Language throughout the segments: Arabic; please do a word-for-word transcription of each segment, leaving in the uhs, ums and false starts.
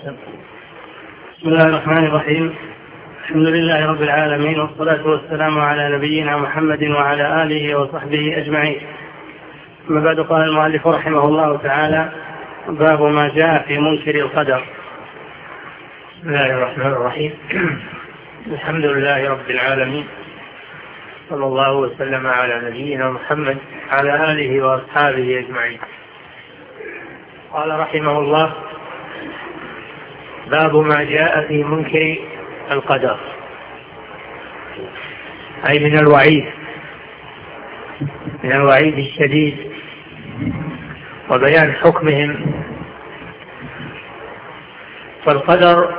بسم الله الرحمن الرحيم. الحمد لله رب العالمين، والصلاة والسلام على نبينا محمد وعلى آله وصحبه أجمعين. أما بعد، قال المؤلف رحمه الله تعالى: باب ما جاء في منكر القدر. بسم الله الرحمن الرحيم. الحمد لله رب العالمين، صلى الله وسلم على نبينا محمد على آله وأصحابه أجمعين. قال رحمه الله: باب ما جاء في منكر القدر، أي من الوعيد من الوعيد الشديد وبيان حكمهم. فالقدر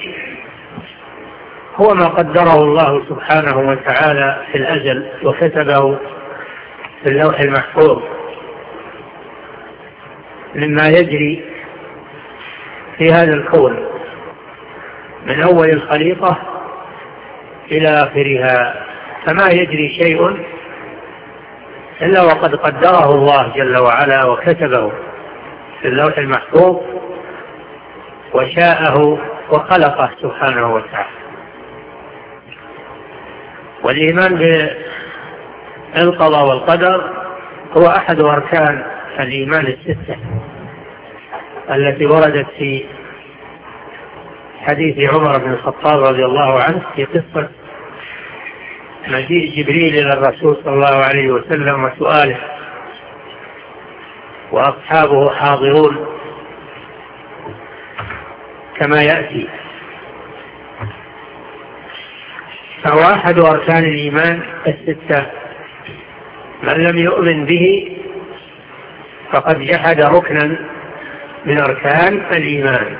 هو ما قدره الله سبحانه وتعالى في الأزل وكتبه في اللوح المحفوظ مما يجري في هذا الكون من أول الخليقة إلى آخرها. فما يجري شيء إلا وقد قدره الله جل وعلا وكتبه في اللوح المحفوظ وشاءه وخلقه سبحانه وتعالى. والإيمان بالقضاء والقدر هو أحد أركان الإيمان الستة التي وردت في حديث عمر بن الخطاب رضي الله عنه في قصة مجيء جبريل إلى الرسول صلى الله عليه وسلم وسؤاله، وأصحابه حاضرون كما يأتي. فهو أحد أركان الإيمان الستة، من لم يؤمن به فقد جحد ركنا من أركان الإيمان،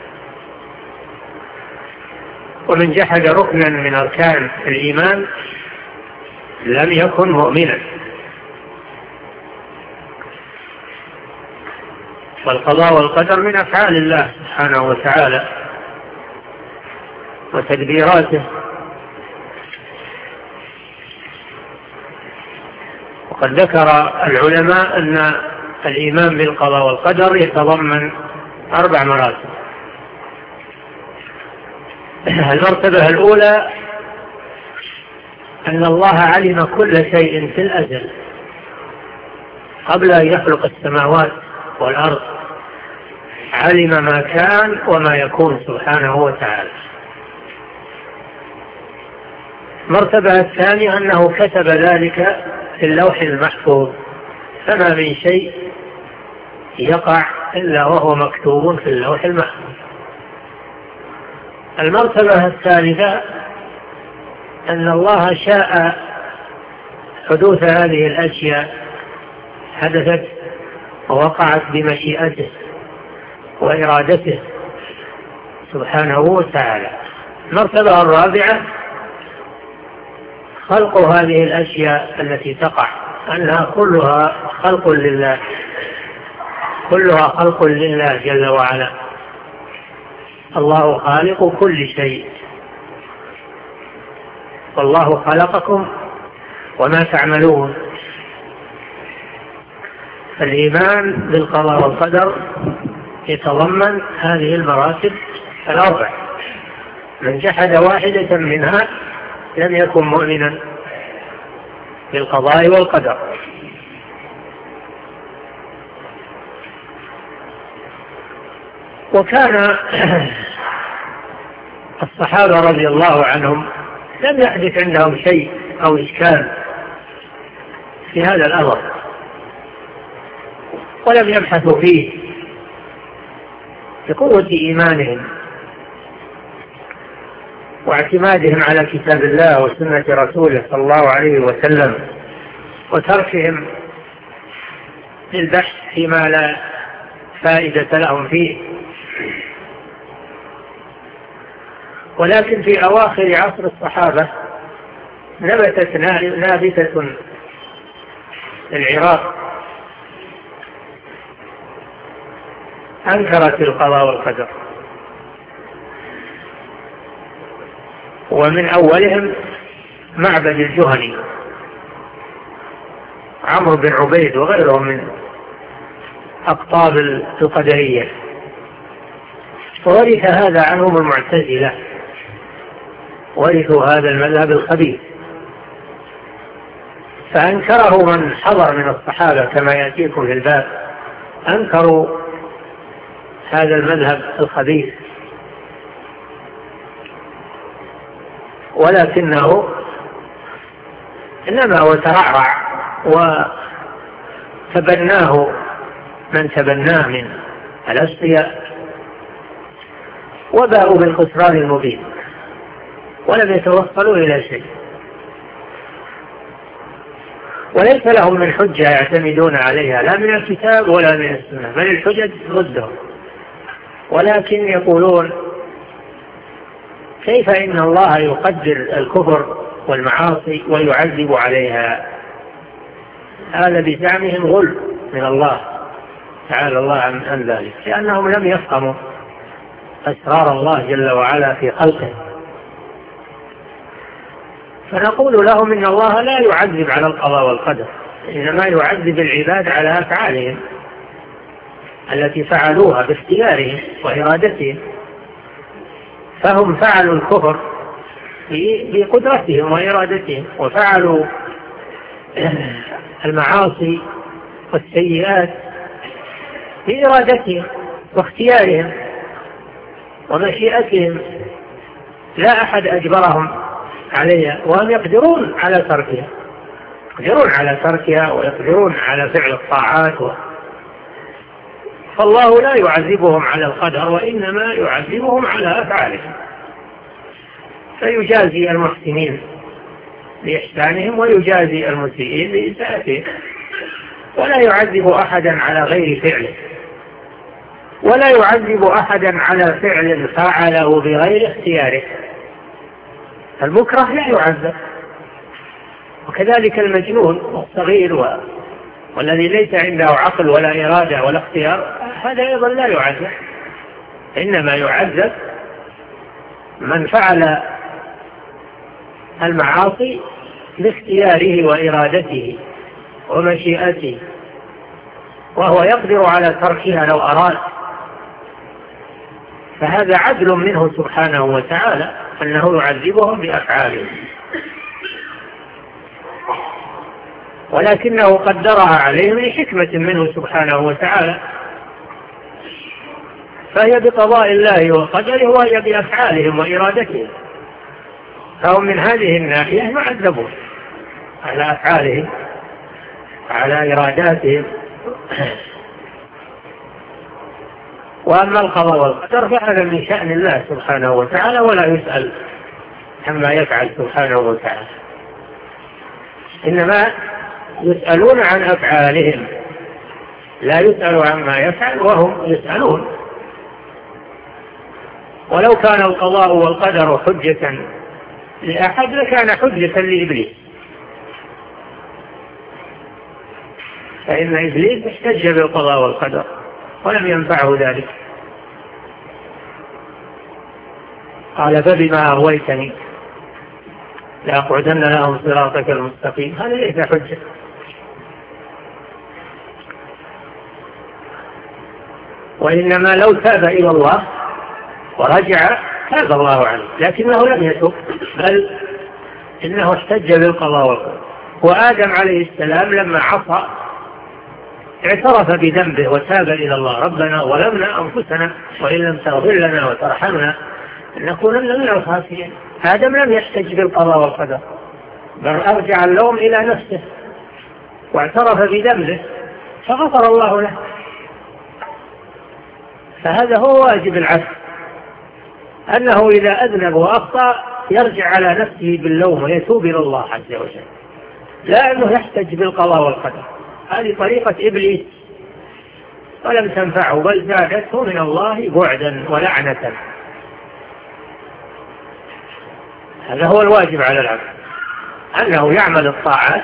ومن جحد ركنا من أركان الإيمان لم يكن مؤمنا. والقضاء والقدر من أفعال الله سبحانه وتعالى وتدبيراته، وقد ذكر العلماء أن الإيمان بالقضاء والقدر يتضمن أربع مراتب. المرتبة الأولى أن الله علم كل شيء في الأزل قبل أن يخلق السماوات والأرض، علم ما كان وما يكون سبحانه وتعالى. المرتبة الثانية أنه كتب ذلك في اللوح المحفوظ، فما من شيء يقع إلا وهو مكتوب في اللوح المحفوظ. المرتبة الثالثة أن الله شاء حدوث هذه الأشياء، حدثت ووقعت بمشيئته وإرادته سبحانه وتعالى. المرتبة الرابعة خلق هذه الأشياء التي تقع، أنها كلها خلق لله، كلها خلق لله جل وعلا. الله خالق كل شيء، والله خلقكم وما تعملون. الإيمان بالقضاء والقدر يتضمن هذه المراتب الأربع، من جحد واحدة منها لم يكن مؤمنا بالقضاء والقدر. وكان الصحابة رضي الله عنهم لم يحدث عندهم شيء أو إشكال في هذا الأمر، ولم يبحثوا فيه لقوة إيمانهم واعتمادهم على كتاب الله وسنة رسوله صلى الله عليه وسلم، وتركهم للبحث فيما لا فائدة لهم فيه. ولكن في أواخر عصر الصحابة نبتت نابتة العراق أنكرت القضاء والقدر، ومن أولهم معبد الجهني عمرو بن عبيد وغيرهم من أقطاب القدرية. ورث هذا عنهم المعتزلة، ورثوا هذا المذهب الخبيث، فأنكره من حضر من الصحابة كما يأتيكم في الباب، أنكروا هذا المذهب الخبيث، ولكنه إنما هو ترعرع وتبناه من تبناه من الأصفياء، وباءوا بالخسران المبين ولم يتوصلوا إلى شيء، وليس لهم من حجة يعتمدون عليها لا من الكتاب ولا من السنة، بل الحجج ضدهم. ولكن يقولون كيف إن الله يقدر الكفر والمعاصي ويعذب عليها؟ هذا بزعمهم غل من الله تعالى الله عن ذلك، لأنهم لم يفهموا أسرار الله جل وعلا في خلقه. فنقول لهم إن الله لا يعذب على القضاء والقدر، إنما يعذب العباد على أفعالهم التي فعلوها باختيارهم وإرادتهم، فهم فعلوا الكفر بقدرتهم وإرادتهم، وفعلوا المعاصي والسيئات بإرادتهم واختيارهم ومشيئتهم، لا أحد أجبرهم عليها، وهم يقدرون على تركها، يقدرون على تركها ويقدرون على فعل الطاعات و... فالله لا يعذبهم على القدر، وإنما يعذبهم على أفعالهم، فيجازي المحسنين بإحسانهم ويجازي المسيئين بإساءتهم، ولا يعذب أحدا على غير فعله، ولا يعذب أحدا على فعل فعله بغير اختياره. المكره لا يعذب، وكذلك المجنون والصغير و... والذي ليس عنده عقل ولا إرادة ولا اختيار، هذا أيضا لا يعذب، إنما يعذب من فعل المعاصي باختياره وإرادته ومشيئته، وهو يقدر على تركها لو أراد، فهذا عدل منه سبحانه وتعالى أنه يعذبهم بأفعالهم، ولكنه قدرها عليهم لحكمة منه سبحانه وتعالى، فهي بقضاء الله وقدره وهي بأفعالهم وإرادتهم، فهم من هذه الناحية معذبون على أفعالهم على إراداتهم. وأما القضاء والقدر فهذا من شأن الله سبحانه وتعالى، ولا يسأل عما يفعل سبحانه وتعالى، إنما يسألون عن أفعالهم، لا يسأل عما يفعل وهم يسألون. ولو كان القضاء والقدر حجة لأحد لكان حجة لإبليس، فإن إبليس احتج بالقضاء والقدر ولم ينفعه ذلك، قال فبما أغويتني لأقعدن لهم صراطك المستقيم، هذا ليس حجة. وإنما لو تاب إلى الله ورجع تاب الله عنه، لكنه لم يتوب، بل إنه احتج بالقضاء والقدر. وآدم عليه السلام لما عصى اعترف بذنبه وتاب إلى الله، ربنا ظلمنا أنفسنا وإن لم تغفر لنا وترحمنا لنكونن من الخاسرين. آدم لم يحتج بالقضاء والقدر، بل أرجع اللوم إلى نفسه واعترف بذنبه فغفر الله له، فهذا هو واجب العبد، أنه إذا أذنب وأخطأ يرجع على نفسه باللوم ويتوب إلى الله عز وجل، لا أنه يحتج بالقضاء والقدر. هذه طريقة إبليس ولم تنفعه، بل زادته من الله بعدا ولعنة. هذا هو الواجب على العبد، أنه يعمل الطاعات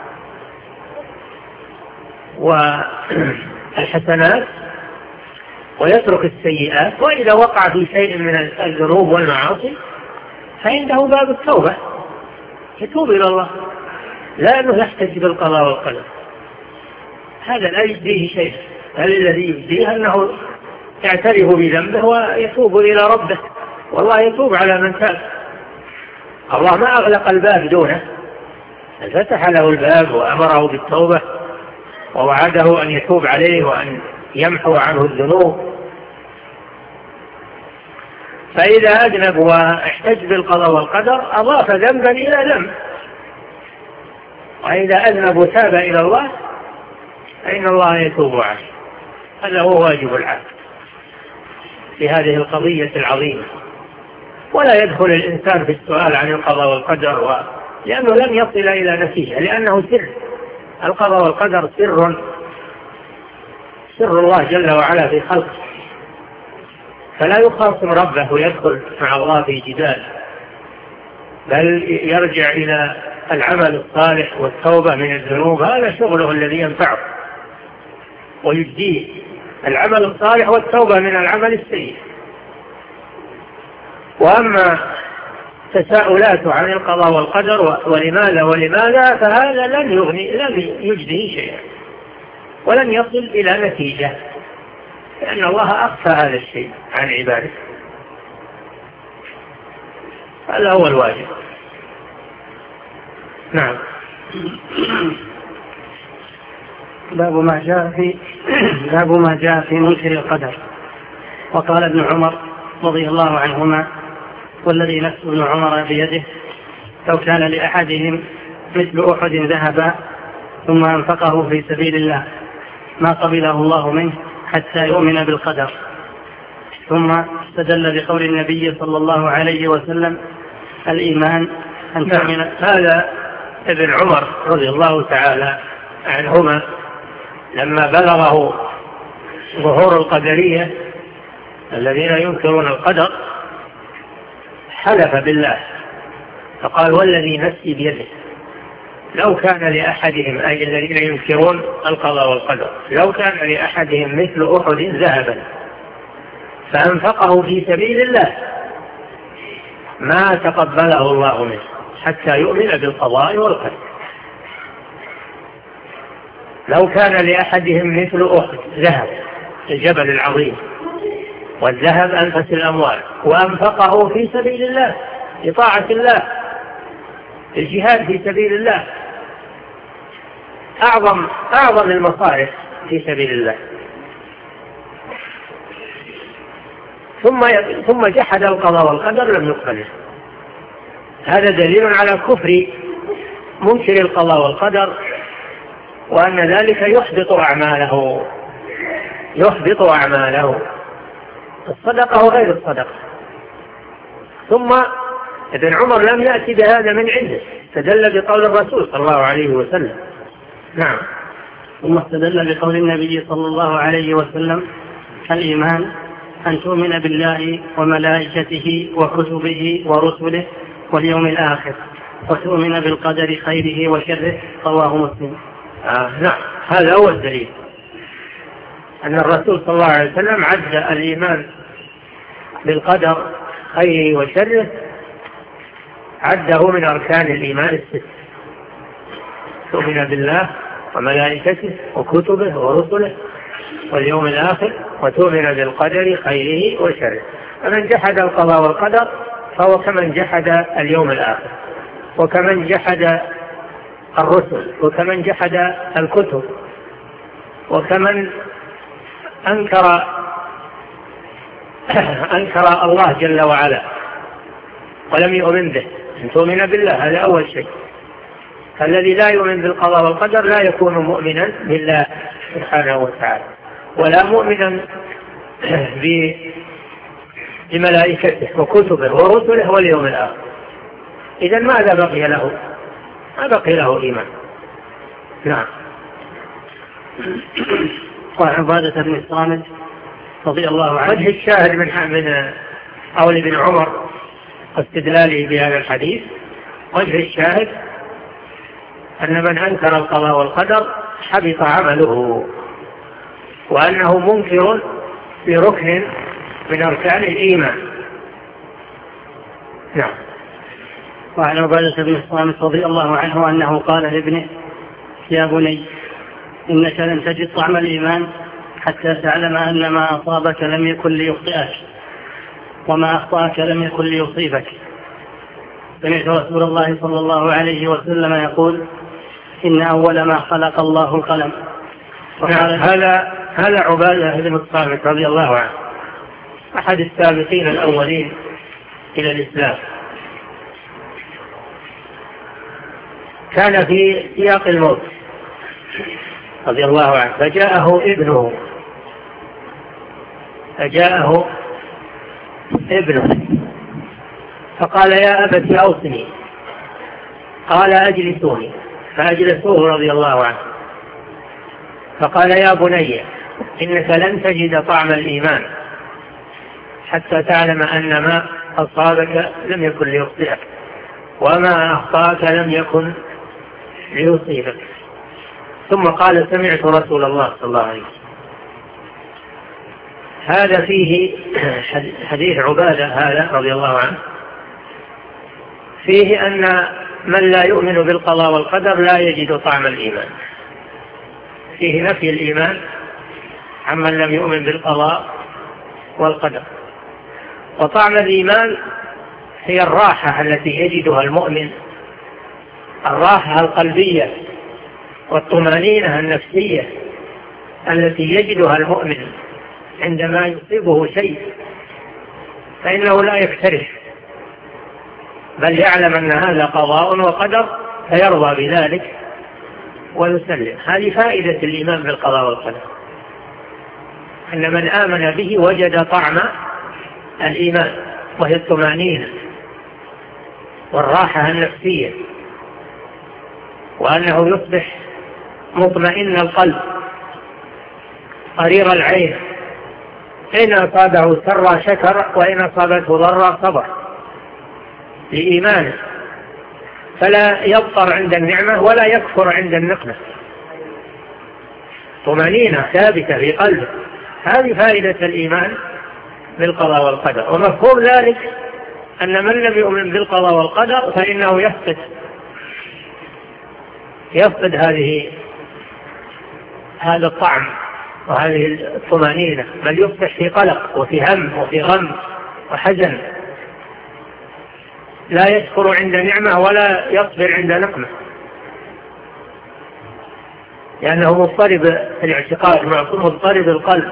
والحسنات ويترك السيئات، وإذا وقع في شيء من الذنوب والمعاصي فعنده باب التوبة يتوب إلى الله، لا أنه يحتج بالقضاء والقدر، هذا لا يجديه شيء، بل الذي يجديه أنه يعترف بذنبه ويتوب إلى ربه، والله يتوب على من تاب. الله ما أغلق الباب دونه، فتح له الباب وأمره بالتوبة ووعده أن يتوب عليه وأن يمحو عنه الذنوب. فإذا أذنب واحتج بالقضاء والقدر أضاف ذنبا إلى ذنب، وإذا أذنب وتاب إلى الله فإن الله يتوب عليه. هذا هو واجب العبد في هذه القضية العظيمة. ولا يدخل الإنسان في السؤال عن القضاء والقدر و... لأنه لن يصل إلى نتيجة، لأنه سر. القضاء والقدر سر سر الله جل وعلا في خلقه، فلا يخاصم ربه ويدخل مع الله في جدال، بل يرجع إلى العمل الصالح والتوبة من الذنوب. هذا شغله الذي ينفعه ويجزيه، العمل الصالح والتوبة من العمل السيء. وأما تساؤلات عن القضاء والقدر ولماذا ولماذا فهذا لن يغني لن يجزيه شيئا ولن يصل إلى نتيجة، لأن الله أخفى هذا الشيء عن عباده. هذا هو الواجب. نعم. باب ما جاء في باب ما جاء في منكر القدر. وقال ابن عمر رضي الله عنهما: والذي نفس ابن عمر بيده لو كان لأحدهم مثل أحد ذهبا ثم أنفقه في سبيل الله ما قبله الله منه حتى يؤمن بالقدر. ثم استدل بقول النبي صلى الله عليه وسلم: الإيمان أن تؤمن. هذا ابن عمر رضي الله تعالى عنهما لما بلغه ظهور القدرية الذين ينكرون القدر حلف بالله فقال: والذي نفسي بيده لو كان لأحدهم، أي الذين ينكرون القضاء والقدر، لو كان لأحدهم مثل أحد ذهبا فأنفقه في سبيل الله ما تقبله الله منه حتى يؤمن بالقضاء والقدر. لو كان لأحدهم مثل أحد ذهب، الجبل العظيم، والذهب أنفس الأموال، وأنفقه في سبيل الله لطاعة الله، الجهاد في سبيل الله أعظم أعظم المصارف في سبيل الله، ثم ثم جحد القضاء والقدر لم يقبله. هذا دليل على كفر منكر القضاء والقدر، وأن ذلك يحبط أعماله يحبط أعماله الصدقة وغير الصدقة. ثم ابن عمر لم يأتي بهذا من عنده، استدل بقول الرسول صلى الله عليه وسلم. نعم. ثم استدل بقول النبي صلى الله عليه وسلم: الإيمان أن تؤمن بالله وملائكته وكتبه ورسله واليوم الآخر وتؤمن بالقدر خيره وشره. رواه مسلم. آه نعم، هذا هو الدليل أن الرسول صلى الله عليه وسلم عد الإيمان بالقدر خيره وشره، عده من أركان الإيمان الست: تؤمن بالله وملائكته وكتبه ورسله واليوم الآخر وتؤمن بالقدر خيره وشره. فمن جحد القضاء والقدر فهو كمن جحد اليوم الآخر، وكمن جحد الرسل، وكمن جحد الكتب، وكمن أنكر أنكر الله جل وعلا ولم يؤمن به. أن تؤمن بالله هذا أول شيء. فالذي لا يؤمن بالقضاء والقدر لا يكون مؤمنا بالله سبحانه وتعالى، ولا مؤمنا بملائكته وكتبه ورسله واليوم الآخر. إذن ماذا بقي له؟ ما بقي له إيمان. نعم. وعبادة بن الصامت رضي الله عنه. وجه الشاهد من من قول ابن عمر واستدلاله بهذا الحديث، وجه الشاهد أن من أنكر القضاء والقدر حبط عمله، وأنه منكر بركن من أركان الإيمان. نعم. وعن عبادة بن الصامت رضي الله عنه أنه قال لابنه: يا بني إنك لن تجد طعم الإيمان حتى تعلم أن ما أصابك لم يكن ليخطئك وما أخطأك لم يكن ليصيبك. سمعت رسول الله صلى الله عليه وسلم يقول إن أول ما خلق الله القلم. هذا هذا عبادة بن الصامت رضي الله عنه، أحد السابقين الأولين إلى الإسلام. كان في سياق الموت رضي الله عنه، فجاءه ابنه فجاءه ابنه فقال يا أبت أوصني، قال أجلسوني، فأجلسوه رضي الله عنه، فقال يا بني إنك لن تجد طعم الإيمان حتى تعلم أن ما أصابك لم يكن ليخطئك وما أخطأك لم يكن ليصيبك. ثم قال سمعت رسول الله صلى الله عليه وسلم. هذا فيه حديث عبادة هذا رضي الله عنه، فيه أن من لا يؤمن بالقضاء والقدر لا يجد طعم الإيمان، فيه نفي الإيمان عمن لم يؤمن بالقضاء والقدر. وطعم الإيمان هي الراحة التي يجدها المؤمن، الراحة القلبية والطمأنينة النفسية التي يجدها المؤمن عندما يصيبه شيء، فإنه لا يفترس بل يعلم أن هذا قضاء وقدر فيرضى بذلك ويسلم. هذه فائدة الإيمان بالقضاء والقدر، أن من آمن به وجد طعم الإيمان وهي الطمأنينة والراحة النفسية، وأنه يصبح مطمئن القلب قرير العين، إن أصابه سر شكر وإن أصابته ضر صبر لإيمانه، فلا يبطر عند النعمة ولا يكفر عند النقمة، طمأنينة ثابتة في قلبه. هذه فائدة الإيمان بالقضاء والقدر. ومفهوم ذلك أن من لم يؤمن بالقضاء والقدر فإنه يفقد يفقد هذه هذا الطعم وهذه الطمأنينة، بل يصبح في قلق وفي هم وفي غم وحزن، لا يشكر عند نعمة ولا يصبر عند نقمة، لأنه مضطرب الاعتقاد مضطرب القلب.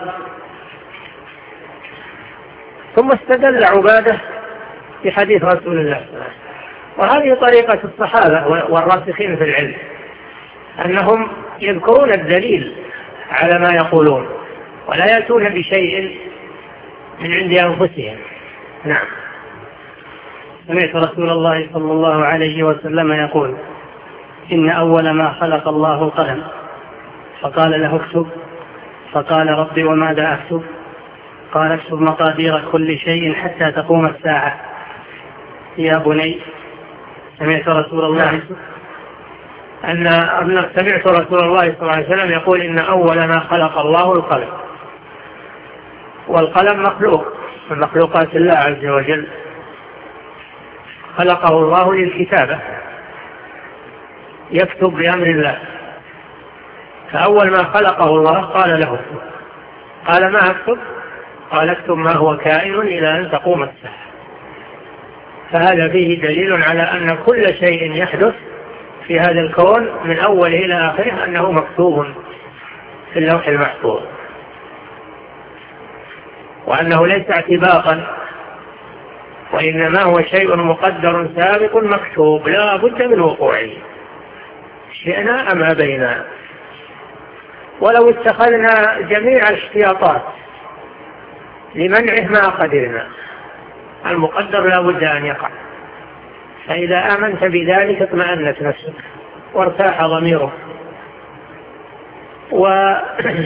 ثم استدل عبادة في حديث رسول الله، وهذه طريقة الصحابة والراسخين في العلم، أنهم يذكرون الدليل على ما يقولون ولا يأتون بشيء من عند أنفسهم. نعم. سمعت رسول الله صلى الله عليه وسلم يقول إن أول ما خلق الله القلم، فقال له اكتب، فقال ربي وماذا أكتب؟ قال اكتب مقادير كل شيء حتى تقوم الساعة. يا بني سمعت رسول الله أن سمعت رسول الله صلى الله عليه وسلم يقول إن أول ما خلق الله القلم، والقلم مخلوق من مخلوقات الله عز وجل، خلقه الله للكتابة، يكتب بأمر الله. فأول ما خلقه الله قال له اكتب، قال ما أكتب؟ قال اكتب ما هو كائن إلى أن تقوم الساعة. فهذا فيه دليل على أن كل شيء يحدث في هذا الكون من أوله إلى آخره أنه مكتوب في اللوح المحفوظ، وأنه ليس اعتباطا، وإنما هو شيء مقدر سابق مكتوب لا بد من وقوعه شئنا أم أبينا. ولو اتخذنا جميع الاحتياطات لمنعه ما قدرنا، المقدر لا بد أن يقع. فإذا آمنت بذلك اطمأنت نفسك وارتاح ضميرك وزاد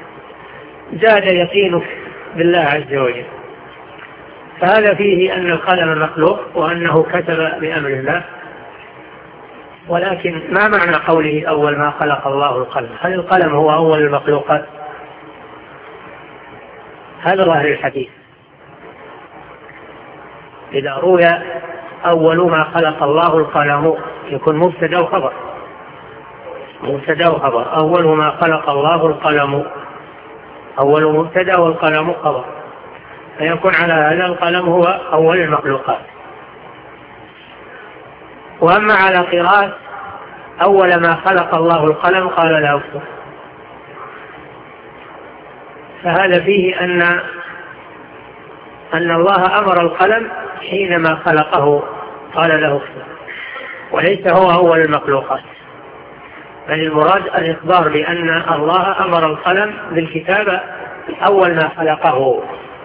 يقينك بالله عز وجل. فهذا فيه أن القلم مخلوق وأنه كتب بأمر الله. ولكن ما معنى قوله أول ما خلق الله القلم؟ هل القلم هو أول المخلوقات؟ هذا ظاهر الحديث. إذا روي أول ما خلق الله القلم يكون مبتدأ وخبر، مبتدأ وخبر. أول ما خلق الله القلم، أول مبتدأ والقلم خبر، فيكون على هذا القلم هو أول المخلوقات. وأما على قراءة أول ما خلق الله القلم قال له اكتب، فهذا فيه أن أن الله أمر القلم حينما خلقه قال له اكتب، وليس هو أول المخلوقات، بل المراد الإخبار بأن الله أمر القلم بالكتابة أول ما خلقه،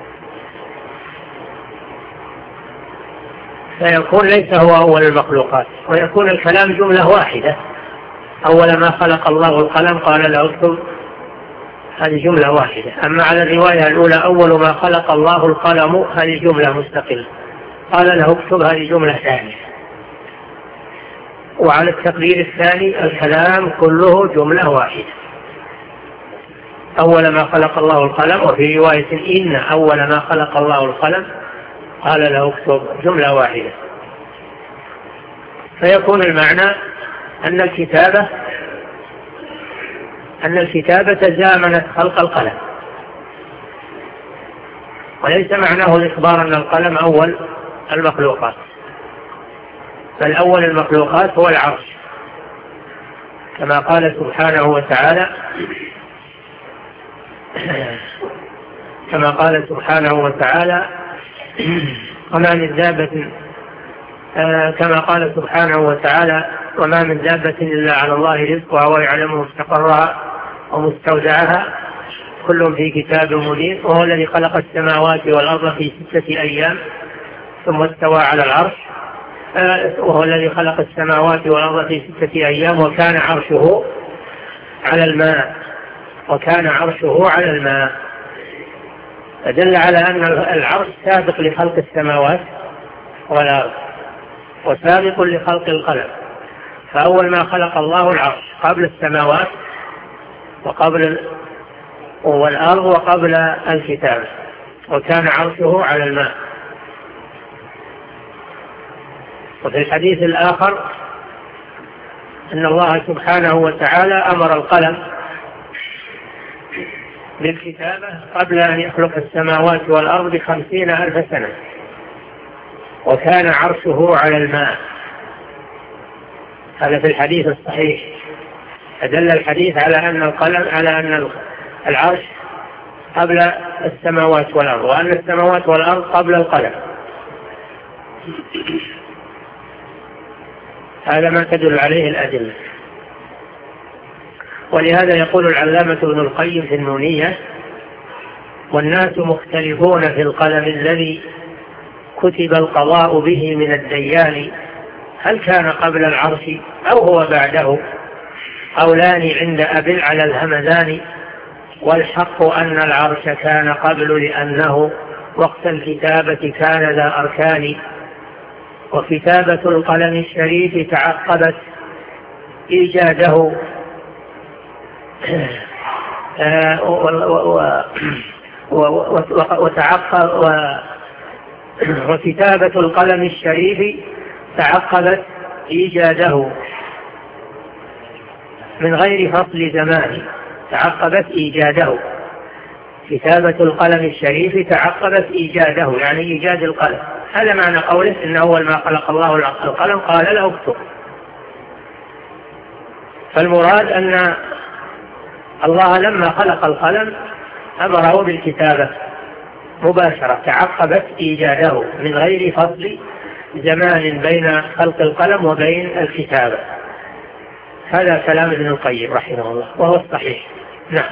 فيكون ليس هو أول المخلوقات، ويكون الكلام جملة واحدة. أول ما خلق الله القلم قال له اكتب، هذه جملة واحدة. أما على الرواية الأولى أول ما خلق الله القلم هذه جملة مستقلة، قال له اكتب هذه جملة ثانية. وعلى التقدير الثاني الكلام كله جملة واحدة، أول ما خلق الله القلم. وفي رواية إن أول ما خلق الله القلم قال له اكتب، جملة واحدة. فيكون المعنى أن الكتابة أن الكتابة زامنت خلق القلم، وليس معناه الإخبار أن القلم أول المخلوقات، بل أول المخلوقات هو العرش، كما قال سبحانه وتعالى كما قال سبحانه وتعالى وما من دابة آه كما قال سبحانه وتعالى وما من دابة إلا على الله رزقها ويعلم مستقرها ومستودعها كل في كتاب مبين، وهو الذي خلق السماوات والأرض في ستة أيام ثم استوى على العرش آه وهو الذي خلق السماوات والأرض في ستة أيام وكان عرشه على الماء وكان عرشه على الماء فدل على أن العرش سابق لخلق السماوات والأرض وسابق لخلق القلم. فأول ما خلق الله العرش قبل السماوات وقبل والأرض وقبل الكتابة، وكان عرشه على الماء. وفي الحديث الآخر أن الله سبحانه وتعالى أمر القلم بالكتابة قبل أن يخلق السماوات والأرض بخمسين ألف سنة، وكان عرشه على الماء. هذا في الحديث الصحيح. أدل الحديث على أن القلم على أن العرش قبل السماوات والأرض، وأن السماوات والأرض قبل القلم. هذا ما تدل عليه الأدلة. ولهذا يقول العلامة ابن القيم في النونية: والناس مختلفون في القلم الذي كتب القضاء به من الديان، هل كان قبل العرش أو هو بعده؟ قولان عند أبي على الهمذان، والحق أن العرش كان قبل لأنه وقت الكتابة كان ذا أركان، وكتابة القلم الشريف تعقبت إيجاده وتعقب وكتابة القلم الشريف تعقبت إيجاده من غير فصل زمان. تعقبت إيجاده، كتابة القلم الشريف تعقبت إيجاده يعني إيجاد القلم. هذا معنى قوله إن أول ما خلق الله القلم قال له اكتب. فالمراد أن الله لما خلق القلم أمره بالكتابة مباشرة، تعقبت إيجاده من غير فصل زمان بين خلق القلم وبين الكتابة. هذا كلام ابن القيم رحمه الله وهو الصحيح. نعم.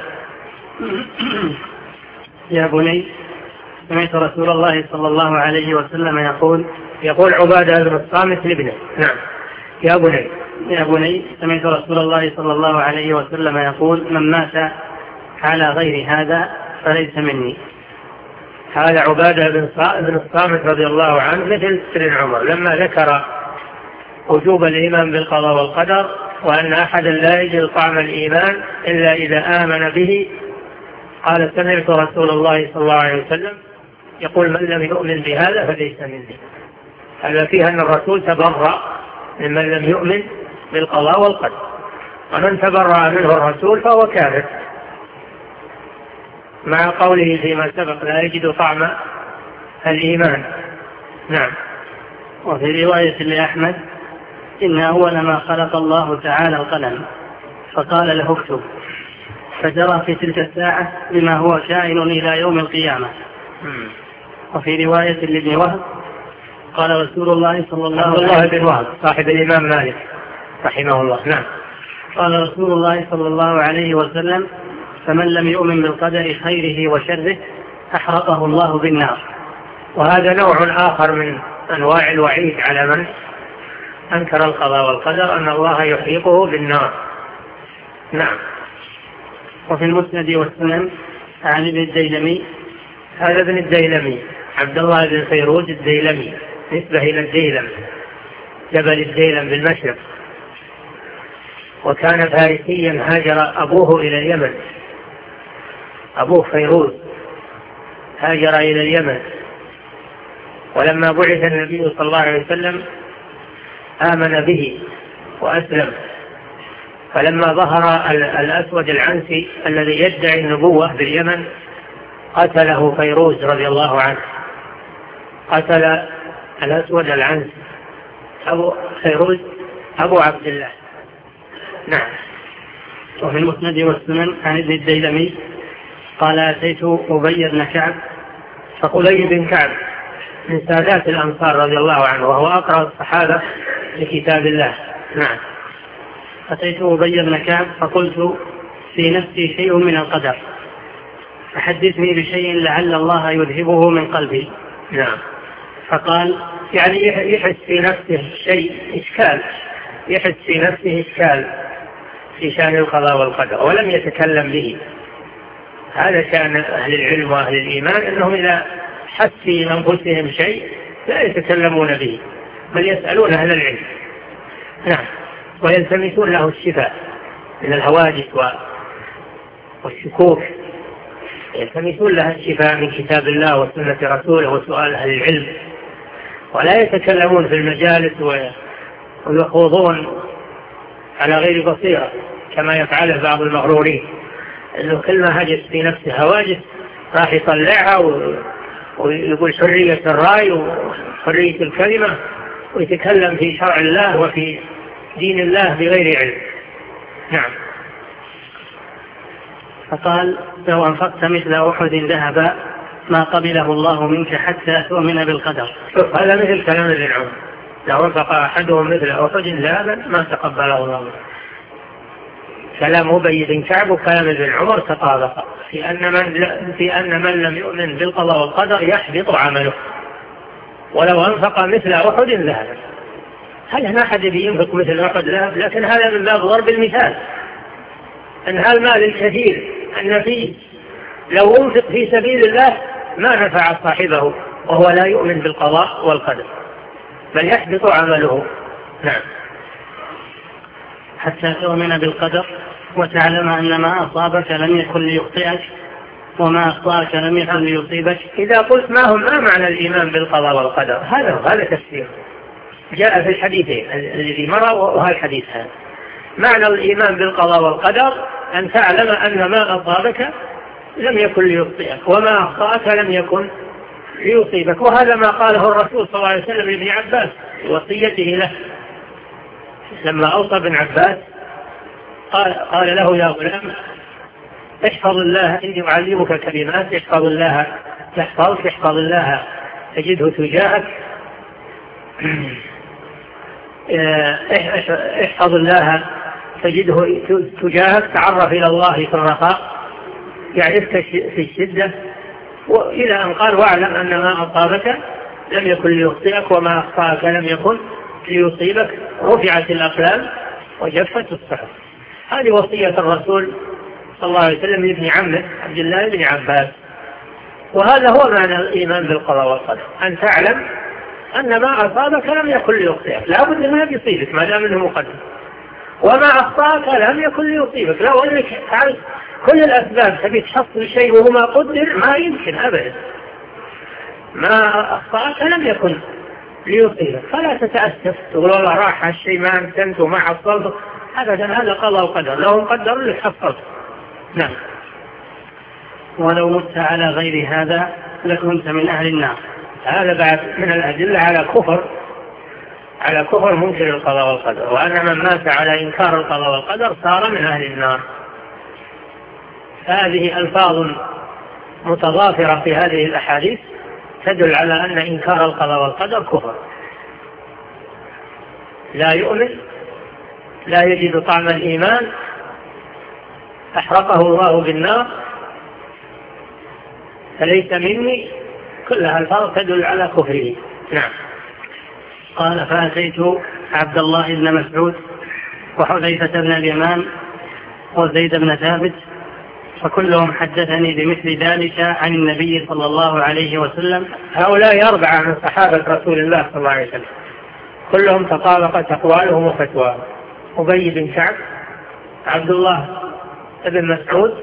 يا بني سمعت رسول الله صلى الله عليه وسلم يقول يقول عبادة بن الصامت لابنه: نعم يا بني يا بني سمعت رسول الله صلى الله عليه وسلم يقول: من مات على غير هذا فليس مني. هذا عبادة بن الصامت رضي الله عنه مثل سيدنا عمر لما ذكر وجوب الإيمان بالقضاء والقدر، وأن أحدا لا يجد طعم الإيمان إلا إذا آمن به، قال: سمعت رسول الله صلى الله عليه وسلم يقول: من لم يؤمن بهذا فليس مني. هذا فيها أن الرسول تبرأ ممن لم يؤمن بالقضاء والقدر، ومن تبرأ منه الرسول فهو كافر. مع قوله فيما سبق لا يجد طعم الإيمان. نعم. وفي رواية لأحمد إن أول ما خلق الله تعالى القلم فقال له اكتب، فجرى في تلك الساعة بما هو كائن إلى يوم القيامة. وفي رواية لابن وهب قال رسول الله صلى الله عليه وسلم بن وهب صاحب الإمام مالك رحمه الله. نعم. قال رسول الله صلى الله عليه وسلم فمن لم يؤمن بالقدر خيره وشره أحرقه الله بالنار. وهذا نوع آخر من أنواع الوعيد على من أنكر القضاء والقدر، أن الله يحرقه بالنار. نعم. وفي المسند والسنن عن ابن الديلمي، هذا ابن الديلمي عبد الله بن فيروز الديلمي، نسبة إلى الديلم، جبل الديلم بالمشرق، وكان فارسيا هاجر أبوه إلى اليمن، أبوه فيروز هاجر إلى اليمن، ولما بعث النبي صلى الله عليه وسلم آمن به وأسلم. فلما ظهر الأسود العنسي الذي يدعي النبوة باليمن قتله فيروز رضي الله عنه، قتل الأسود العنسي أبو فيروز أبو عبد الله. نعم. وفي المسند والسنن عن ابن الديلمي قال أتيت أبي بن كعب، فأبي بن كعب من سادات الأنصار رضي الله عنه، وهو أقرأ الصحابة لكتاب الله. نعم. أتيت أبي بن كعب فقلت في نفسي شيء من القدر فحدثني بشيء لعل الله يذهبه من قلبي. نعم. فقال يعني يحس في نفسه شيء إشكال، يحس في نفسه إشكال في شأن القضاء والقدر ولم يتكلم به. هذا شأن أهل العلم وأهل الإيمان، أنهم إذا حس في أنفسهم شيء لا يتكلمون به بل يسألون أهل العلم. نعم. ويلتمسون له الشفاء من الهواجس والشكوك، يلتمسون لها الشفاء من كتاب الله وسنة رسوله وسؤال أهل العلم، ولا يتكلمون في المجالس ويخوضون على غير بصيرة كما يفعله بعض المغرورين، أنه كل ما هجس في نفسه هواجس راح يطلعها ويقول حرية الرأي وحرية الكلمة ويتكلم في شرع الله وفي دين الله بغير علم. نعم. فقال لو أنفقت مثل أحد ذهبا ما قبله الله منك حتى تؤمن بالقدر. شوف هذا مثل كلام ابن عمر، لو أنفق أحدهم مثل أحد ذهبا ما تقبله الله. كلام أبي بن كعب وكلام ابن عمر تطابق في أن من في أن من لم يؤمن بالقضاء والقدر يحبط عمله ولو أنفق مثل أحد ذهبا. هل هنا أحد ينفق مثل أحد ذهب؟ لكن هذا من باب ضرب المثال، أن هالمال الكثير النفيس لو أنفق في سبيل الله ما نفع صاحبه وهو لا يؤمن بالقضاء والقدر بل يحبط عمله. نعم. حتى تؤمن بالقدر وتعلم أن ما أصابك لم يكن ليخطئك وما أخطأك لم يكن ليصيبك. إذا قلت ما هم ما معنى الإيمان بالقضاء والقدر، هذا هذا تفسير جاء في الحديثين الذي مر وهذا الحديث. هذا معنى الإيمان بالقضاء والقدر أن تعلم أن ما أصابك لم يكن ليخطئك وما أخطأك لم يكن ليصيبك. وهذا ما قاله الرسول صلى الله عليه وسلم لابن عباس وصيته له لما أوصى ابن عباس قال, قال له يا غلام احفظ الله إني أعلمك كلمات احفظ الله تحفظك احفظ الله تجده تجاهك احفظ الله تجده تجاهك تعرف إلى الله في الرخاء يعرفك في الشدة، وإلى أن قال واعلم أن ما أصابك لم يكن ليخطئك وما أخطأك لم يكن ليصيبك رفعت الأقلام وجفت الصحف. هذه وصية الرسول صلى الله عليه وسلم لابن عمه عبد الله بن عباس. وهذا هو معنى الإيمان بالقضاء والقدر، أن تعلم أن ما أصابك لم يكن ليخطئك، لا بد ما يصيبك ما دام أنه مقدر، وما أخطأك لم يكن ليصيبك. لو أنك تعرف كل الأسباب تبي تحصل شيء وهو ما قدر ما يمكن أبدا. ما أخطأك لم يكن ليصيبك فلا تتأسف تقول والله راح هالشيء ما أمكنت وما حصلته أبدا، هذا قضاء وقدر، لو مقدر لك حصلته. نعم. ولو مت على غير هذا لكنت من أهل النار. هذا بعد من الأدلة على كفر على كفر منكر القضاء والقدر، وأن من مات على إنكار القضاء والقدر صار من أهل النار. هذه ألفاظ متضافرة في هذه الأحاديث تدل على أن إنكار القضاء والقدر كفر، لا يؤمن، لا يجد طعم الإيمان، أحرقه الله بالنار، فليس مني، كلها ألفاظ تدل على كفره. نعم. قال فأتيت عبد الله بن مسعود وحذيفة بن اليمان وزيد بن ثابت فكلهم حدثني بمثل ذلك عن النبي صلى الله عليه وسلم. هؤلاء أربعة من صحابة رسول الله صلى الله عليه وسلم كلهم تطابقت أقوالهم وفتواهم: أبي بن كعب، عبد الله بن مسعود،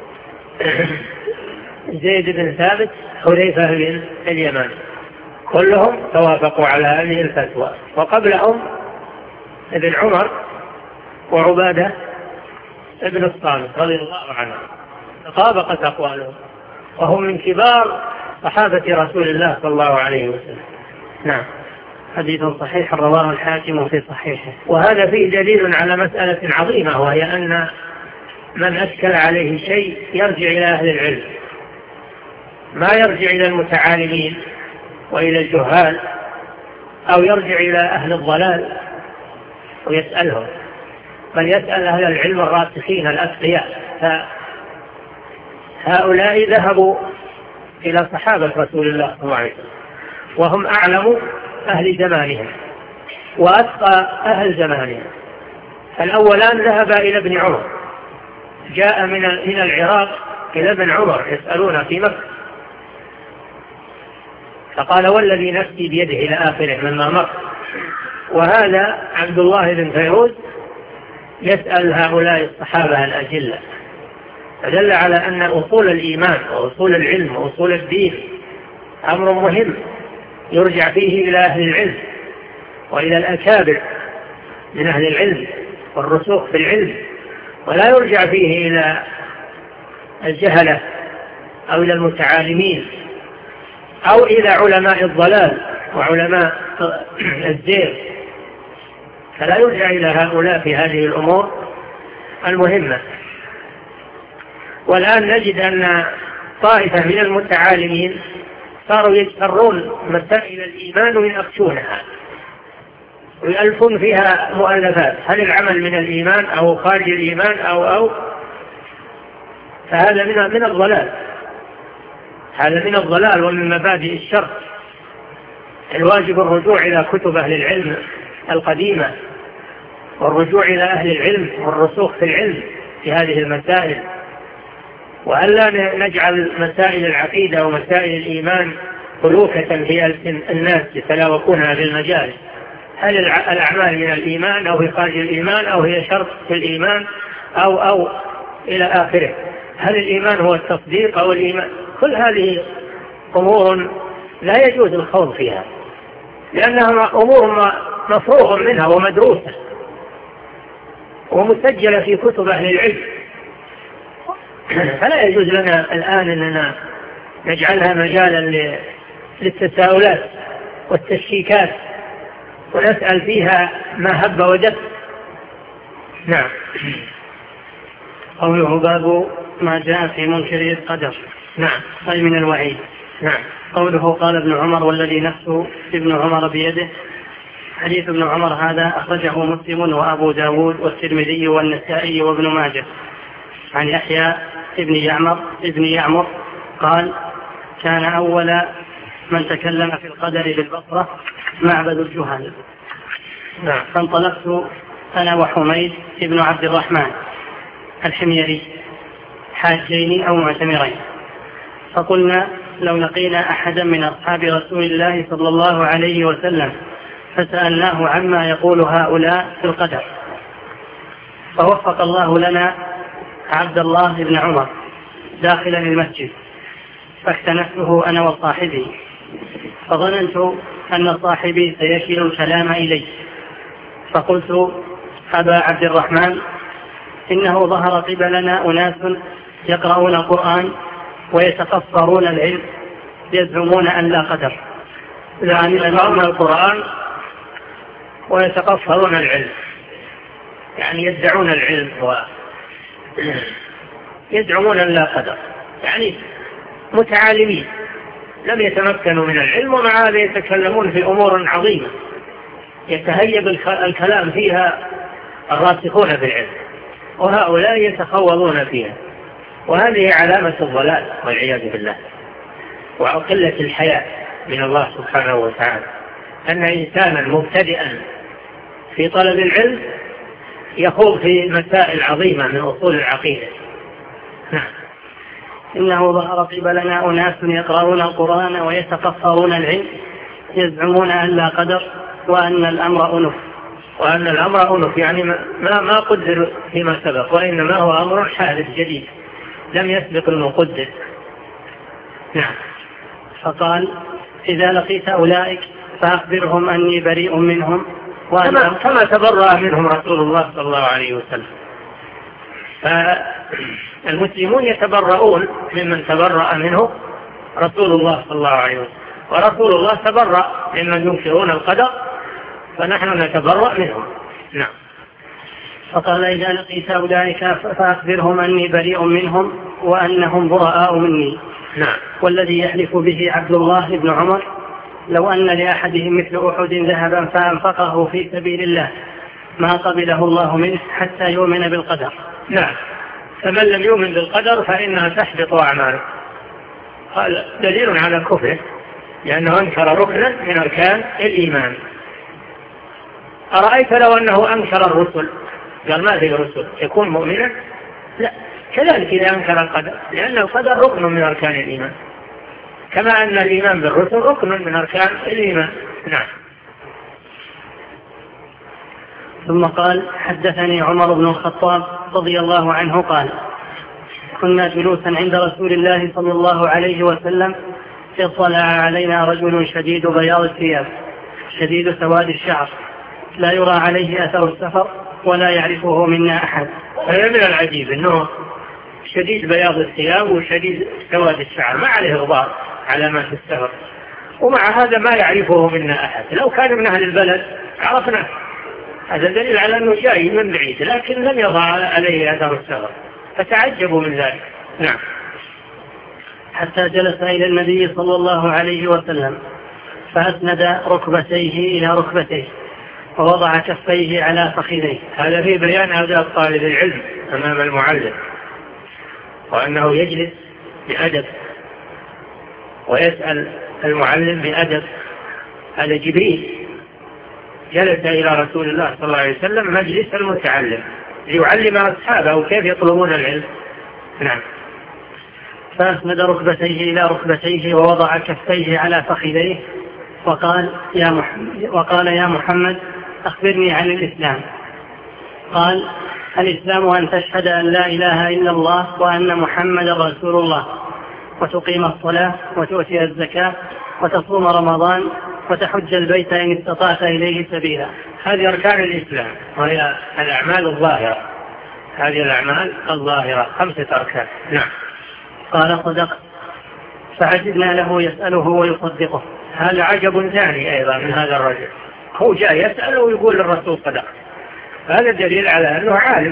زيد بن ثابت، حذيفة بن اليمان، كلهم توافقوا على هذه الفتوى. وقبلهم ابن عمر وعبادة ابن الصامت رضي الله عنه تطابقت أقوالهم، وهم من كبار صحابة رسول الله صلى الله عليه وسلم. نعم. حديث صحيح رواه الحاكم في صحيحه. وهذا فيه دليل على مسألة عظيمة، وهي أن من أشكل عليه شيء يرجع إلى أهل العلم، ما يرجع إلى المتعالمين وإلى الجهال أو يرجع إلى أهل الضلال ويسألهم، بل يسأل أهل العلم الراسخين الأتقياء. فهؤلاء ذهبوا إلى صحابة رسول الله صلى الله عليه وسلم وهم أعلم أهل زمانهم وأتقى أهل زمانهم. الأولان ذهب إلى ابن عمر، جاء من من العراق إلى ابن عمر يسألون في مكة، فقال: والذي نفسي بيده إلى آخره مما مر. وهذا عبد الله بن فيروز يسأل هؤلاء الصحابة الأجلة، فدل على أن أصول الإيمان وأصول العلم وأصول الدين أمر مهم يرجع فيه إلى أهل العلم وإلى الأكابر من أهل العلم والرسوخ في العلم، ولا يرجع فيه إلى الجهلة أو إلى المتعالمين أو إلى علماء الضلال وعلماء الزيغ، فلا يرجع إلى هؤلاء في هذه الأمور المهمة. والآن نجد أن طائفة من المتعالمين صاروا يجترون مسائل الإيمان ويناقشونها ويألفون فيها مؤلفات: هل العمل من الإيمان أو خارج الإيمان أو أو فهذا من من الضلال، هذا من الضلال ومن مبادئ الشر. الواجب الرجوع إلى كتب أهل العلم القديمة والرجوع إلى أهل العلم والرسوخ في العلم في هذه المسائل، وألا نجعل مسائل العقيدة ومسائل الإيمان خلوكة في ألسن الناس يتلاوكونها في المجالس. هل الأعمال من الإيمان أو هي خارج الإيمان أو هي شرط في الإيمان أو أو إلى آخره؟ هل الإيمان هو التصديق أو الإيمان؟ كل هذه أمور لا يجوز الخوض فيها، لأنها أمور مفروغ منها ومدروسة ومسجلة في كتب أهل العلم، فلا يجوز لنا الآن أننا نجعلها مجالا للتساؤلات والتشكيكات ونسأل فيها ما هب ودب. نعم. قوله: باب ما جاء في منكر القدر. نعم. أي من الوعيد. نعم. قوله: قال ابن عمر والذي نفس ابن عمر بيده. حديث ابن عمر هذا أخرجه مسلم وأبو داود والترمذي والنسائي وابن ماجه عن يحيى ابن يعمر ابن يعمر قال: كان أول من تكلم في القدر بالبصرة معبد الجهل. نعم. فانطلقت أنا وحميد ابن عبد الرحمن الحميري حاجين أو معتمرين، فقلنا: لو لقينا أحدا من أصحاب رسول الله صلى الله عليه وسلم فسألناه عما يقول هؤلاء في القدر. فوفق الله لنا عبد الله بن عمر داخلا المسجد، فاحتنفته أنا وصاحبي، فظننت أن صاحبي سيكل الكلام إلي، فقلت: أبا عبد الرحمن، إنه ظهر قبلنا أناس يقرؤون القرآن ويتقصرون العلم يزعمون أن لا قدر، يعني يقرؤون القرآن ويتقصرون العلم، يعني يدعون العلم ويزعمون أن لا قدر، يعني متعالمين لم يتمكنوا من العلم، ومع هذا يتكلمون في أمور عظيمة يتهيب الكلام فيها الراسخون في العلم، وهؤلاء يتخوضون فيها. وهذه علامة الضلال والعياذ بالله وقلة الحياء من الله سبحانه وتعالى، أن إنسانا مبتدئا في طلب العلم يخوض في مسائل عظيمة من أصول العقيدة. نعم. إنه ظهر قبلنا أناس يقرؤون القرآن ويتقصرون العلم يزعمون أن لا قدر وأن الأمر أنف وأن الأمر أنف يعني ما ما قدر فيما سبق، وإنما هو أمر حادث جديد لم يسبق المقدر. نعم. فقال إذا لقيت أولئك فأخبرهم أني بريء منهم كما, كما تبرأ منهم رسول الله صلى الله عليه وسلم. فالمسلمون يتبرؤون ممن تبرأ منه رسول الله صلى الله عليه وسلم، ورسول الله تبرأ ممن ينكرون القدر، فنحن نتبرأ منهم. نعم. فقال إذا لقيت أولئك فأخبرهم أني بريء منهم وأنهم براء مني. نعم. والذي يحلف به عبد الله بن عمر لو أن لأحدهم مثل أحد ذهبا فأنفقه في سبيل الله ما قبله الله منه حتى يؤمن بالقدر. نعم. فمن لم يؤمن بالقدر فإنها تحبط أعماله. قال دليل على كفره لأنه أنكر ركنا من أركان الإيمان. أرأيت لو أنه أنكر الرسل، قال ما في رسل، يكون مؤمنا؟ لا، كذلك إذا أنكر القدر، لأن القدر ركن من أركان الإيمان، كما أن الإيمان بالرسل ركن من أركان الإيمان. نعم. ثم قال حدثني عمر بن الخطاب رضي الله عنه قال كنا جلوسا عند رسول الله صلى الله عليه وسلم اطلع علينا رجل شديد بياض الثياب شديد سواد الشعر لا يرى عليه أثر السفر ولا يعرفه منا أحد. هذا من العجيب أنه شديد بياض الثياب وشديد سواد الشعر ما عليه غبار علامات السفر، ومع هذا ما يعرفه منا أحد. لو كان من أهل البلد عرفنا، هذا دليل على أنه جاي من بعيد، لكن لم يضع عليه أثر السفر فتعجبوا من ذلك. نعم. حتى جلس إلى النبي صلى الله عليه وسلم فأسند ركبتيه إلى ركبتيه ووضع كفيه على فخذيه. هذا في بيان آداب طالب العلم أمام المعلم، وأنه يجلس بأدب ويسأل المعلم بأدب. هذا جبريل جلس إلى رسول الله صلى الله عليه وسلم مجلس المتعلم ليعلم أصحابه كيف يطلبون العلم. نعم. فأسند ركبتيه إلى ركبتيه ووضع كفيه على فخذيه وقال يا محمد, وقال يا محمد أخبرني عن الإسلام. قال الإسلام أن تشهد أن لا إله إلا الله وأن محمد رسول الله وتقيم الصلاة وتؤتي الزكاة وتصوم رمضان وتحج البيت إن استطعت إليه سبيلا. هذه أركان الإسلام وهي الأعمال الظاهرة، هذه الأعمال الظاهرة خمسة أركان. نعم. قال صدقت. فعجبنا له يسأله ويصدقه. هذا عجب ثاني أيضا من هذا الرجل، هو جاء يسأله ويقول للرسول صدقت. هذا دليل على أنه عالم،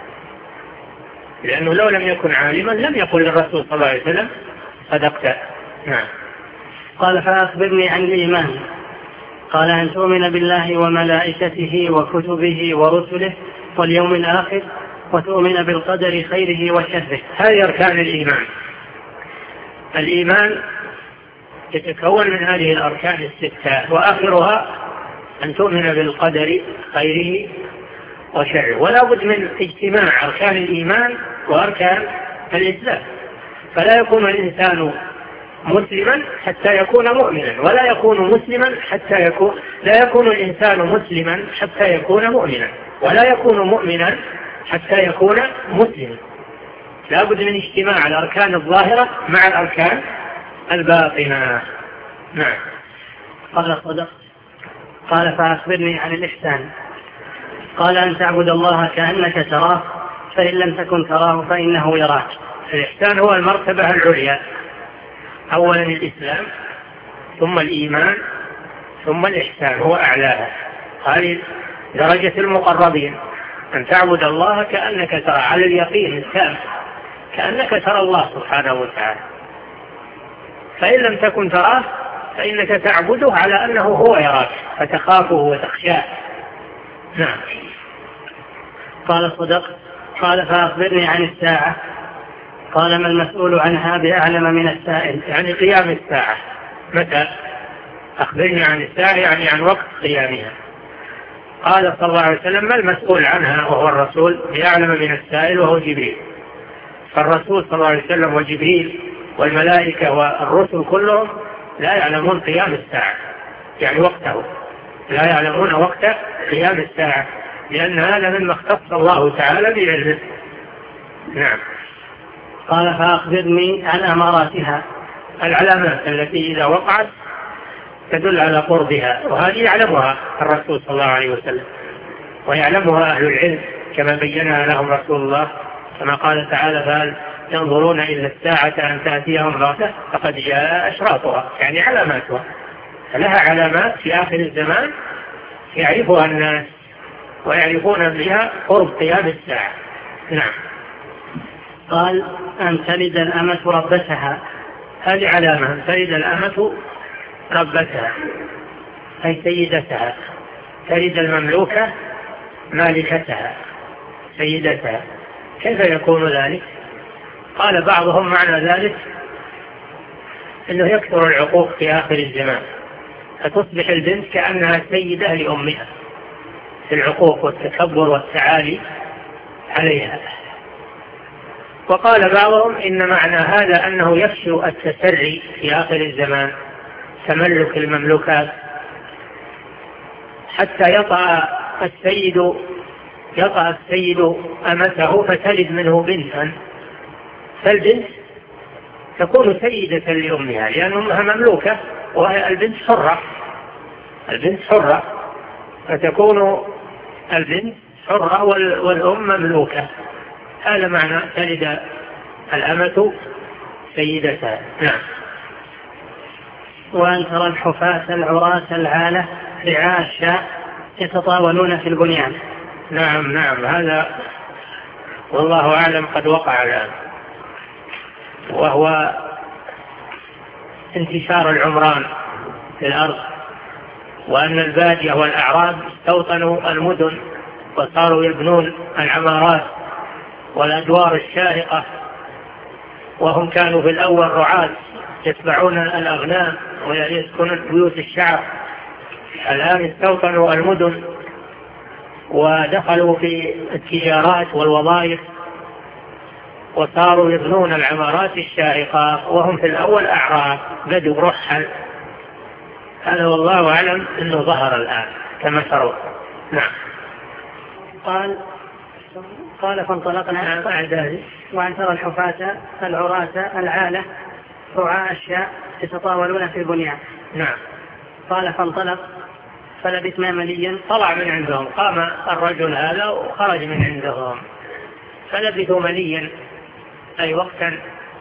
لأنه لو لم يكن عالما لم يقل للرسول صلى الله عليه وسلم صدقت. نعم. قال فأخبرني عن الإيمان. قال أن تؤمن بالله وملائكته وكتبه ورسله واليوم الآخر وتؤمن بالقدر خيره وشره. هذه أركان الإيمان. الإيمان يتكون من هذه الأركان الستة، وآخرها أن تؤمن بالقدر خيره وشره. ولا بد من اجتماع أركان الإيمان وأركان الإسلام، فلا يكون الإنسان مسلما حتى يكون مؤمنا، ولا يكون مسلما حتى يكون لا يكون الإنسان مسلما حتى يكون مؤمنا، ولا يكون مؤمنا حتى يكون مسلما. لا بد من اجتماع الأركان الظاهرة مع الأركان الباطنة. نعم. قال صدقت. قال فأخبرني عن الإحسان. قال أن تعبد الله كأنك تراه فإن لم تكن تراه فإنه يراك. الإحسان هو المرتبة العليا، أولا الإسلام ثم الإيمان ثم الإحسان هو أعلاها. هذه درجة المقربين، أن تعبد الله كأنك ترى على اليقين التام، كأنك ترى الله سبحانه وتعالى، فإن لم تكن تراه فإنك تعبده على أنه هو يراك فتخافه وتخشاه. نعم. قال صدقت. قال فأخبرني عن الساعة. قال ما المسؤول عنها بأعلم من السائل. يعني قيام الساعة متى؟ أخبرني عن الساعة يعني عن وقت قيامها. قال صلى الله عليه وسلم ما المسؤول عنها وهو الرسول بأعلم من السائل وهو جبريل. فالرسول صلى الله عليه وسلم وجبريل والملائكة والرسل كلهم لا يعلمون قيام الساعة، يعني وقته، لا يعلمون وقت قيام الساعة، لأن هذا مما اختص الله تعالى بعلمه. نعم. قال فأخبرني عن أماراتها. العلامات التي إذا وقعت تدل على قربها، وهذه يعلمها الرسول صلى الله عليه وسلم ويعلمها أهل العلم كما بينها لهم رسول الله، كما قال تعالى فهل ينظرون إلا الساعة أن تأتيهم بغتة فقد جاء أشراطها، يعني علاماتها، فلها علامات في آخر الزمان يعرفها الناس ويعرفون بها قرب قيام الساعة. نعم. قال أن تلد الأمة ربتها. هذه علامة، أن تلد الأمة ربتها أي سيدتها، تلد المملوكة مالكتها سيدتها. كيف يكون ذلك؟ قال بعضهم معنى ذلك أنه يكثر العقوق في آخر الزمان فتصبح البنت كأنها سيدة لأمها في العقوق والتكبر والتعالي عليها. وقال بعضهم إن معنى هذا أنه يفشو التسري في آخر الزمان، تملك المملوكات، حتى يطأ السيد يطأ السيد أمته فتلد منه بنتا، فالبنت تكون سيدة لأمها لأن أمها مملوكة والبنت حرة، البنت حرة فتكون البنت حرة والأم مملوكة. هذا معنى تلد الأمة سيدتها. نعم. وأن ترى الحفاة العراة العالة رعاء الشاء يتطاولون في البنيان. نعم نعم، هذا والله أعلم قد وقع الآن، وهو انتشار العمران في الأرض، وأن البادية والأعراب استوطنوا المدن وصاروا يبنون العمارات والأدوار الشاهقة، وهم كانوا في الأول رعاة يتبعون الأغنام ويسكنون بيوت الشعب. الآن استوطنوا المدن ودخلوا في التجارات والوظائف وصاروا يبنون العمارات الشاهقة، وهم في الأول أعراب بدوا رحل. هذا والله أعلم أنه ظهر الآن كما ترون. نعم. قال قال فانطلقنا بعد ذلك وأن ترى الحفاة العراة العالة رعاء الشاء يتطاولون في البنيان. نعم. قال فانطلق فلبثنا مليا. طلع من عندهم، قام الرجل هذا وخرج من عندهم، فلبثوا مليا أي وقتا،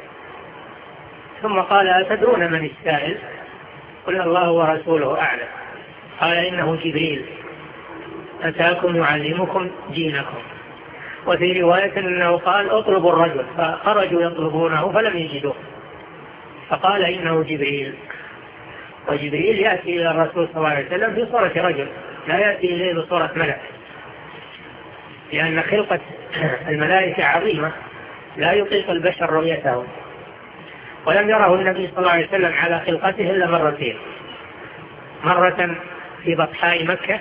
ثم قال أتدرون من السائل؟ قل الله ورسوله أعلم. قال إنه جبريل أتاكم يعلمكم دينكم. وفي رواية أنه قال اطلبوا الرجل، فخرجوا يطلبونه فلم يجدوه، فقال إنه جبريل. وجبريل يأتي إلى الرسول صلى الله عليه وسلم في صورة رجل، لا يأتي إليه بصورة ملك، لأن خلقة الملائكة عظيمة لا يطيق البشر رؤيته. ولم يره النبي صلى الله عليه وسلم على خلقته إلا مرتين، مرة في بطحاء مكة،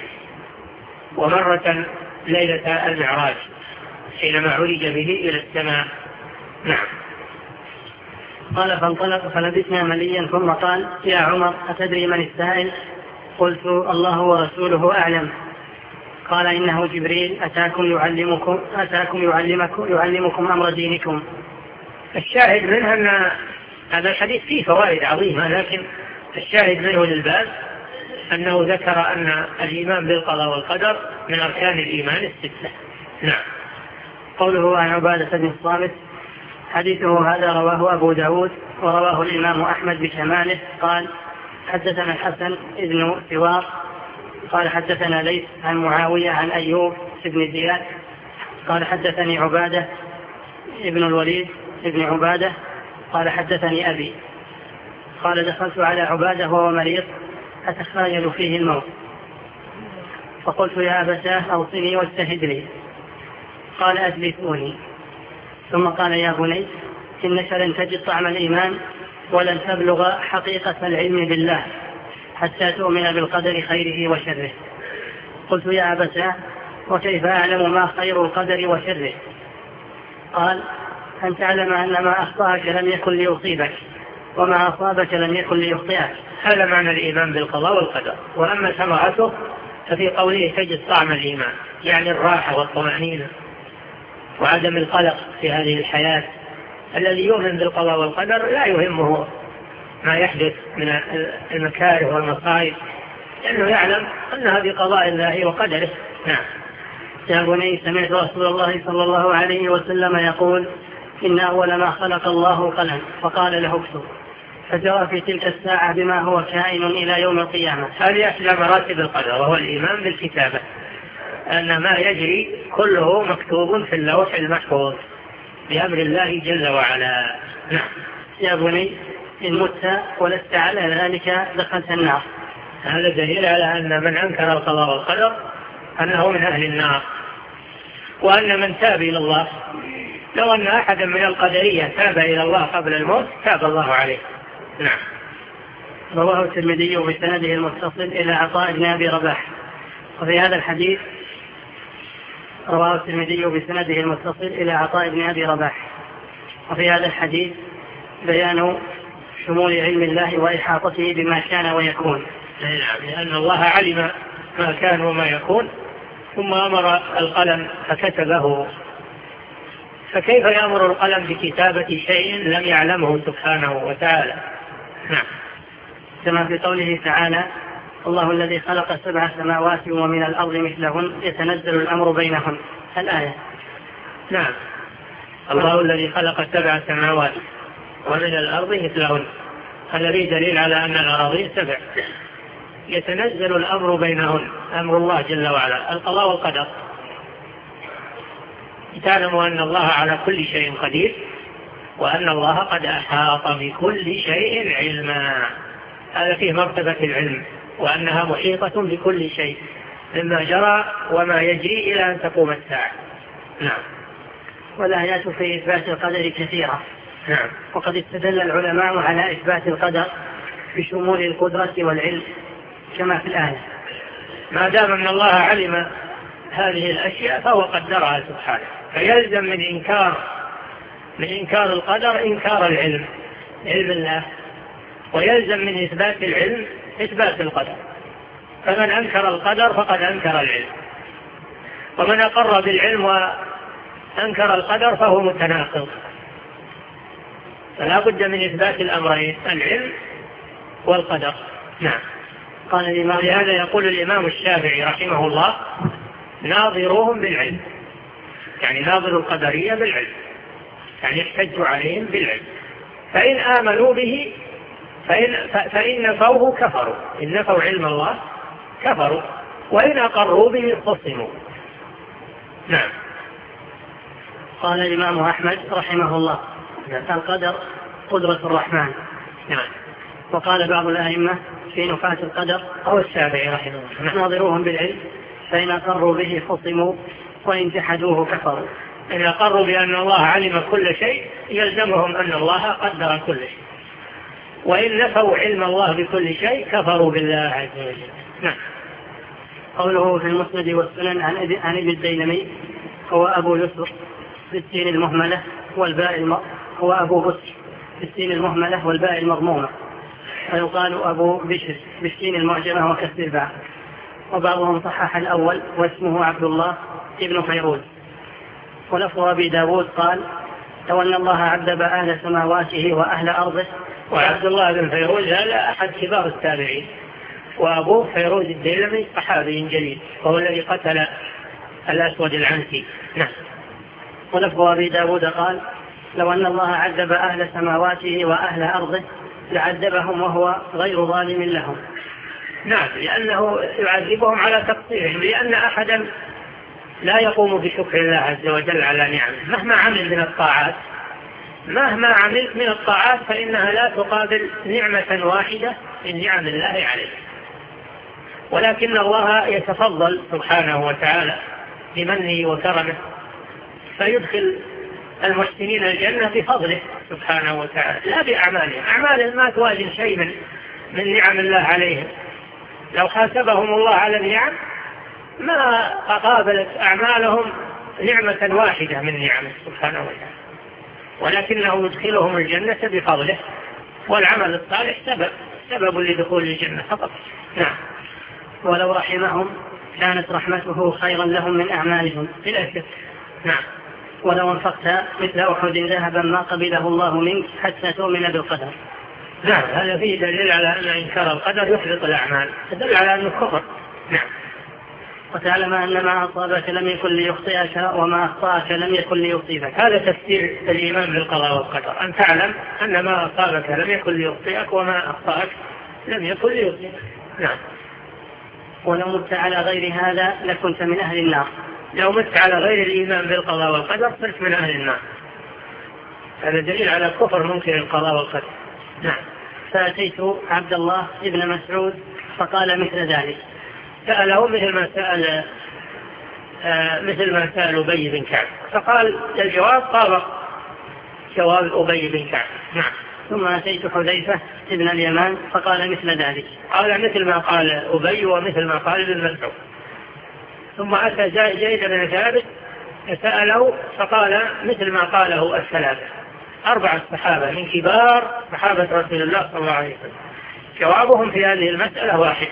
ومرة ليلة المعراج حينما عرج به إلى السماء. نعم. قال فانطلق فلبثنا مليا ثم قال يا عمر أتدري من السائل؟ قلت الله ورسوله أعلم. قال إنه جبريل أتاكم يعلمكم أتاكم يعلمكم يعلمكم أمر دينكم. الشاهد منها أن هذا الحديث فيه فوائد عظيمة، لكن الشاهد منه للباب أنه ذكر أن الإيمان بالقضاء والقدر من أركان الإيمان الستة. نعم. قوله عن عبادة بن الصامت حديثه هذا رواه أبو داود ورواه الإمام أحمد بكماله. قال حدثنا الحسن بن سوار قال حدثنا ليث عن معاوية عن أيوب بن زياد قال حدثني عبادة ابن الوليد ابن عبادة قال حدثني أبي قال دخلت على عبادة وهو مريض أتخيل فيه الموت فقلت يا أبتاه أوصني واجتهد لي قال أجلسوني ثم قال يا بني إنك لن تجد طعم الإيمان ولن تبلغ حقيقة العلم بالله حتى تؤمن بالقدر خيره وشره. قلت يا أبتاه وكيف أعلم ما خير القدر وشره؟ قال أن تعلم أن ما أخطأك لم يكن ليصيبك وما أصابك لم يكن ليخطئك. هذا معنى الإيمان بالقضاء والقدر. وأما ثمرته ففي قوله تجد طعم الإيمان، يعني الراحة والطمأنينة وعدم القلق في هذه الحياة. الذي يؤمن بالقضاء والقدر لا يهمه ما يحدث من المكاره والمصائب، لأنه يعلم أنها بقضاء الله وقدره. نعم. يا بني سمعت رسول الله صلى الله عليه وسلم يقول إن أول ما خلق الله قلم فقال له اكتب فجرى في تلك الساعة بما هو كائن إلى يوم القيامة. هذه أحلى مراتب القدر، وهو الإيمان بالكتابة، أن ما يجري كله مكتوب في اللوح المحفوظ بأمر الله جل وعلا. نعم. يا بني إن مت ولست على ذلك دخلت النار. هذا دليل على أن من أنكر القضاء والقدر أنه من أهل النار، وأن من تاب إلى الله، لو أن أحدا من القدرية تاب إلى الله قبل الموت تاب الله عليه. نعم. رواه الترمذي بسنده المتصل إلى عطاء بن أبي رباح. وفي هذا الحديث رواه الترمذي بسنده المتصل إلى عطاء بن أبي رباح وفي هذا الحديث بيان شمول علم الله وإحاطته بما كان ويكون. نعم، لأن الله علم ما كان وما يكون ثم أمر القلم فكتبه، فكيف يأمر القلم بكتابة شيء لم يعلمه سبحانه وتعالى؟ نعم. كما في قوله تعالى الله الذي خلق سبع سماوات ومن الأرض مثلهن يتنزل الأمر بينهن الآية. نعم. الله الذي خلق سبع سماوات ومن الأرض مثلهن، هذا فيه دليل على أن الأراضين سبع، يتنزل الأمر بينهن، أمر الله جل وعلا القضاء والقدر. تعلموا أن الله على كل شيء قدير، وأن الله قد أحاط بكل شيء علما. هذا فيه مرتبة العلم، وأنها محيطة بكل شيء مما جرى وما يجري إلى أن تقوم الساعة. نعم. والآيات في إثبات القدر كثيرة. نعم. وقد استدل العلماء على إثبات القدر بشمول القدرة والعلم كما في الآية. ما دام أن الله علم هذه الأشياء فهو قدرها سبحانه، فيلزم من إنكار من إنكار القدر إنكار العلم، علم الله، ويلزم من إثبات العلم إثبات القدر. فمن أنكر القدر فقد أنكر العلم، ومن أقر بالعلم وأنكر القدر فهو متناقض. فلا بد من إثبات الأمرين، العلم والقدر. نعم. قال الإمام لهذا يقول الإمام الشافعي رحمه الله ناظروهم بالعلم، يعني ناظروا القدرية بالعلم، يعني احتجوا عليهم بالعلم، فإن آمنوا به فإن, فإن نفوه كفروا، إن نفوا علم الله كفروا، وإن أقروا به خصموا. نعم. قال الإمام أحمد رحمه الله القدر قدرة الرحمن. نعم. وقال بعض الأئمة في نفاة القدر أو الشافعي رحمه الله ناظروهم بالعلم فإن أقروا به خصموا وإن جحدوه كفروا. إن أقروا بأن الله علم كل شيء يلزمهم أن الله قدر كل شيء، وإن نفوا علم الله بكل شيء كفروا بالله عز وجل. نعم. قوله في المسند والسنن عن ابن الديلمي هو أبو يسر بالسين المهملة والباء الم... هو أبو بسر بالسين المهملة والباء المضمومة، ويقال أبو بشر بالسين المعجمة وكسر الباء، وبعضهم صحح الأول واسمه عبد الله ابن فيروز. ولفظ أبي داود قال لو أن الله عذب أهل سماواته وأهل أرضه. وعبد الله بن فيروز هذا أحد كبار التابعين، وأبوه فيروز الديلمي صحابي جليل، وهو الذي قتل الأسود العنسي. نعم. ولفظ أبي داود قال لو أن الله عذب أهل سماواته وأهل أرضه لعذبهم وهو غير ظالم لهم. نعم، لأنه يعذبهم على تقصيرهم، لأن أحدا لا يقوم بشكر الله عز وجل على نعمه مهما عمل من الطاعات، مهما عمل من الطاعات فإنها لا تقابل نعمة واحدة من نعم الله عليه. ولكن الله يتفضل سبحانه وتعالى بمنه وكرمه فيدخل المحسنين الجنة بفضله سبحانه وتعالى لا بأعمالهم. أعمالهم ما توازن شيء من, من نعم الله عليهم. لو حاسبهم الله على النعم ما قابلت أعمالهم نعمة واحدة من نعمه سبحانه وتعالى، ولكنه يدخلهم الجنة بفضله، والعمل الصالح سبب سبب لدخول الجنة فقط. نعم. ولو رحمهم كانت رحمته خيرا لهم من أعمالهم بلا شك. نعم. ولو انفقت مثل أحد ذهبا ما قبله الله منك حتى تؤمن بالقدر. نعم، هذا فيه دليل على أن إنكار القدر يحبط الأعمال، تدل على أنه كفر. نعم. وتعلم أن ما أصابك لم يكن ليخطئك وما أخطأك لم يكن ليصيبك. هذا تفسير الإيمان بالقضاء والقدر، أن تعلم أن ما أصابك لم يكن ليخطئك وما أخطأك لم يكن ليصيبك. نعم. ولو مت على غير هذا لكنت من أهل النار. لو مت على غير الإيمان بالقضاء والقدر صرت من أهل النار. هذا دليل على كفر منكر القضاء والقدر. نعم. فأتيت عبد الله ابن مسعود فقال مثل ذلك. سأله مثل ما سأل آه مثل ما سأل أبي بن كعب، فقال الجواب طابق جواب أبي بن كعب. نعم. ثم أتيت حذيفة ابن اليمان فقال مثل ذلك. قال مثل ما قال أبي ومثل ما قال ابن مسعود. ثم أتى زيد بن ثابت فسأله فقال مثل ما قاله الثلاثة، أربعة صحابة من كبار صحابة رسول الله صلى الله عليه وسلم، جوابهم في هذه المسألة واحد.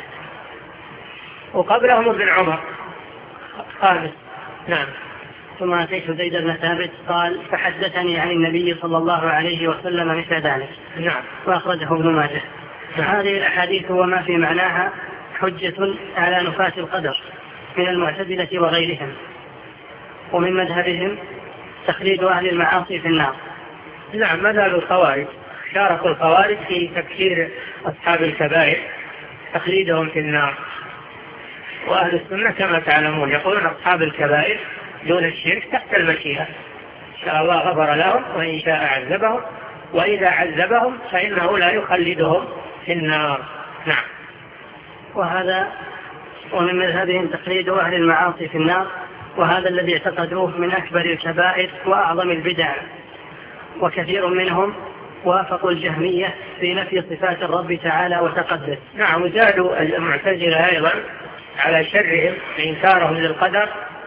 وقبلهم ابن عمر خامس. نعم. ثم أتيت زيد بن ثابت قال فحدثني عن النبي صلى الله عليه وسلم مثل ذلك. نعم. وأخرجه ابن ماجه. نعم. هذه الأحاديث وما في معناها حجة على نفاة القدر من المعتزلة وغيرهم، ومن مذهبهم تخليد أهل المعاصي في النار. نعم، مذهب الخوارج شاركوا الخوارج في تكفير أصحاب الكبائر تخليدهم في النار. وأهل السنة كما تعلمون يقولون أصحاب الكبائر دون الشرك تحت المشيئة، إن شاء الله غفر لهم وإن شاء عذبهم، وإذا عذبهم فإنه لا يخلدهم في النار. نعم. وهذا ومن مذهبهم تخليد أهل المعاصي في النار، وهذا الذي اعتقدوه من أكبر الكبائر وأعظم البدع. وكثير منهم وافقوا الجهمية في نفي صفات الرب تعالى وتقدس. نعم. وزادوا المعتزلة أيضا على شرهم إنكارهم للقدر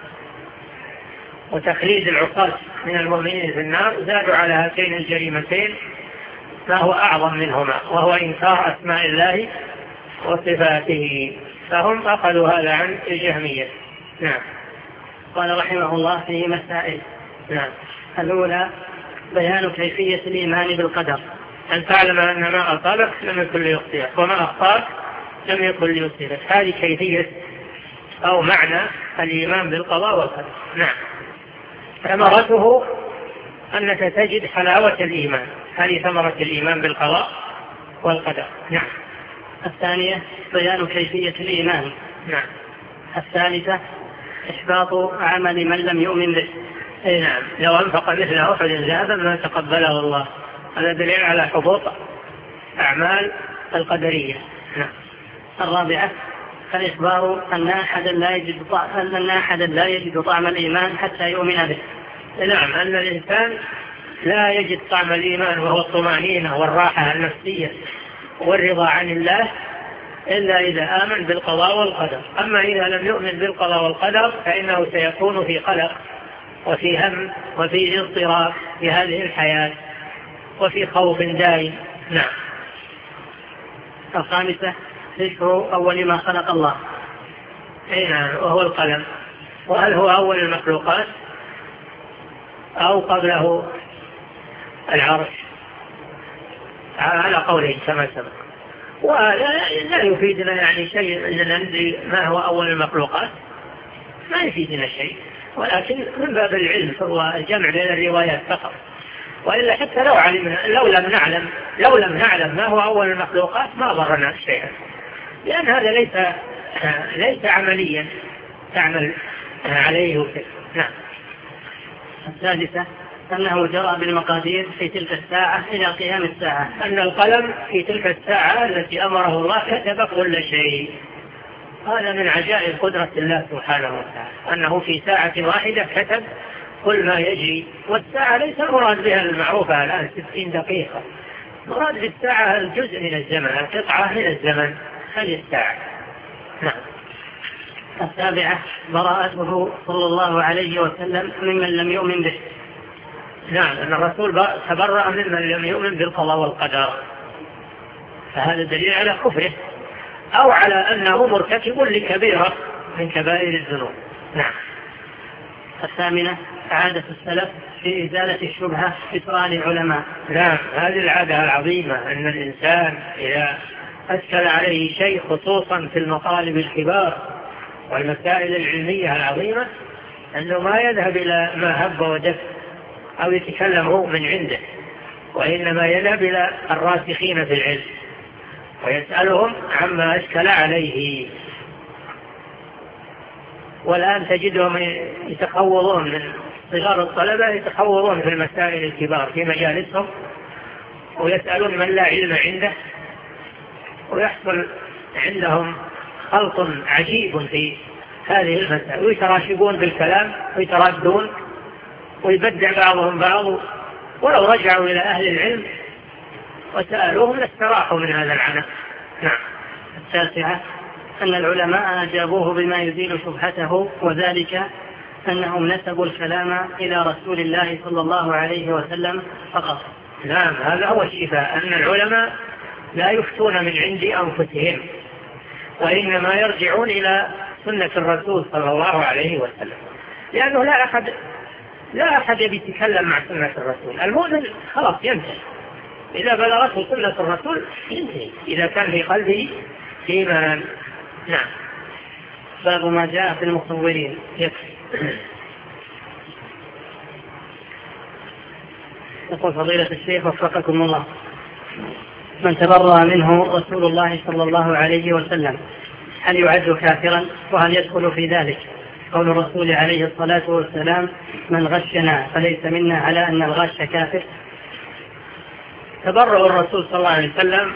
وتخليد العقاص من المؤمنين في النار، زادوا على هاتين الجريمتين ما هو أعظم منهما، وهو إنكار أسماء الله وصفاته، فهم أخذوا هذا عن الجهمية. نعم. قال رحمه الله فيه مسائل. نعم. الأولى بيان كيفية الإيمان بالقدر. أن تعلم أن ما أصابك لم يكن ليخطئك وما أخطأك لم يكن ليصيبك، هذه كيفية أو معنى الإيمان بالقضاء والقدر. نعم. ثمرته أنك تجد حلاوة الإيمان، هذه ثمرة الإيمان بالقضاء والقدر. نعم. الثانية بيان كيفية الإيمان. نعم. الثالثة إحباط عمل من لم يؤمن به. أي نعم، لو أنفق مثل أحد ذهبا ما تقبله الله، هذا دليل على حبوط أعمال القدرية. نعم. الرابعة الإخبار أن أحدا لا يجد طعم أن أحدا لا يجد طعم الإيمان حتى يؤمن به. نعم، أن الإنسان لا يجد طعم الإيمان وهو الطمأنينة والراحة النفسية والرضا عن الله إلا إذا آمن بالقضاء والقدر. أما إذا لم يؤمن بالقضاء والقدر فإنه سيكون في قلق وفي هم وفي اضطراب في هذه الحياة وفي خوف دائم. نعم. الخامسة ذكر أول ما خلق الله. أي نعم، وهو القلم. وهل هو أول المخلوقات أو قبله العرش على قوله كما سبق. ولا يفيدنا يعني شيء أننا ندري ما هو أول المخلوقات، ما يفيدنا شيء، ولكن من باب العلم هو الجمع بين الروايات فقط. وإلا حتى لو علمنا لو لم نعلم لو لم نعلم ما هو أول المخلوقات ما ضرنا شيئا، لأن هذا ليس ليس عمليا تعمل عليه وكذا. نعم. السادسة أنه جرى بالمقادير في تلك الساعة إلى قيام الساعة، أن القلم في تلك الساعة التي أمره الله كتب كل شيء. هذا من عجائب قدرة الله سبحانه وتعالى، أنه في ساعة واحدة كتب كل ما يجري. والساعة ليس المراد بها المعروفة الآن ستين دقيقة، مراد بالساعة الجزء من الزمن، القطعة من الزمن، هذه الساعة. نعم. السابعة براءته صلى الله عليه وسلم ممن لم يؤمن به. نعم، أن الرسول تبرأ ممن لم يؤمن بالقضاء والقدر، فهذا دليل على كفره أو على أنه مرتكب لكبيرة من كبائر الذنوب. نعم. الثامنة عادة السلف في إزالة الشبهة في سؤال العلماء. نعم، هذه العادة العظيمة، أن الإنسان إذا أشكل عليه شيء خصوصا في المطالب الكبار والمسائل العلمية العظيمة أنه ما يذهب إلى ما هب ودف أو يتكلم هو من عنده، وإنما يذهب إلى الراسخين في العلم ويسألهم عما أشكل عليه. والآن تجدهم يتخوضون من صغار الطلبة، يتخوضون في المسائل الكبار في مجالسهم ويسألون من لا علم عنده، ويحصل عندهم خلط عجيب في هذه المسائل، ويتراشقون بالكلام ويتردون ويبدع بعضهم بعض، ولو رجعوا إلى أهل العلم وسألوهم لاستراحوا من هذا العناء. نعم. التاسعة أن العلماء أجابوه بما يزيل شبهته، وذلك أنهم نسبوا الكلام إلى رسول الله صلى الله عليه وسلم فقط. نعم، هذا هو الشفاء، أن العلماء لا يفتون من عند أنفسهم، وإنما يرجعون إلى سنة الرسول صلى الله عليه وسلم، لأنه لا أحد لا أحد يتكلم مع سنة الرسول. المؤمن خلاص ينتهي، إذا بلغته سنة الرسول ينتهي، إذا كان في قلبه إيمان. نعم. باب ما جاء في المصورين. يكفي. يقول فضيلة الشيخ وفقكم الله: من تبرأ منه رسول الله صلى الله عليه وسلم هل يعد كافرا؟ وهل يدخل في ذلك قول الرسول عليه الصلاة والسلام: من غشنا فليس منا، على أن الغش كافر؟ تبرأ الرسول صلى الله عليه وسلم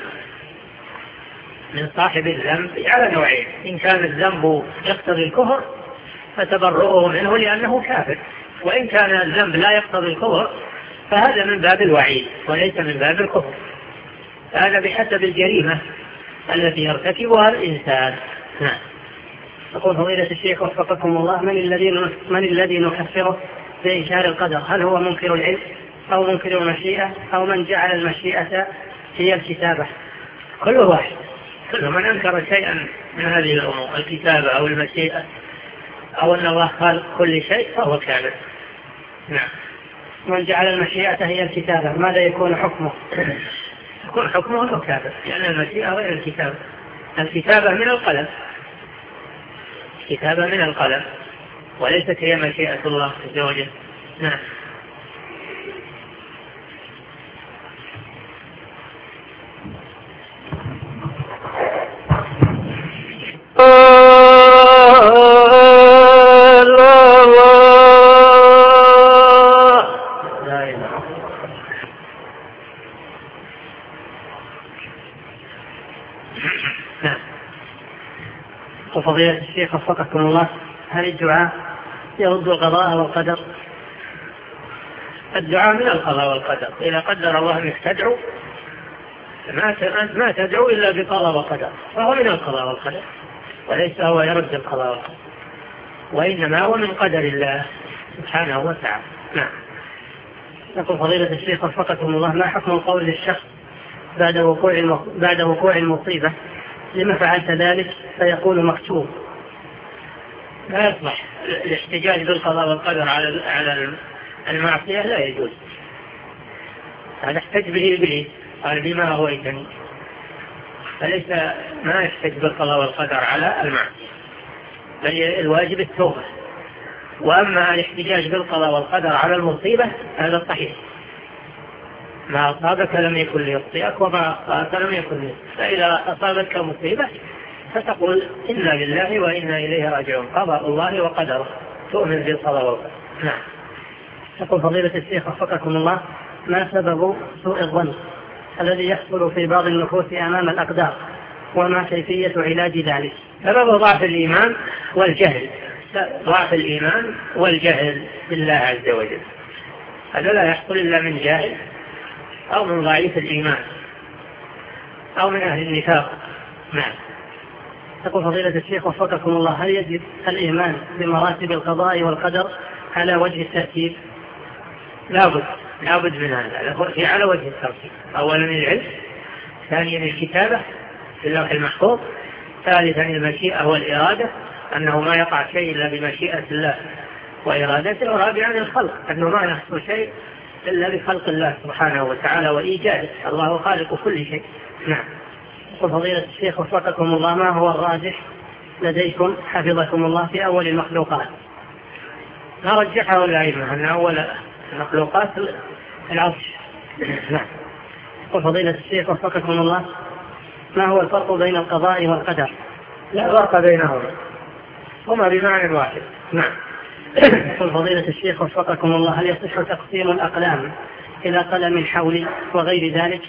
من صاحب الذنب على نوعين: إن كان الذنب يقتضي الكفر فتبرؤه منه لأنه كافر، وإن كان الذنب لا يقتضي الكفر فهذا من باب الوعيد وليس من باب الكفر، هذا بحسب الجريمة التي يرتكبها الإنسان. نعم. يقول فضيلة الشيخ وفقكم الله: من الذي من الذي نكفره بإنكار القدر؟ هل هو منكر العلم أو منكر المشيئة أو من جعل المشيئة هي الكتابة؟ كل واحد، كل من أنكر شيئا من هذه الأمور، الكتابة أو المشيئة أو أن الله خالق كل شيء فهو كافر. نعم. من جعل المشيئة هي الكتابة ماذا يكون حكمه؟ يكون حكمه أنه كافر، لأن يعني المشيئة غير الكتابة. الكتابة من القلم، كتابة من القلم وليست هي مشيئة الله عز وجل. نعم. وفضيلة الشيخ وفقكم الله: هل الدعاء يرد القضاء والقدر؟ الدعاء من القضاء والقدر، إذا قدر الله أنك تدعو ما تدعو إلا بقضاء وقدر، فهو من القضاء والقدر وليس هو يرد القضاء والقدر، وإنما هو من قدر الله سبحانه وتعالى. نعم. يقول فضيلة الشيخ وفقكم الله: ما حكم القول للشخص بعد وقوع بعد وقوع المصيبة: لما فعلت ذلك؟ فيقول مكتوب؟ لا يصلح الاحتجاج بالقضاء والقدر على على المعصية، لا يجوز. هذا احتج به إبليس قال بما أغويتني، فليس ما يحتج بالقضاء والقدر على المعصية، بل الواجب التوبة. وأما الاحتجاج بالقضاء والقدر على المصيبة هذا صحيح، ما أصابك لم يكن ليخطئك وما أخطأك لم يكن ليخطئك. فإذا أصابتك مصيبة فتقول إنا لله وإنا إليه راجعون، قضاء الله وقدره، تؤمن بالقضاء والقدر. نعم. يقول فضيلة الشيخ وفقكم الله: ما سبب سوء الظن الذي يحصل في بعض النفوس أمام الأقدار، وما كيفية علاج ذلك؟ سبب ضعف الإيمان والجهل، ضعف الإيمان والجهل بالله عز وجل، هذا لا يحصل إلا من جاهل أو من ضعيف الإيمان أو من أهل النفاق. نعم. يقول فضيلة الشيخ وفقكم الله: هل يجب الإيمان بمراتب القضاء والقدر على وجه الترتيب؟ لابد لابد من هذا، على وجه الترتيب. أولا العلم، ثانيا الكتابة في اللوح المحفوظ، ثالثا المشيئة والإرادة، أنه ما يقع شيء إلا بمشيئة الله وإرادته، ورابعا الخلق، أنه ما يحصل شيء إلا بخلق الله سبحانه وتعالى وإيجاده، الله خالق كل شيء. نعم. وفضيلة الشيخ وفقكم الله: ما هو الراجح لديكم حفظكم الله في أول المخلوقات؟ ما رجحه الأئمة أن أول المخلوقات العرش. نعم. وفضيلة الشيخ وفقكم الله: ما هو الفرق بين القضاء والقدر؟ لا فرق بينهما، هما بمعنى واحد. نعم. وفضيلة الشيخ وفقكم الله: هل يصح تقسيم الأقلام إلى قلم حولي وغير ذلك؟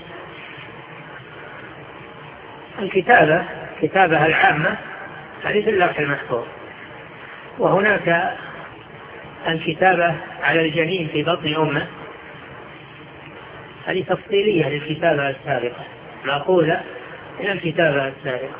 الكتابة كتابة العامة هذه في اللوح المحفوظ، وهناك الكتابة على الجنين في بطن أمه، هذه تفصيلية للكتابة السابقة، مأخوذة من الكتابة السابقة.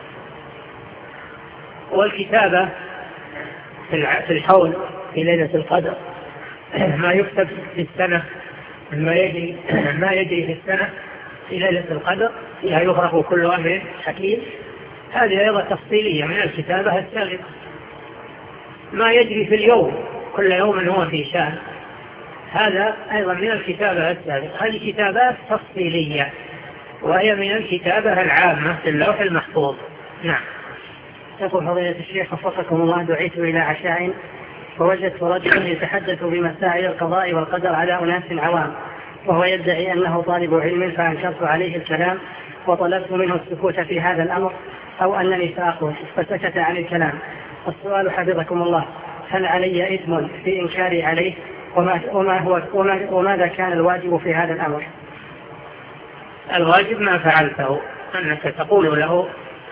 والكتابة في الحول في ليلة القدر، ما يكتب في السنة، ما يجري ما يجري في السنة في ليلة القدر، فيها يفرق كل أمر حكيم، هذه أيضا تفصيلية من الكتابة السابقة. ما يجري في اليوم، كل يوم هو في شأن، هذا أيضا من الكتابة السابقة. هذه كتابات تفصيلية، وهي من الكتابة العامة في اللوح المحفوظ. نعم. يقول فضيلة الشيخ وفقكم الله: دعيت إلى عشاء ووجدت رجلا يتحدث بمسائل القضاء والقدر على أناس عوام، وهو يدعي أنه طالب علم، فأنكرت عليه الكلام وطلبت منه السكوت في هذا الأمر، أو أنني سأقول، فسكت عن الكلام. السؤال حفظكم الله: هل علي إثم في إنكاري عليه؟ وما, وما هو وما وماذا كان الواجب في هذا الأمر؟ الواجب ما فعلته، أنك تقول له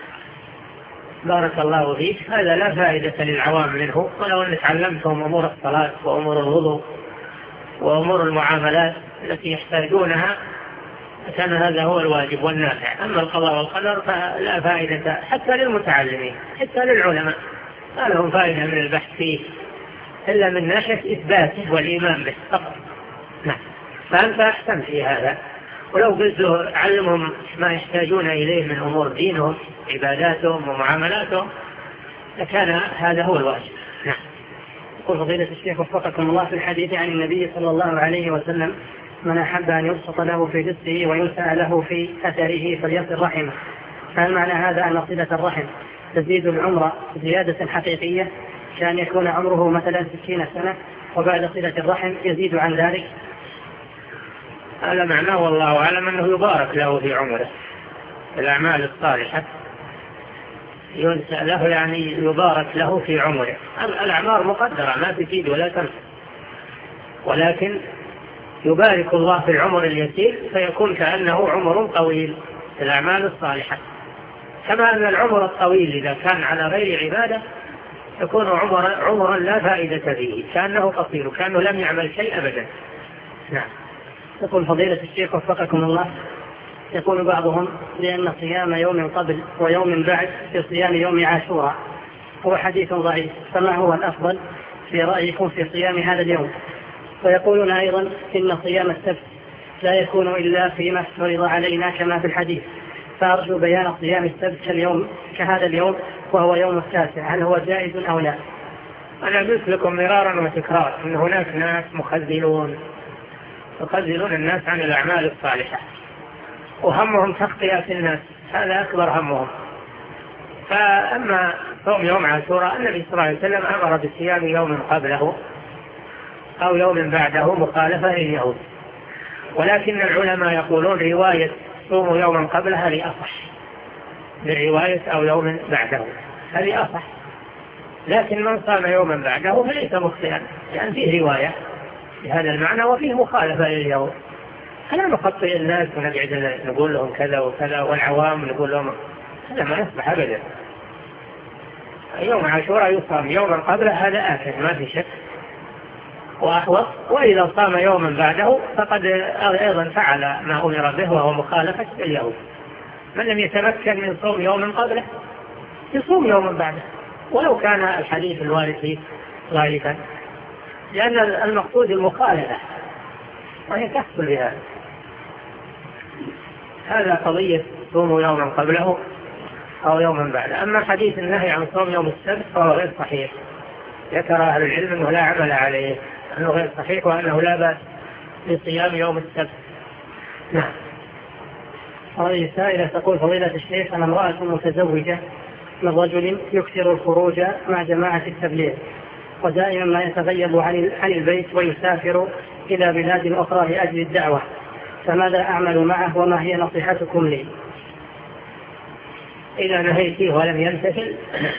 بارك الله فيك، هذا لا فائدة للعوام منه، ولو أن تعلمتهم أمور الصلاة وأمور الوضوء وأمور المعاملات التي يحتاجونها كان هذا هو الواجب والنافع. أما القضاء والقدر فلا فائدة حتى للمتعلمين، حتى للعلماء ما لهم فائدة من البحث فيه إلا من ناحية إثباته والإيمان به فقط. نعم. فأنت أحسن في هذا، ولو قلت له علمهم ما يحتاجون إليه من أمور دينهم عباداتهم ومعاملاتهم لكان هذا هو الواجب. نعم. يقول فضيلة الشيخ وفقكم الله: في الحديث عن النبي صلى الله عليه وسلم: من أحب أن يبسط له في جسده وينسأ له في أثره فليصل رحمه، فهل معنى هذا أن صلة الرحم تزيد العمر زيادة حقيقية، كان يكون عمره مثلا ستين سنة وبعد صلة الرحم يزيد عن ذلك؟ هذا معناه والله أعلم أنه يبارك له في عمره، الأعمال الصالحة ينسأ له، يعني يبارك له في عمره. الأعمار مقدرة ما تزيد ولا تنقص، ولكن يبارك الله في العمر اليسير فيكون كأنه عمر طويل، الأعمال الصالحة. كما أن العمر الطويل إذا كان على غير عبادة يكون عمر عمرا لا فائدة فيه، كأنه قصير، كأنه لم يعمل شيء أبدا. نعم. يقول فضيلة الشيخ وفقكم الله: يقول بعضهم لأن صيام يوم قبل ويوم بعد في صيام يوم عاشوراء هو حديث ضعيف، فما هو الأفضل في رأيكم في صيام هذا اليوم؟ ويقولون أيضا إن صيام السبت لا يكون إلا فيما افترض علينا كما في الحديث، فأرجو بيان صيام السبت كاليوم كهذا اليوم وهو يوم التاسع، هل هو جائز أو لا؟ أنا قلت لكم مرارا وتكرارا أن هناك ناس مخذلون يخذلون الناس عن الأعمال الصالحة وهمهم تخطئة الناس، هذا أكبر همهم. فأما صوم يوم عاشوراء النبي صلى الله عليه وسلم أمر بصيام يوم قبله أو يوم بعده مخالفة لليهود، ولكن العلماء يقولون رواية صوموا يوما قبله هذه أصح من رواية أو يوم بعده، هذه أصح. لكن من صام يوما بعده فليس مخطئا، يعني فيه رواية بهذا المعنى وفيه مخالفة لليوم. فلا نخطئ الناس ونقعد نقول لهم كذا وكذا والعوام نقول لهم، هذا ما يصلح أبدا. يوم عاشوراء يصام يوما قبله هذا آكد ما في شك وأحوط، وإذا صام يوما بعده فقد أيضا فعل ما أمر به وهو مخالفة اليهود. من لم يتمكن من صوم يوما قبله يصوم يوما بعده ولو كان الحديث الوارد فيه ضعيفا، لأن المقصود المخالفة وهي تحصل بها. هذا قضية صوموا يوما قبله أو يوما بعده. أما حديث النهي عن صوم يوم السبت فهو غير صحيح، ذكر أهل العلم أنه لا عمل عليه، أنه غير صحيح وأنه لا بأس بصيام يوم السبت. نعم. هذه سائلة تقول فضيلة الشيخ أنا امرأة متزوجة من رجل يكثر الخروج مع جماعة التبليغ ودائما ما يتغيب عن البيت ويسافر إلى بلاد أخرى لأجل الدعوة، فماذا أعمل معه وما هي نصيحتكم لي؟ إذا نهيتيه ولم يمتثل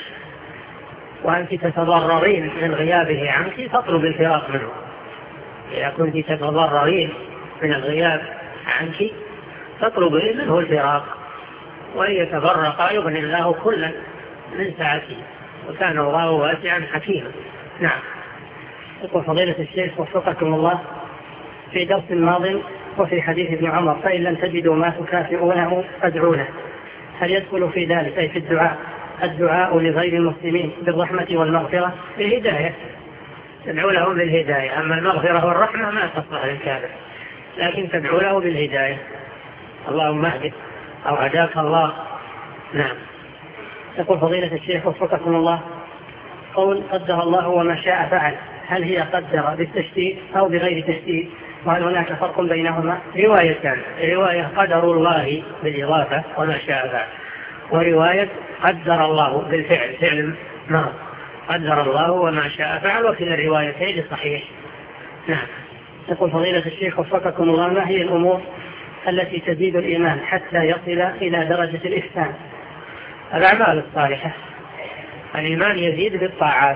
وأنت تتضررين من غيابه عنك فاطلب الفراق منه. إذا كنت تتضررين من الغياب عنك فاطلب منه الفراق، وإن يتفرقا يغني الله كلا من سعته وكان الله واسعا حكيما. نعم. يقول فضيلة الشيخ وفقكم الله في درس ماض وفي حديث ابن عمر فإن لم تجدوا ما تكافئونه فادعونه، هل يدخل في ذلك أي في الدعاء الدعاء لغير المسلمين بالرحمة والمغفرة؟ بالهداية، تدعو لهم بالهداية. أما المغفرة والرحمة ما تصلح للكافر، لكن تدعو له بالهداية، اللهم اهدك أو هداك الله. نعم. يقول فضيلة الشيخ وفقكم الله قول قدر الله وما شاء فعل، هل هي قدر بالتشديد أو بغير تشديد؟ وهل هناك فرق بينهما؟ روايتان، رواية قدر الله بالإضافة وما شاء فعل، ورواية قدر الله بالفعل فعل ما قدر الله وما شاء فعل، وكلا الروايتين صحيح. نعم. يقول فضيلة الشيخ وفقكم الله ما هي الأمور التي تزيد الإيمان حتى يصل إلى درجة الإحسان؟ الأعمال الصالحة. الإيمان يزيد بالطاعات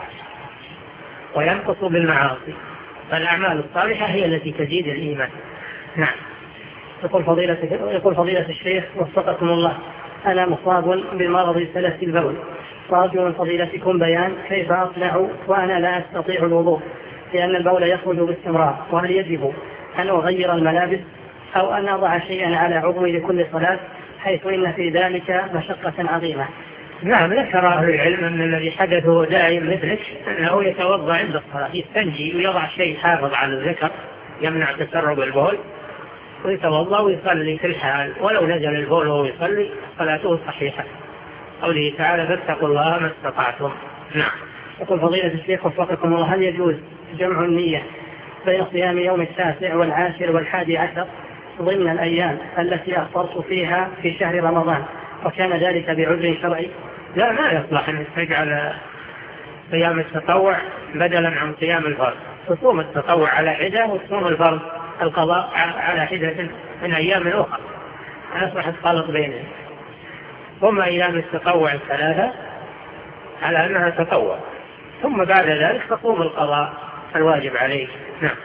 وينقص بالمعاصي، فالأعمال الصالحة هي التي تزيد الإيمان. نعم. يقول فضيلة, يقول فضيلة الشيخ وفقكم الله أنا مصاب بمرض سلس البول، فأرجو من فضيلتكم بيان كيف أصنع وأنا لا أستطيع الوضوء لأن البول يخرج باستمرار، وهل يجب أن أغير الملابس أو أن أضع شيئا على عضوي لكل صلاة حيث إن في ذلك مشقة عظيمة؟ نعم. ذكر أهل العلم أن الذي حدثه دائم مثلك أنه يتوضأ عند الصلاة، يستنجي ويضع شيء حافظ على الذكر يمنع تسرب البول ويتوضأ ويصلي في الحال، ولو نزل البول وهو يصلي صلاته صحيحة. قوله تعالى فاتقوا الله ما استطعتم. نعم. يقول فضيلة الشيخ وفقكم الله هل يجوز جمع النية بين صيام يوم التاسع والعاشر والحادي عشر ضمن الأيام التي أفطرت فيها في شهر رمضان وكان ذلك بعذر شرعي؟ لا، ما يصلح أن تجعل صيام التطوع بدلا عن صيام الفرض. تصوم التطوع على حدة وتصوم الفرض القضاء على حدة من أيام أخرى، لا يصلح الخلط بينهم. ثم أيام التطوع الثلاثة على أنها تطوع، ثم بعد ذلك تصوم القضاء الواجب عليك. نعم.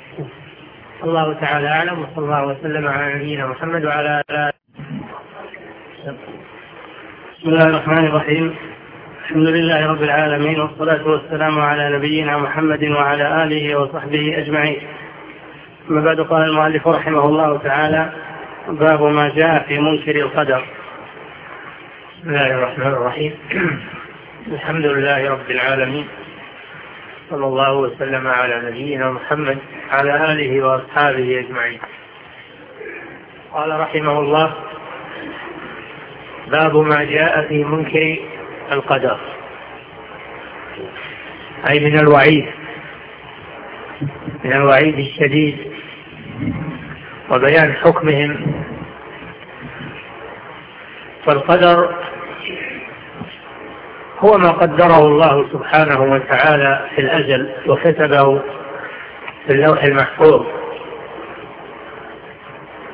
الله تعالى أعلم، وصلى الله وسلم على نبينا محمد وعلى آله. بسم الله الرحمن الرحيم. الحمد لله رب العالمين، والصلاة والسلام على نبينا محمد وعلى آله وصحبه أجمعين. أما بعد، قال المؤلف رحمه الله تعالى باب ما جاء في منكر القدر. بسم الله الرحمن الرحيم. الحمد لله رب العالمين، صلى الله وسلم على نبينا محمد على آله وأصحابه أجمعين. قال رحمه الله باب ما جاء في منكر القدر، أي من الوعيد من الوعيد الشديد وبيان حكمهم. فالقدر هو ما قدره الله سبحانه وتعالى في الأزل وكتبه في اللوح المحفوظ،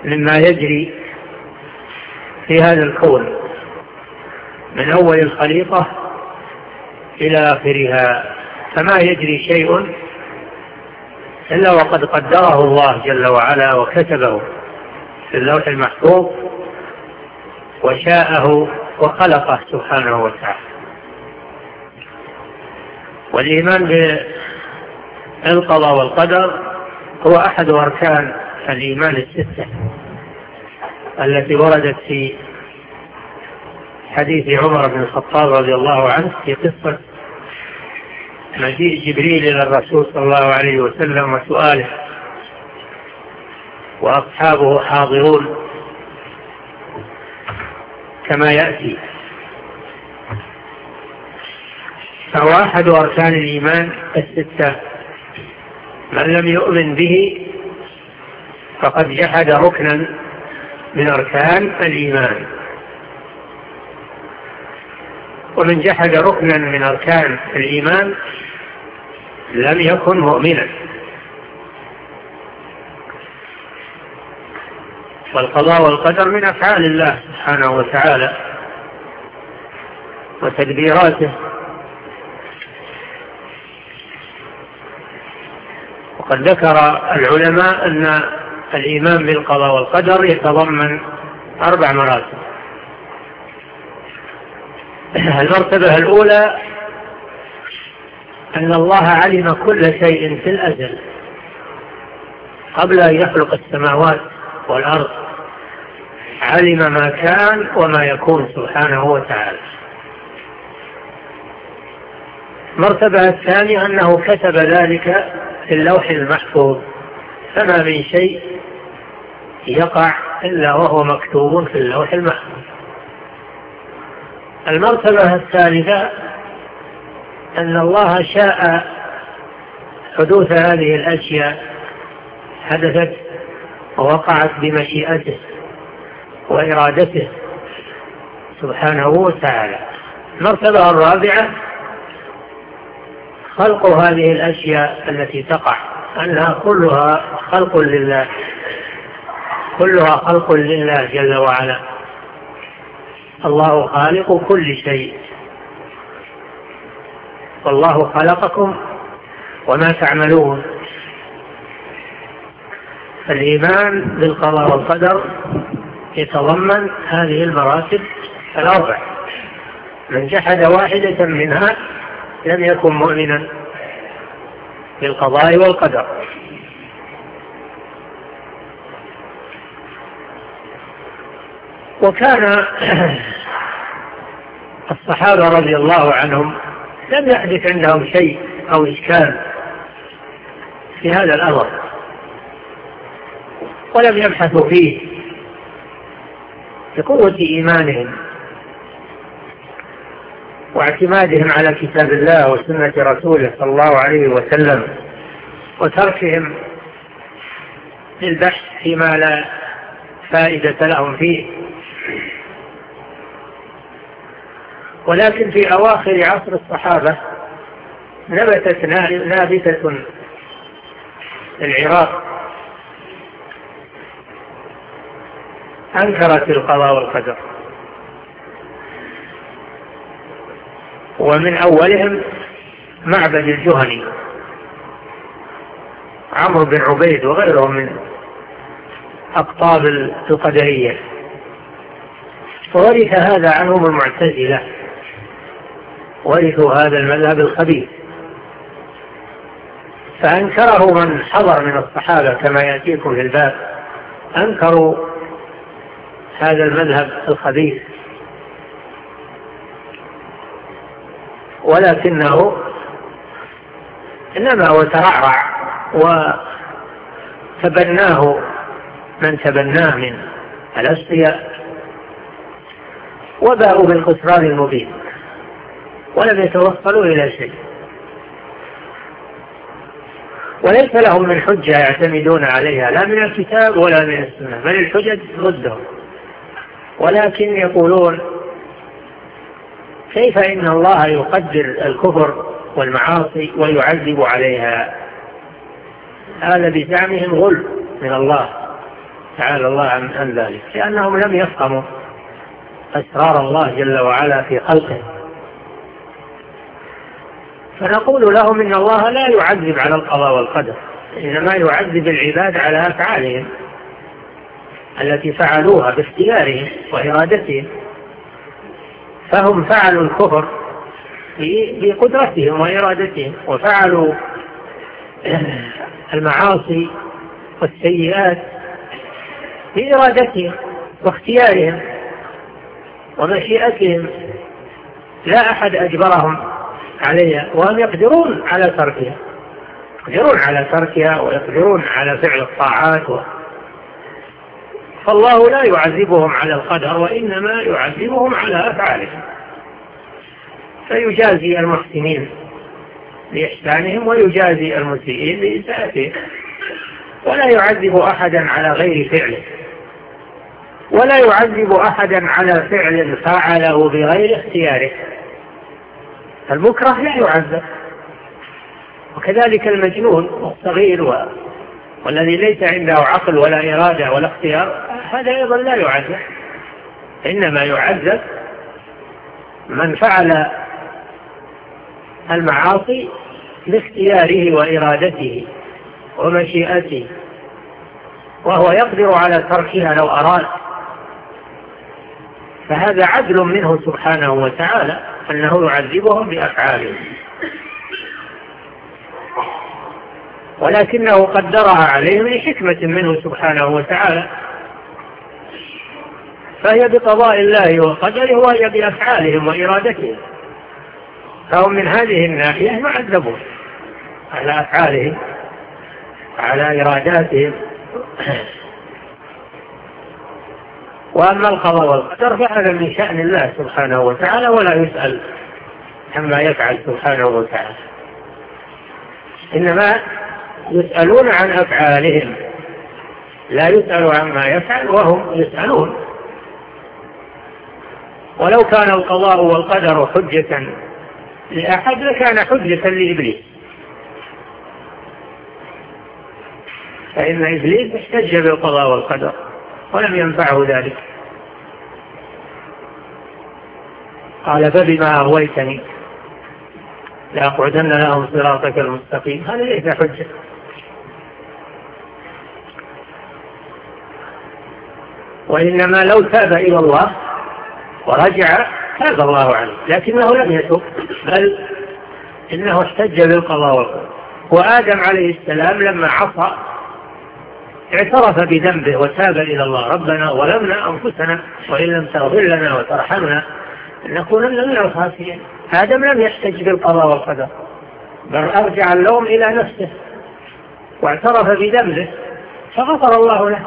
مما يجري في هذا الكون من أول الخليقة إلى آخرها، فما يجري شيء إلا وقد قدره الله جل وعلا وكتبه في اللوح المحفوظ وشاءه وخلقه سبحانه وتعالى. والإيمان بالقضاء والقدر هو أحد أركان الإيمان الستة التي وردت في حديث عمر بن الخطاب رضي الله عنه في قصة مجيء جبريل إلى الرسول صلى الله عليه وسلم وسؤاله وأصحابه حاضرون كما يأتي. فهو أحد أركان الإيمان الستة، من لم يؤمن به فقد جحد ركنا من أركان الإيمان، ومن جحد ركنا من أركان الإيمان لم يكن مؤمنا. والقضاء والقدر من أفعال الله سبحانه وتعالى وتدبيراته، وقد ذكر العلماء أن الإيمان بالقضاء والقدر يتضمن أربع مراتب. المرتبة الأولى أن الله علم كل شيء في الأزل قبل أن يخلق السماوات والأرض، علم ما كان وما يكون سبحانه وتعالى. المرتبة الثانية أنه كتب ذلك في اللوح المحفوظ، فما من شيء يقع إلا وهو مكتوب في اللوح المحفوظ. المرتبة الثالثة أن الله شاء حدوث هذه الأشياء، حدثت ووقعت بمشيئته وإرادته سبحانه وتعالى. المرتبة الرابعة خلق هذه الأشياء التي تقع، أنها كلها خلق لله، كلها خلق لله جل وعلا. الله خالق كل شيء، والله خلقكم وما تعملون. الإيمان بالقضاء والقدر يتضمن هذه المراتب الأربع، من جحد واحدة منها لم يكن مؤمنا بالقضاء والقدر. وكان الصحابة رضي الله عنهم لم يحدث عندهم شيء أو إشكال في هذا الأمر، ولم يبحثوا فيه بقوة إيمانهم واعتمادهم على كتاب الله وسنة رسوله صلى الله عليه وسلم، وتركهم للبحث فيما لا فائدة لهم فيه. ولكن في أواخر عصر الصحابة نبتت نابتة العراق أنكرت القضاء والقدر، ومن أولهم معبد الجهني عمرو بن عبيد وغيرهم من أقطاب القدرية. وورث هذا عنهم المعتزلة، ورثوا هذا المذهب الخبيث، فأنكره من حضر من الصحابة كما يأتيكم في الباب، أنكروا هذا المذهب الخبيث، ولكنه إنما هو ترعرع وتبناه من تبناه من الأصفياء، وباءوا بالخسران المبين ولم يتوصلوا إلى شيء، وليس لهم من حجة يعتمدون عليها لا من الكتاب ولا من السنة، بل الحجج ضدهم. ولكن يقولون كيف إن الله يقدر الكفر والمعاصي ويعذب عليها؟ هذا بزعمهم غل من الله تعالى الله عن ذلك، لأنهم لم يفهموا أسرار الله جل وعلا في خلقه. فنقول لهم إن الله لا يعذب على القضاء والقدر، إنما يعذب العباد على أفعالهم التي فعلوها باختيارهم وإرادتهم. فهم فعلوا الكفر بقدرتهم وإرادتهم، وفعلوا المعاصي والسيئات بإرادتهم واختيارهم ومشيئتهم، لا أحد أجبرهم عليها، وهم يقدرون على تركها، يقدرون على تركها ويقدرون على فعل الطاعات و... فالله لا يعذبهم على القدر، وإنما يعذبهم على أفعالهم، فيجازي المحسنين بإحسانهم ويجازي المسيئين بإساءتهم، ولا يعذب أحدا على غير فعله، ولا يعذب أحدا على فعل فعله بغير اختياره. المكره لا يعذب، وكذلك المجنون والصغير و... والذي ليس عنده عقل ولا إرادة ولا اختيار، هذا أيضا لا يعذب. إنما يعذب من فعل المعاصي باختياره وإرادته ومشيئته، وهو يقدر على تركها لو أراد، فهذا عدل منه سبحانه وتعالى أنه يعذبهم بأفعالهم، ولكنه قدرها عليهم لحكمة منه سبحانه وتعالى، فهي بقضاء الله وقدره، وهي بأفعالهم وإرادتهم، فهم من هذه الناحية معذبون على أفعالهم على إراداتهم. وأما القضاء والقدر فهذا من شأن الله سبحانه وتعالى، ولا يسأل عما يفعل سبحانه وتعالى، إنما يسألون عن أفعالهم، لا يسأل عما يفعل وهم يسألون. ولو كان القضاء والقدر حجة لأحد لكان حجة لإبليس، فإن إبليس احتج بالقضاء والقدر ولم ينفعه ذلك، قال فبما أغويتني لأقعدن لهم صراطك المستقيم. هذا ليس حجة. وإنما لو تاب إلى الله ورجع تاب الله عنه، لكنه لم يتوب، بل إنه احتج بالقضاء والقدر. وآدم عليه السلام لما عصى اعترف بذنبه وتاب إلى الله، ربنا ظلمنا أنفسنا وإن لم تغفر لنا وترحمنا لنكونن من الخاسرين. آدم لم يحتج بالقضاء والقدر، بل أرجع اللوم إلى نفسه واعترف بذنبه فغفر الله له.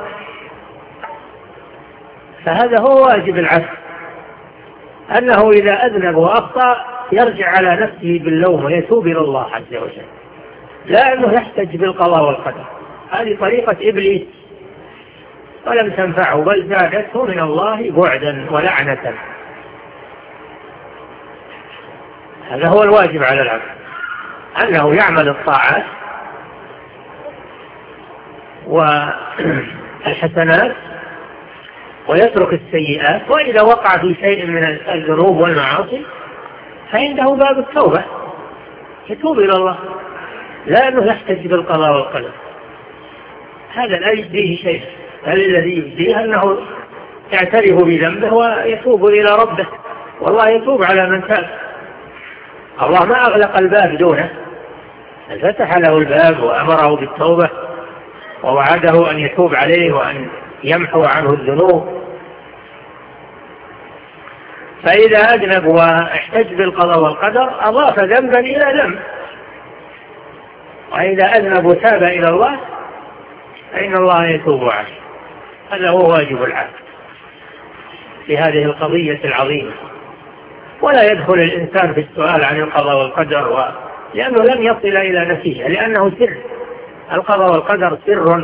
فهذا هو واجب العبد، أنه إذا أذنب وأخطأ يرجع على نفسه باللوم ويتوب إلى الله عز وجل، لا أنه يحتج بالقضاء والقدر. هذه طريقة إبليس ولم تنفعه، بل زادته من الله بعدا ولعنة. هذا هو الواجب على العبد، أنه يعمل الطاعات والحسنات ويترك السيئات، وإذا وقع في شيء من الذنوب والمعاصي فعنده باب التوبة يتوب إلى الله، لا أنه يحتج بالقضاء والقدر. هذا لا يجزيه شيء، بل الذي يجزيه أنه يعترف بذنبه ويتوب إلى ربه، والله يتوب على من تاب. الله ما أغلق الباب دونه، فتح له الباب وأمره بالتوبة ووعده أن يتوب عليه وأن يمحو عنه الذنوب. فإذا أذنب واحتج بالقضاء والقدر أضاف ذنبا إلى ذنب، وإذا أذنب وتاب إلى الله فإن الله يتوب عليه. هذا هو واجب العبد في هذه القضية العظيمة. ولا يدخل الإنسان في السؤال عن القضاء والقدر و... لأنه لم يصل إلى نتيجة، لأنه سر. القضاء والقدر سر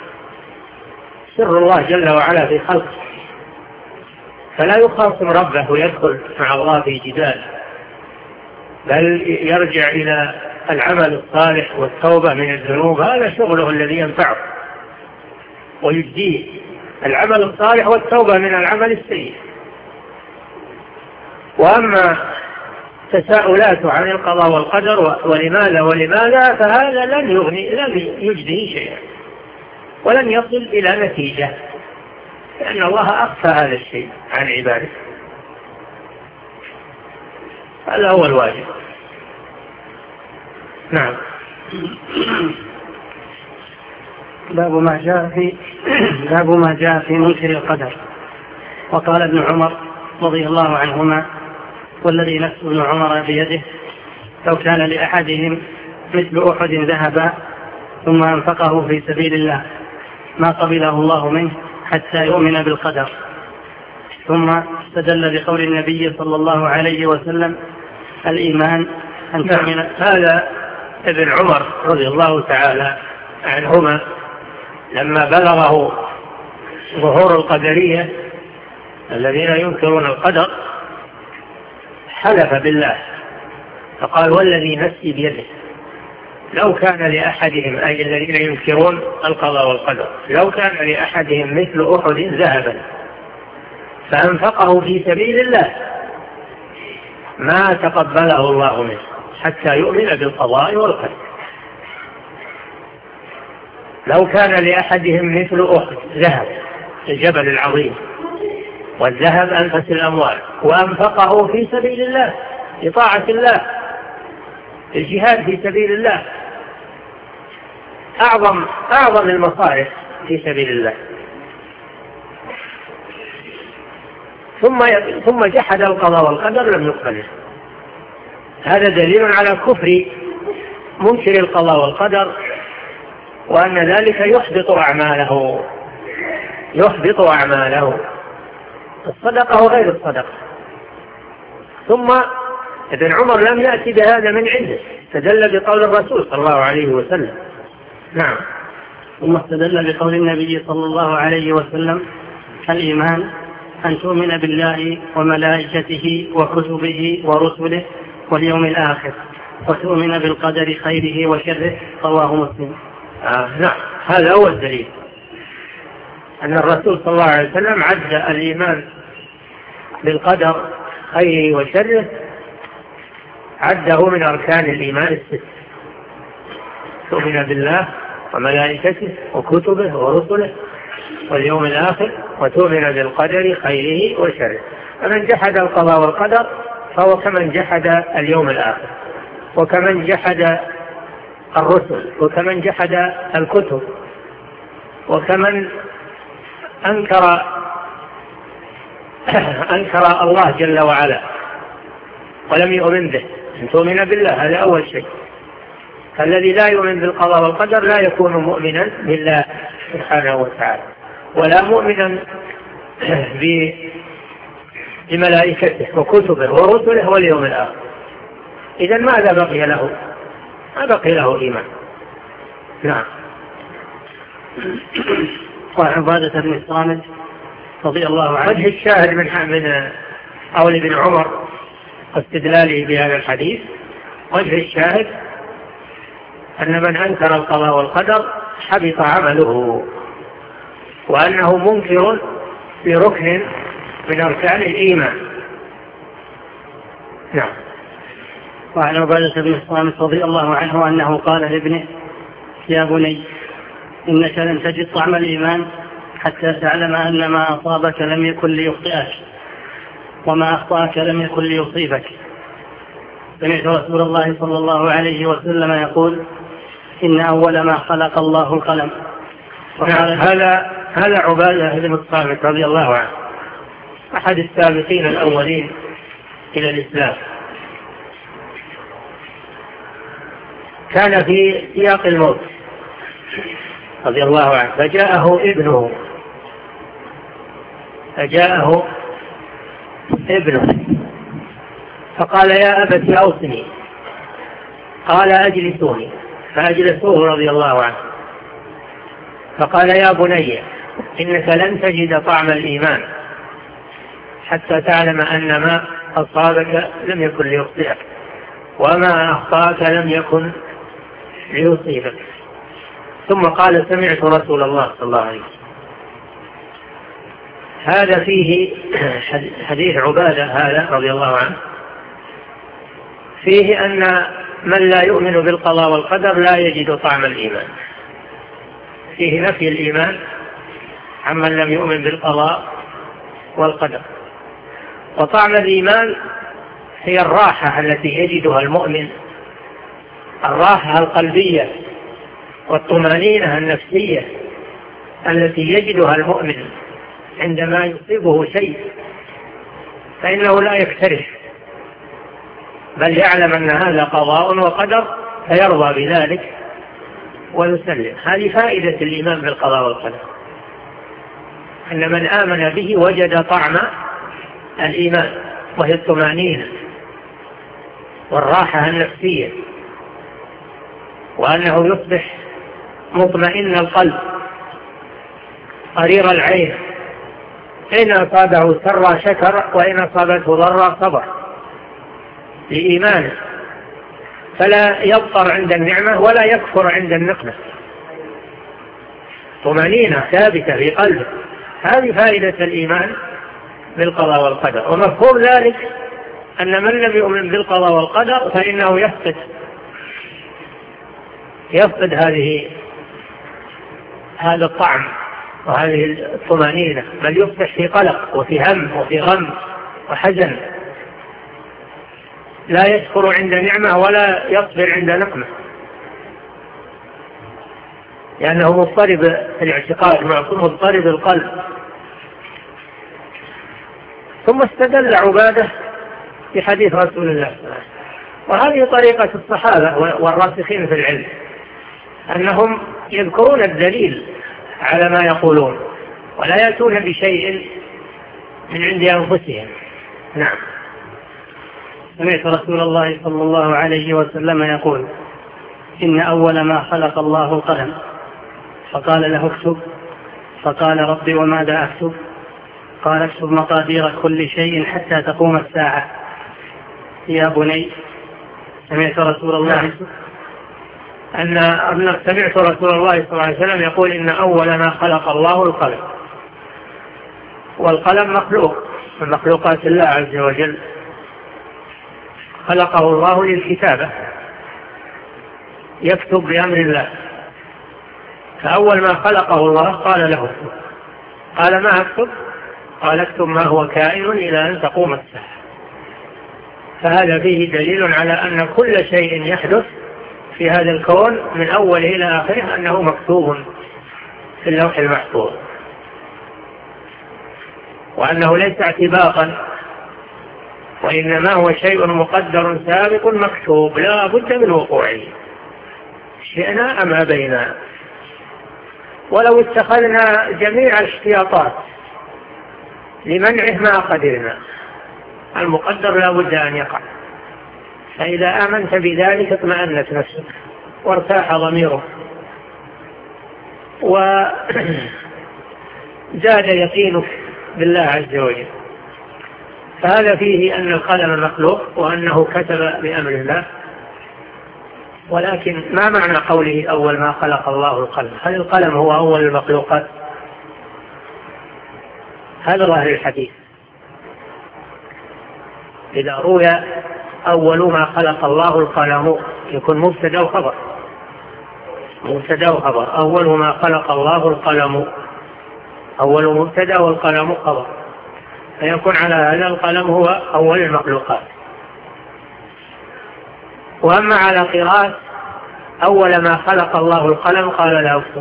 سر الله جل وعلا في خلقه، فلا يخاصم ربه ويدخل مع الله في جدال، بل يرجع إلى العمل الصالح والتوبة من الذنوب. هذا شغله الذي ينفعه ويجزيه العمل الصالح والتوبة من العمل السيء. وأما تساؤلات عن القضاء والقدر ولماذا ولماذا فهذا لن يغني لن يجدي شيئا ولن يصل إلى نتيجة، لأن الله أخفى هذا الشيء عن عباده. هذا هو الواجب. نعم. باب ما جاء في باب ما جاء في منكر القدر. وقال ابن عمر رضي الله عنهما: والذي نفس ابن عمر بيده لو كان لأحدهم مثل أحد ذهبا ثم أنفقه في سبيل الله ما قبله الله منه حتى يؤمن بالقدر. ثم استدل بقول النبي صلى الله عليه وسلم: الإيمان أن تؤمن. هذا ابن عمر رضي الله تعالى عنهما لما بلغه ظهور القدرية الذين ينكرون القدر حلف بالله فقال: والذي نفسي بيده لو كان لأحدهم، أي الذين ينكرون القضاء والقدر، لو كان لأحدهم مثل أحد ذهبا فأنفقه في سبيل الله ما تقبله الله منه حتى يؤمن بالقضاء والقدر. لو كان لأحدهم مثل أحد ذهب، الجبل العظيم، والذهب أنفس الأموال، وأنفقه في سبيل الله لطاعة الله، الجهاد في سبيل الله أعظم أعظم المصارف في سبيل الله، ثم ثم جحد القضاء والقدر لم يقبله، هذا دليل على كفر منكر القضاء والقدر، وأن ذلك يحبط أعماله يحبط أعماله الصدقة وغير الصدقة. ثم ابن عمر لم يأتي بهذا من عنده، استدل بقول الرسول صلى الله عليه وسلم. نعم. ثم استدل بقول النبي صلى الله عليه وسلم: الإيمان أن تؤمن بالله وملائكته وكتبه ورسله واليوم الآخر وتؤمن بالقدر خيره وشره. رواه مسلم. آه نعم، هذا هو الدليل، أن الرسول صلى الله عليه وسلم عد الإيمان بالقدر خيره وشره، عده من أركان الإيمان الست: تؤمن بالله وملائكته وكتبه ورسله واليوم الآخر وتؤمن بالقدر خيره وشره. فمن جحد القضاء والقدر فهو كمن جحد اليوم الآخر، وكمن جحد الرسل، وكمن جحد الكتب، وكمن أنكر أنكر الله جل وعلا ولم يؤمن به. أن تؤمن بالله هذا أول شيء. الذي لا يؤمن بالقضاء والقدر لا يكون مؤمنا بالله سبحانه وتعالى، ولا مؤمنا بملائكته وكتبه ورسله واليوم الآخر. إذن ماذا بقي له؟ ما بقي له إيمان. نعم. وعبادة بن الصامت رضي الله عنه. وجه الشاهد من من قول ابن عمر واستدلاله بهذا الحديث، وجه الشاهد أن من أنكر القضاء والقدر حبط عمله، وأنه منكر بركن من أركان الإيمان. نعم. وعن عبادة بن الصامت رضي الله عنه أنه قال لابنه: يا بني إنك لن تجد طعم الإيمان حتى تعلم أن ما أصابك لم يكن ليخطئك وما أخطأك لم يكن ليصيبك. سمعت رسول الله صلى الله عليه وسلم يقول: إن أول ما خلق الله القلم. هذا هذا عبادة بن الصامت رضي الله عنه، أحد السابقين الأولين إلى الإسلام. كان في سياق الموت رضي الله عنه، فجاءه ابنه فجاءه ابنه فقال: يا أبت أوصني. قال: أجلسوني. فأجلسوه رضي الله عنه، فقال: يا بني إنك لن تجد طعم الإيمان حتى تعلم أن ما أصابك لم يكن ليخطئك وما أخطأك لم يكن ليصيبك. ثم قال: سمعت رسول الله صلى الله عليه وسلم. هذا فيه حديث عبادة هذا رضي الله عنه، فيه أن من لا يؤمن بالقضاء والقدر لا يجد طعم الإيمان، فيه نفي الإيمان عمن لم يؤمن بالقضاء والقدر. وطعم الإيمان هي الراحة التي يجدها المؤمن، الراحة القلبية والطمأنينة النفسية التي يجدها المؤمن عندما يصيبه شيء فإنه لا يكترث، بل يعلم أن هذا قضاء وقدر فيرضى بذلك ويسلم. هذه فائدة الإيمان بالقضاء والقدر، أن من آمن به وجد طعم الإيمان، وهي الطمأنينة والراحة النفسية، وأنه يصبح مطمئن القلب قرير العين، إن أصابه سر شكر وإن أصابته ضر صبر لإيمانه، فلا يضطر عند النعمة ولا يكفر عند النقمة، طمأنينة ثابتة في قلبه. هذه فائدة الإيمان بالقضاء والقدر. ومفهوم ذلك أن من لم يؤمن بالقضاء والقدر فإنه يفقد يفقد هذه هذا الطعم وهذه الطمأنينة، بل يصبح في قلق وفي هم وفي غم وحزن، لا يشكر عند نعمة ولا يصبر عند نقمة، لأنه مضطرب الاعتقاد مضطرب القلب. ثم استدل عبادة بحديث رسول الله صلى الله عليه وسلم، وهذه طريقة الصحابة والراسخين في العلم، أنهم يذكرون الدليل على ما يقولون ولا يأتون بشيء من عند أنفسهم. نعم. سمعت رسول الله صلى الله عليه وسلم يقول: إن أول ما خلق الله القلم، فقال له اكتب، فقال ربي وماذا أكتب؟ قال اكتب مقادير كل شيء حتى تقوم الساعة. يا بني سمعت رسول الله أن أن سمعت رسول الله صلى الله عليه وسلم يقول: إن أول ما خلق الله القلم. والقلم مخلوق من مخلوقات الله عز وجل، خلقه الله للكتابة، يكتب بأمر الله. فأول ما خلقه الله قال له اكتب، قال ما أكتب؟ قال اكتب ما هو كائن إلى أن تقوم الساعة. فهذا فيه دليل على أن كل شيء يحدث في هذا الكون من أوله إلى آخره أنه مكتوب في اللوح المحفوظ، وأنه ليس اعتباطا، وإنما هو شيء مقدر سابق مكتوب لا بد من وقوعه، شئنا أم أبينا. ولو اتخذنا جميع الاحتياطات لمنعه ما قدرنا، المقدر لا بد أن يقع. فإذا آمنت بذلك اطمأنت نفسك وارتاح ضميرك وزاد يقينك بالله عز وجل. فهذا فيه أن القلم مخلوق وأنه كتب بأمر الله. ولكن ما معنى قوله أول ما خلق الله القلم؟ هل القلم هو أول المخلوقات؟ هذا ظاهر الحديث. إذا روي أول ما خلق الله القلم يكون مبتدأ وخبر، مبتدأ وخبر. أول ما خلق الله القلم، أول مبتدأ والقلم خبر، فيكون على هذا القلم هو أول المخلوقات. وأما على قراءة أول ما خلق الله القلم قال لا أكتب،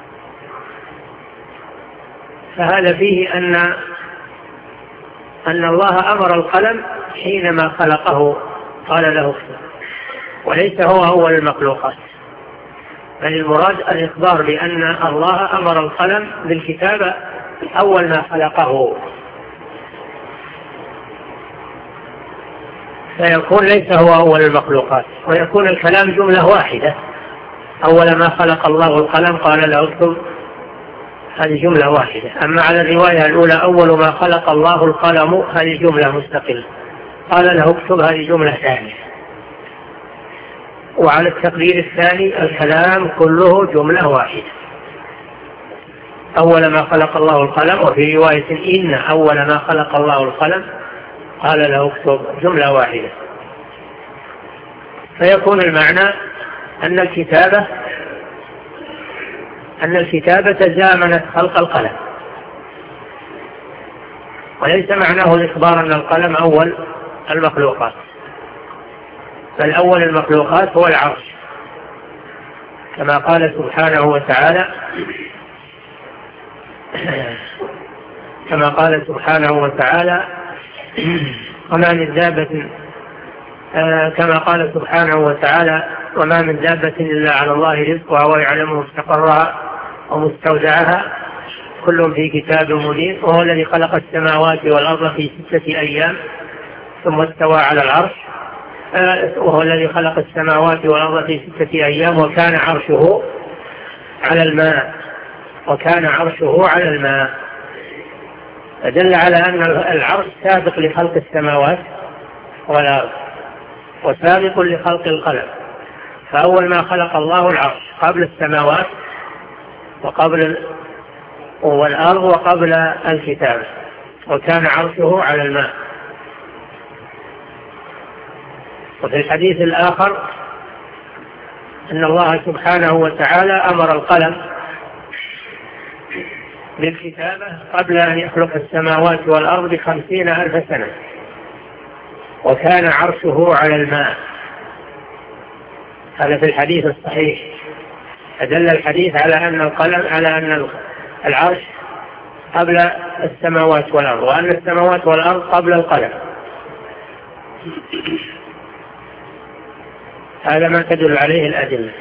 فهذا فيه أن أن الله أمر القلم حينما خلقه قال له اكتب، وليس هو أول المخلوقات، بل المراد الإخبار بأن الله أمر القلم بالكتابة أول ما خلقه، فيكون ليس هو أول المخلوقات، ويكون الكلام جملة واحدة. أول ما خلق الله القلم قال له اكتب، هذه جملة واحدة. أما على الرواية الأولى أول ما خلق الله القلم هذه جملة مستقلة، قال له اكتب هذه جملة ثانية. وعلى التقدير الثاني الكلام كله جملة واحدة. أول ما خلق الله القلم، وفي رواية إن أول ما خلق الله القلم قال له اكتب جملة واحدة. فيكون المعنى أن الكتابة أن الكتابة زامنت خلق القلم، وليس معناه الإخبار أن القلم أول المخلوقات، بل أول المخلوقات هو العرش، كما قال سبحانه وتعالى كما قال سبحانه وتعالى وما من دابة آه كما قال سبحانه وتعالى وما من دابة إلا على الله رزقها ويعلم مستقرها ومستودعها كل في كتاب مبين. وهو الذي خلق السماوات والأرض في ستة أيام ثم استوى على العرش آه وهو الذي خلق السماوات والأرض في ستة أيام وكان عرشه على الماء وكان عرشه على الماء فدل على أن العرش سابق لخلق السماوات والأرض وسابق لخلق القلم. فأول ما خلق الله العرش قبل السماوات وقبل والأرض وقبل الكتاب، وكان عرشه على الماء. وفي الحديث الآخر أن الله سبحانه وتعالى أمر القلم بالكتابة قبل أن يخلق السماوات والأرض بخمسين ألف سنة، وكان عرشه على الماء. هذا في الحديث الصحيح. فدل الحديث على أن القلم على أن العرش قبل السماوات والأرض، وأن السماوات والأرض قبل القلم. هذا ما تدل عليه الأدلة.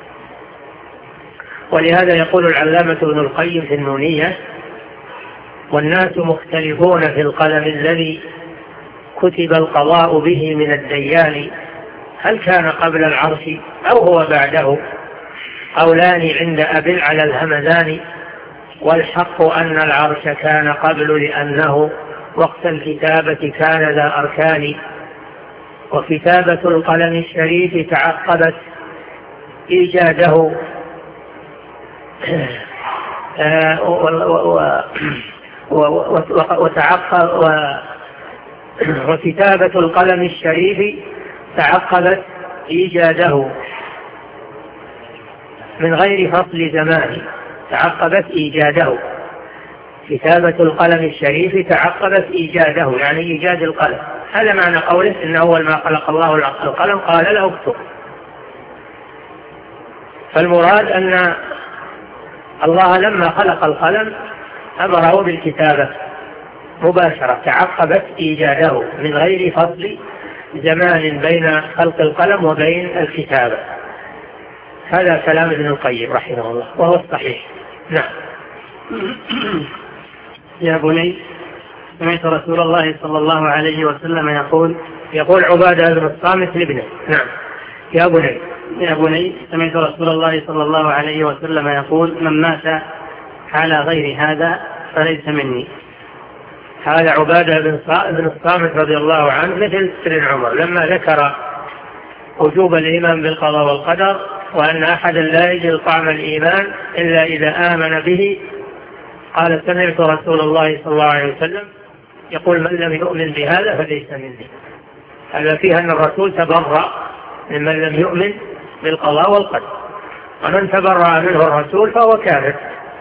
ولهذا يقول العلامة ابن القيم في النونية: والناس مختلفون في القلم الذي كتب القضاء به من الديان، هل كان قبل العرش أو هو بعده؟ قولان عند أبي على الهمدان، والحق أن العرش كان قبل لأنه وقت الكتابة كان ذا أركان، وكتابة القلم الشريف تعقبت إيجاده وتعقب وكتابة القلم الشريف تعقبت إيجاده من غير فصل زمان. تعقبت إيجاده كتابة القلم الشريف تعقبت إيجاده، يعني إيجاد القلم. هذا معنى قوله إن أول ما خلق الله القلم قال له اكتب. فالمراد أن الله لما خلق القلم أمره بالكتابة مباشرة، تعقبت إيجاده من غير فصل زمان بين خلق القلم وبين الكتابة. هذا كلام ابن القيم رحمه الله وهو الصحيح. نعم. يا بني سمعت رسول الله صلى الله عليه وسلم يقول يقول عبادة بن الصامت لابنه: نعم يا بني يا بني سمعت رسول الله صلى الله عليه وسلم يقول: من مات على غير هذا فليس مني. هذا عبادة بن الصامت رضي الله عنه مثل سيدنا عمر لما ذكر وجوب الإيمان بالقضاء والقدر، وأن أحدا لا يجد طعم الإيمان إلا إذا آمن به، قال: سمعت رسول الله صلى الله عليه وسلم يقول: من لم يؤمن بهذا فليس مني. هذا فيها أن الرسول تبرأ ممن لم يؤمن بالقضاء والقدر، ومن تبرأ منه الرسول فهو كافر،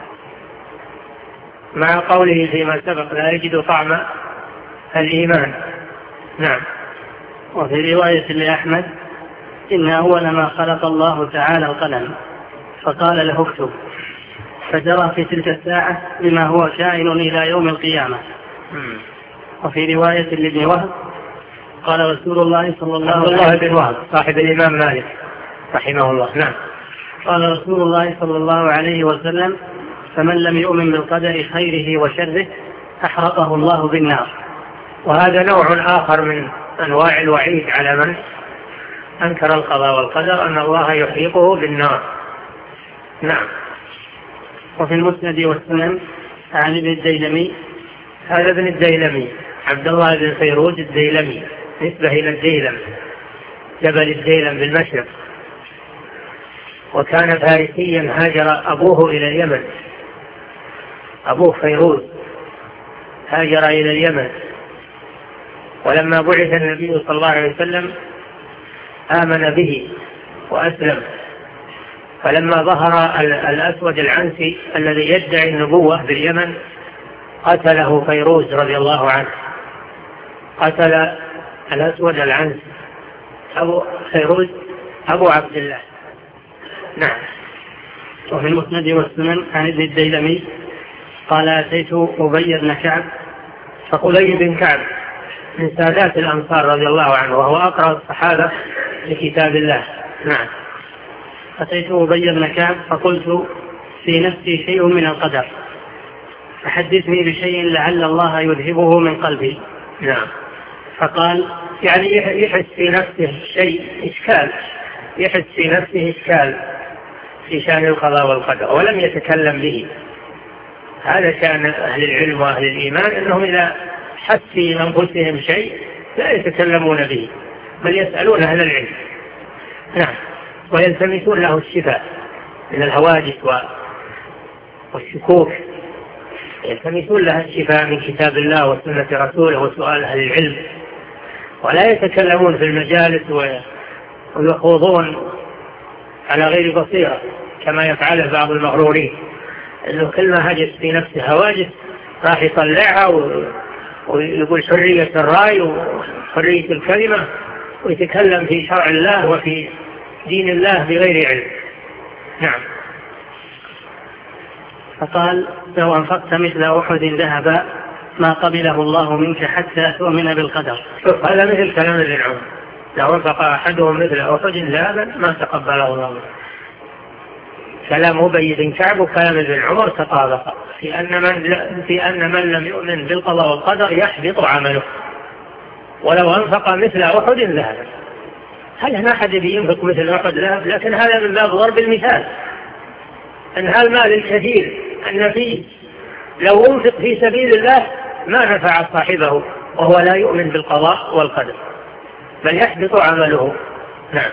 مع قوله فيما سبق: لا يجد طعم الإيمان. نعم. وفي رواية لأحمد: إن أول ما خلق الله تعالى القلم فقال له اكتب، فجرى في تلك الساعة بما هو كائن إلى يوم القيامة. وفي رواية لابن وهب قال رسول الله صلى الله عليه وسلم: الله بن وهب صاحب الإمام مالك رحمه الله. نعم. قال رسول الله صلى الله عليه وسلم: فمن لم يؤمن بالقدر خيره وشره أحرقه الله بالنار. وهذا نوع آخر من أنواع الوعيد على من أنكر القضاء والقدر، أن الله يحرقه بالنار. نعم. وفي المسند والسنن عن ابن الديلمي: هذا ابن الديلمي عبد الله بن فيروز الديلمي، نسبة إلى الديلم، جبل الديلم بالمشرق، وكان فارسيا هاجر أبوه إلى اليمن أبوه فيروز هاجر إلى اليمن، ولما بعث النبي صلى الله عليه وسلم آمن به وأسلم. فلما ظهر الأسود العنسي الذي يدعي النبوة باليمن قتله فيروز رضي الله عنه، قتل الأسود العنسي أبو فيروز أبو عبد الله. نعم. وفي المسند والسنن عن ابن الديلمي قال أتيت أبي بن كعب فأبي بن كعب من سادات الأنصار رضي الله عنه، وهو أقرأ الصحابة لكتاب الله. نعم. أتيت أبي بن كعب فقلت في نفسي شيء من القدر فحدثني بشيء لعل الله يذهبه من قلبي. نعم. فقال يعني يحس في نفسه شيء إشكال، يحس في نفسه إشكال في شأن القضاء والقدر ولم يتكلم به. هذا شأن أهل العلم وأهل الإيمان، أنهم إذا حس في أنفسهم شيء لا يتكلمون به بل يسألون أهل العلم. نعم. ويلتمسون له الشفاء من الهواجس والشكوك، يلتمسون لها الشفاء من كتاب الله وسنة رسوله وسؤال أهل العلم، ولا يتكلمون في المجالس ويخوضون على غير بصيرة كما يفعله بعض المغرورين، أنه كل ما هجس في نفسه هواجس راح يطلعها ويقول حرية الرأي وحرية الكلمة ويتكلم في شرع الله وفي دين الله بغير علم. نعم. فقال لو أنفقت مثل أحد ذهبا ما قبله الله منك حتى تؤمن بالقدر. هذا مثل كلام ابن عمر، لو أنفق أحدهم مثل أحد ذهبا ما تقبله الله منه. كلام أبي بن كعب وكلام ابن عمر تطابق في أن من في أن من لم يؤمن بالقضاء والقدر يحبط عمله ولو أنفق مثل أحد ذهبا. هل هنا أحد ينفق مثل أحد ذهب؟ لكن هذا من باب ضرب المثال، أن هالمال الكثير أن فيه لو أنفق في سبيل الله ما نفع صاحبه وهو لا يؤمن بالقضاء والقدر بل يحبط عمله. نعم.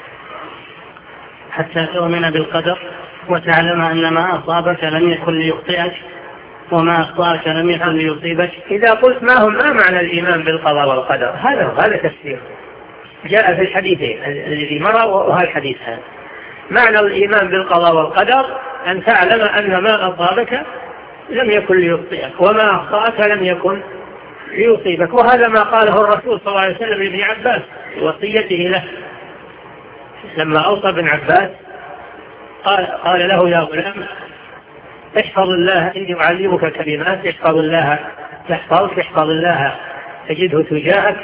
حتى تؤمن بالقدر وتعلم أن ما أصابك لم يكن ليخطئك وما أخطأك لم يكن ليصيبك. إذا قلت ما هو ما معنى الإيمان بالقضاء والقدر، هذا هذا تفسير جاء في الحديثين الذي مر وهذا الحديث هذا. معنى الإيمان بالقضاء والقدر أن تعلم أن ما أصابك لم يكن ليخطئك وما أخطأك لم يكن ليصيبك، وهذا ما قاله الرسول صلى الله عليه وسلم لابن عباس وصيته له لما أوصى ابن عباس قال, قال له يا غلام احفظ الله إني أعلمك كلمات احفظ الله تحفظك احفظ الله تجده تجاهك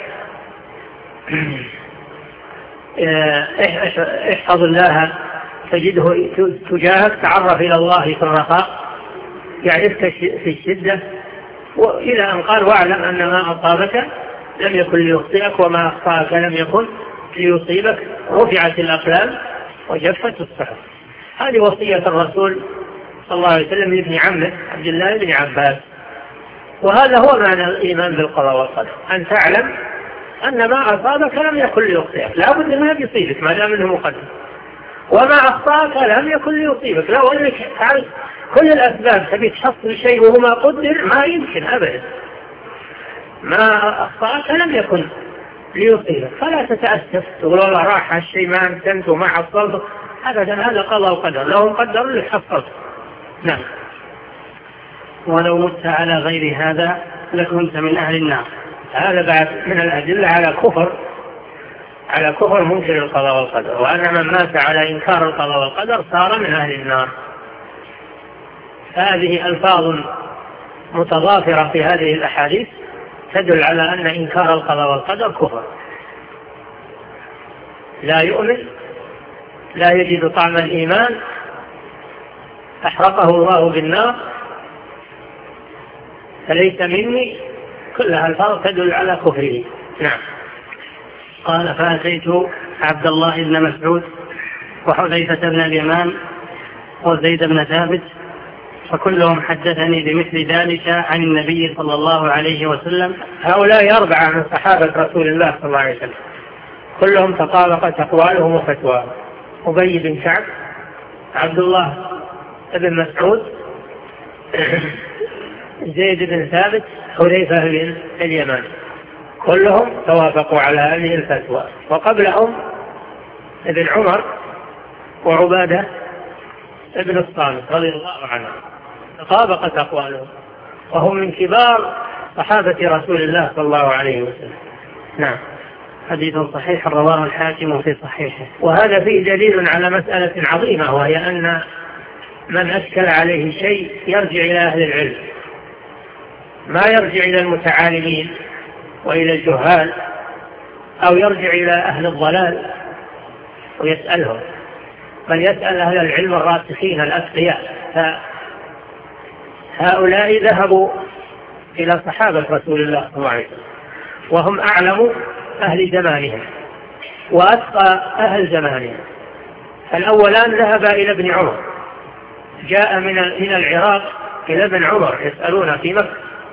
احفظ الله تجده تجاهك تعرف إلى الله في الرخاء يعرفك في الشدة، وإلى أن قال واعلم أن ما أصابك لم يكن ليخطئك وما أخطأك لم يكن ليصيبك رفعت الأقلام وجفت الصحف. هذه وصية الرسول صلى الله عليه وسلم لابن عمه عبد الله بن عباس، وهذا هو معنى الإيمان بالقضاء والقدر، أن تعلم أن ما أصابك لم يكن ليخطئك، لا بد ما يصيبك ما دام أنه مقدر، وما أخطأك لم يكن ليصيبك. لو أنك تعرف كل الأسباب تبي تحصل شيء وهو ما قدر ما يمكن أبدا، ما أخطأك لم يكن ليصيبك، فلا تتأسف تقول والله راح هالشيء ما أمتنت وما حصلته، أبدا هذا قضاء وقدر، لو قدر لك حصلت. نعم. ولو مت على غير هذا لكنت من أهل النار. هذا بعد من الأدلة على كفر على كفر منكر القضاء والقدر، وأن من مات على إنكار القضاء والقدر صار من أهل النار. هذه ألفاظ متضافرة في هذه الأحاديث تدل على أن إنكار القضاء والقدر كفر، لا يؤمن لا يجد طعم الإيمان أحرقه الله بالنار فليس مني، كلها ألفاظ تدل على كفره. نعم. قال فأتيت عبد الله بن مسعود وحذيفة بن اليمان وزيد بن ثابت فكلهم حدثني بمثل ذلك عن النبي صلى الله عليه وسلم. هؤلاء أربعة من صحابة رسول الله صلى الله عليه وسلم كلهم تطابقت أقوالهم وفتواهم: أبي بن كعب، عبد الله بن مسعود، زيد بن ثابت، حذيفة بن اليمان، كلهم توافقوا على هذه الفتوى. وقبلهم ابن عمر وعبادة ابن الصامت رضي الله عنه تطابقت أقوالهم، وهم من كبار صحابة رسول الله صلى الله عليه وسلم. نعم. حديث صحيح رواه الحاكم في صحيحه. وهذا فيه دليل على مسألة عظيمة، وهي أن من أشكل عليه شيء يرجع إلى أهل العلم، ما يرجع إلى المتعالمين وإلى الجهال أو يرجع إلى أهل الضلال ويسألهم، بل يسأل أهل العلم الراسخين الأتقياء. هؤلاء ذهبوا إلى صحابة رسول الله صلى الله عليه وسلم، وهم أعلم أهل زمانهم وأتقى أهل زمانهم. الأولان ذهب إلى ابن عمر، جاء من من العراق إلى ابن عمر يسألون في مكة،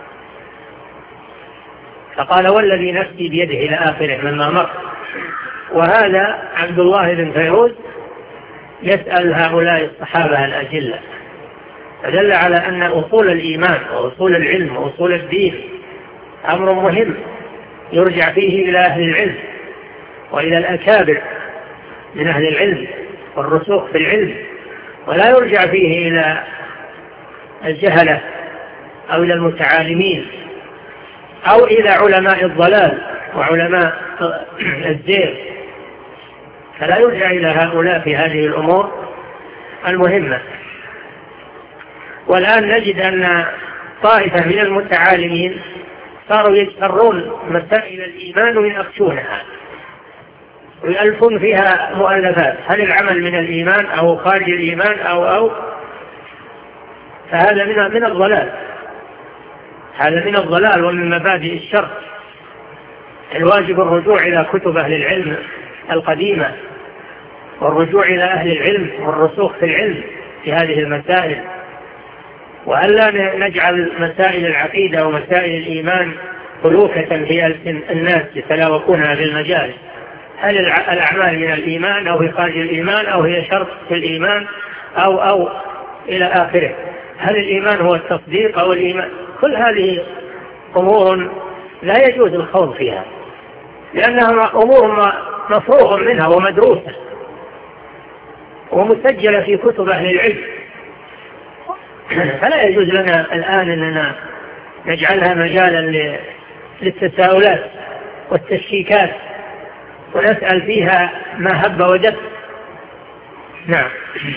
فقال والذي نفسي بيده إلى آخره مما مر. وهذا عبد الله بن فيروز يسأل هؤلاء الصحابة الأجلة، فدل على أن أصول الإيمان وأصول العلم وأصول الدين أمر مهم يرجع فيه إلى أهل العلم وإلى الأكابر من أهل العلم والرسوخ في العلم، ولا يرجع فيه إلى الجهلة أو إلى المتعالمين أو إلى علماء الضلال وعلماء الزير، فلا يرجع إلى هؤلاء في هذه الأمور المهمة. والآن نجد أن طائفة من المتعالمين صاروا يجترون مسائل الإيمان ويناقشونها ويألفون فيها مؤلفات، هل العمل من الإيمان أو خارج الإيمان أو أو فهذا من من الضلال، هذا من الضلال ومن مبادئ الشر. الواجب الرجوع إلى كتب أهل العلم القديمة والرجوع إلى أهل العلم والرسوخ في العلم في هذه المسائل، وألا نجعل مسائل العقيدة ومسائل الإيمان خلوكة في ألسن الناس يتلاوكونها في المجالس. هل الأعمال من الإيمان أو هي خارج الإيمان أو هي شرط في الإيمان أو أو إلى آخره؟ هل الإيمان هو التصديق أو الإيمان؟ كل هذه أمور لا يجوز الخوض فيها، لأنها أمور مفروغ منها ومدروسة ومسجلة في كتب أهل العلم، فلا يجوز لنا الآن أننا نجعلها مجالا للتساؤلات والتشكيكات ونسأل فيها ما هب ودب. نعم.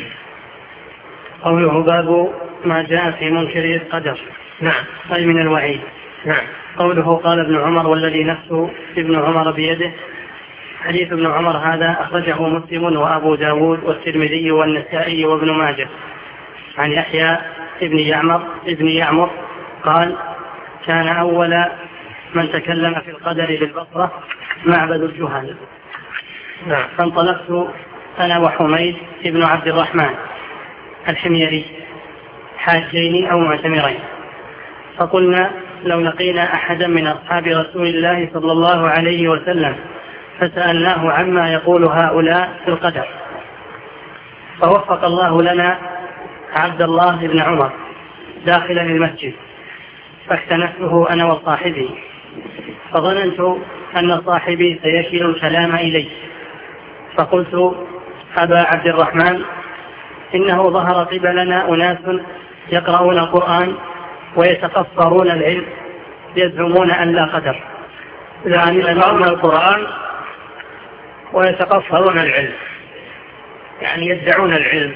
قوله باب ما جاء في منكر القدر. نعم. أي من الوعيد. نعم. قوله قال ابن عمر والذي نفسه ابن عمر بيده. حديث ابن عمر هذا أخرجه مسلم وأبو داود والترمذي والنسائي وابن ماجه عن يحيى ابن يعمر ابن يعمر قال كان أول من تكلم في القدر بالبصرة معبد الجهل. نعم. فانطلقت أنا وحميد ابن عبد الرحمن الحميري حاجين أو معتمرين، فقلنا لو لقينا أحدا من أصحاب رسول الله صلى الله عليه وسلم فسألناه عما يقول هؤلاء في القدر، فوفق الله لنا عبد الله بن عمر داخلا المسجد، فاحتنفته أنا وصاحبي، فظننت أن صاحبي سيشير الكلام إلي، فقلت أبا عبد الرحمن إنه ظهر قبلنا أناس يقرؤون القرآن ويتقصرون العلم يزعمون أن لا قدر، يعني يقرؤون القرآن ويتقصرون العلم، يعني يدعون العلم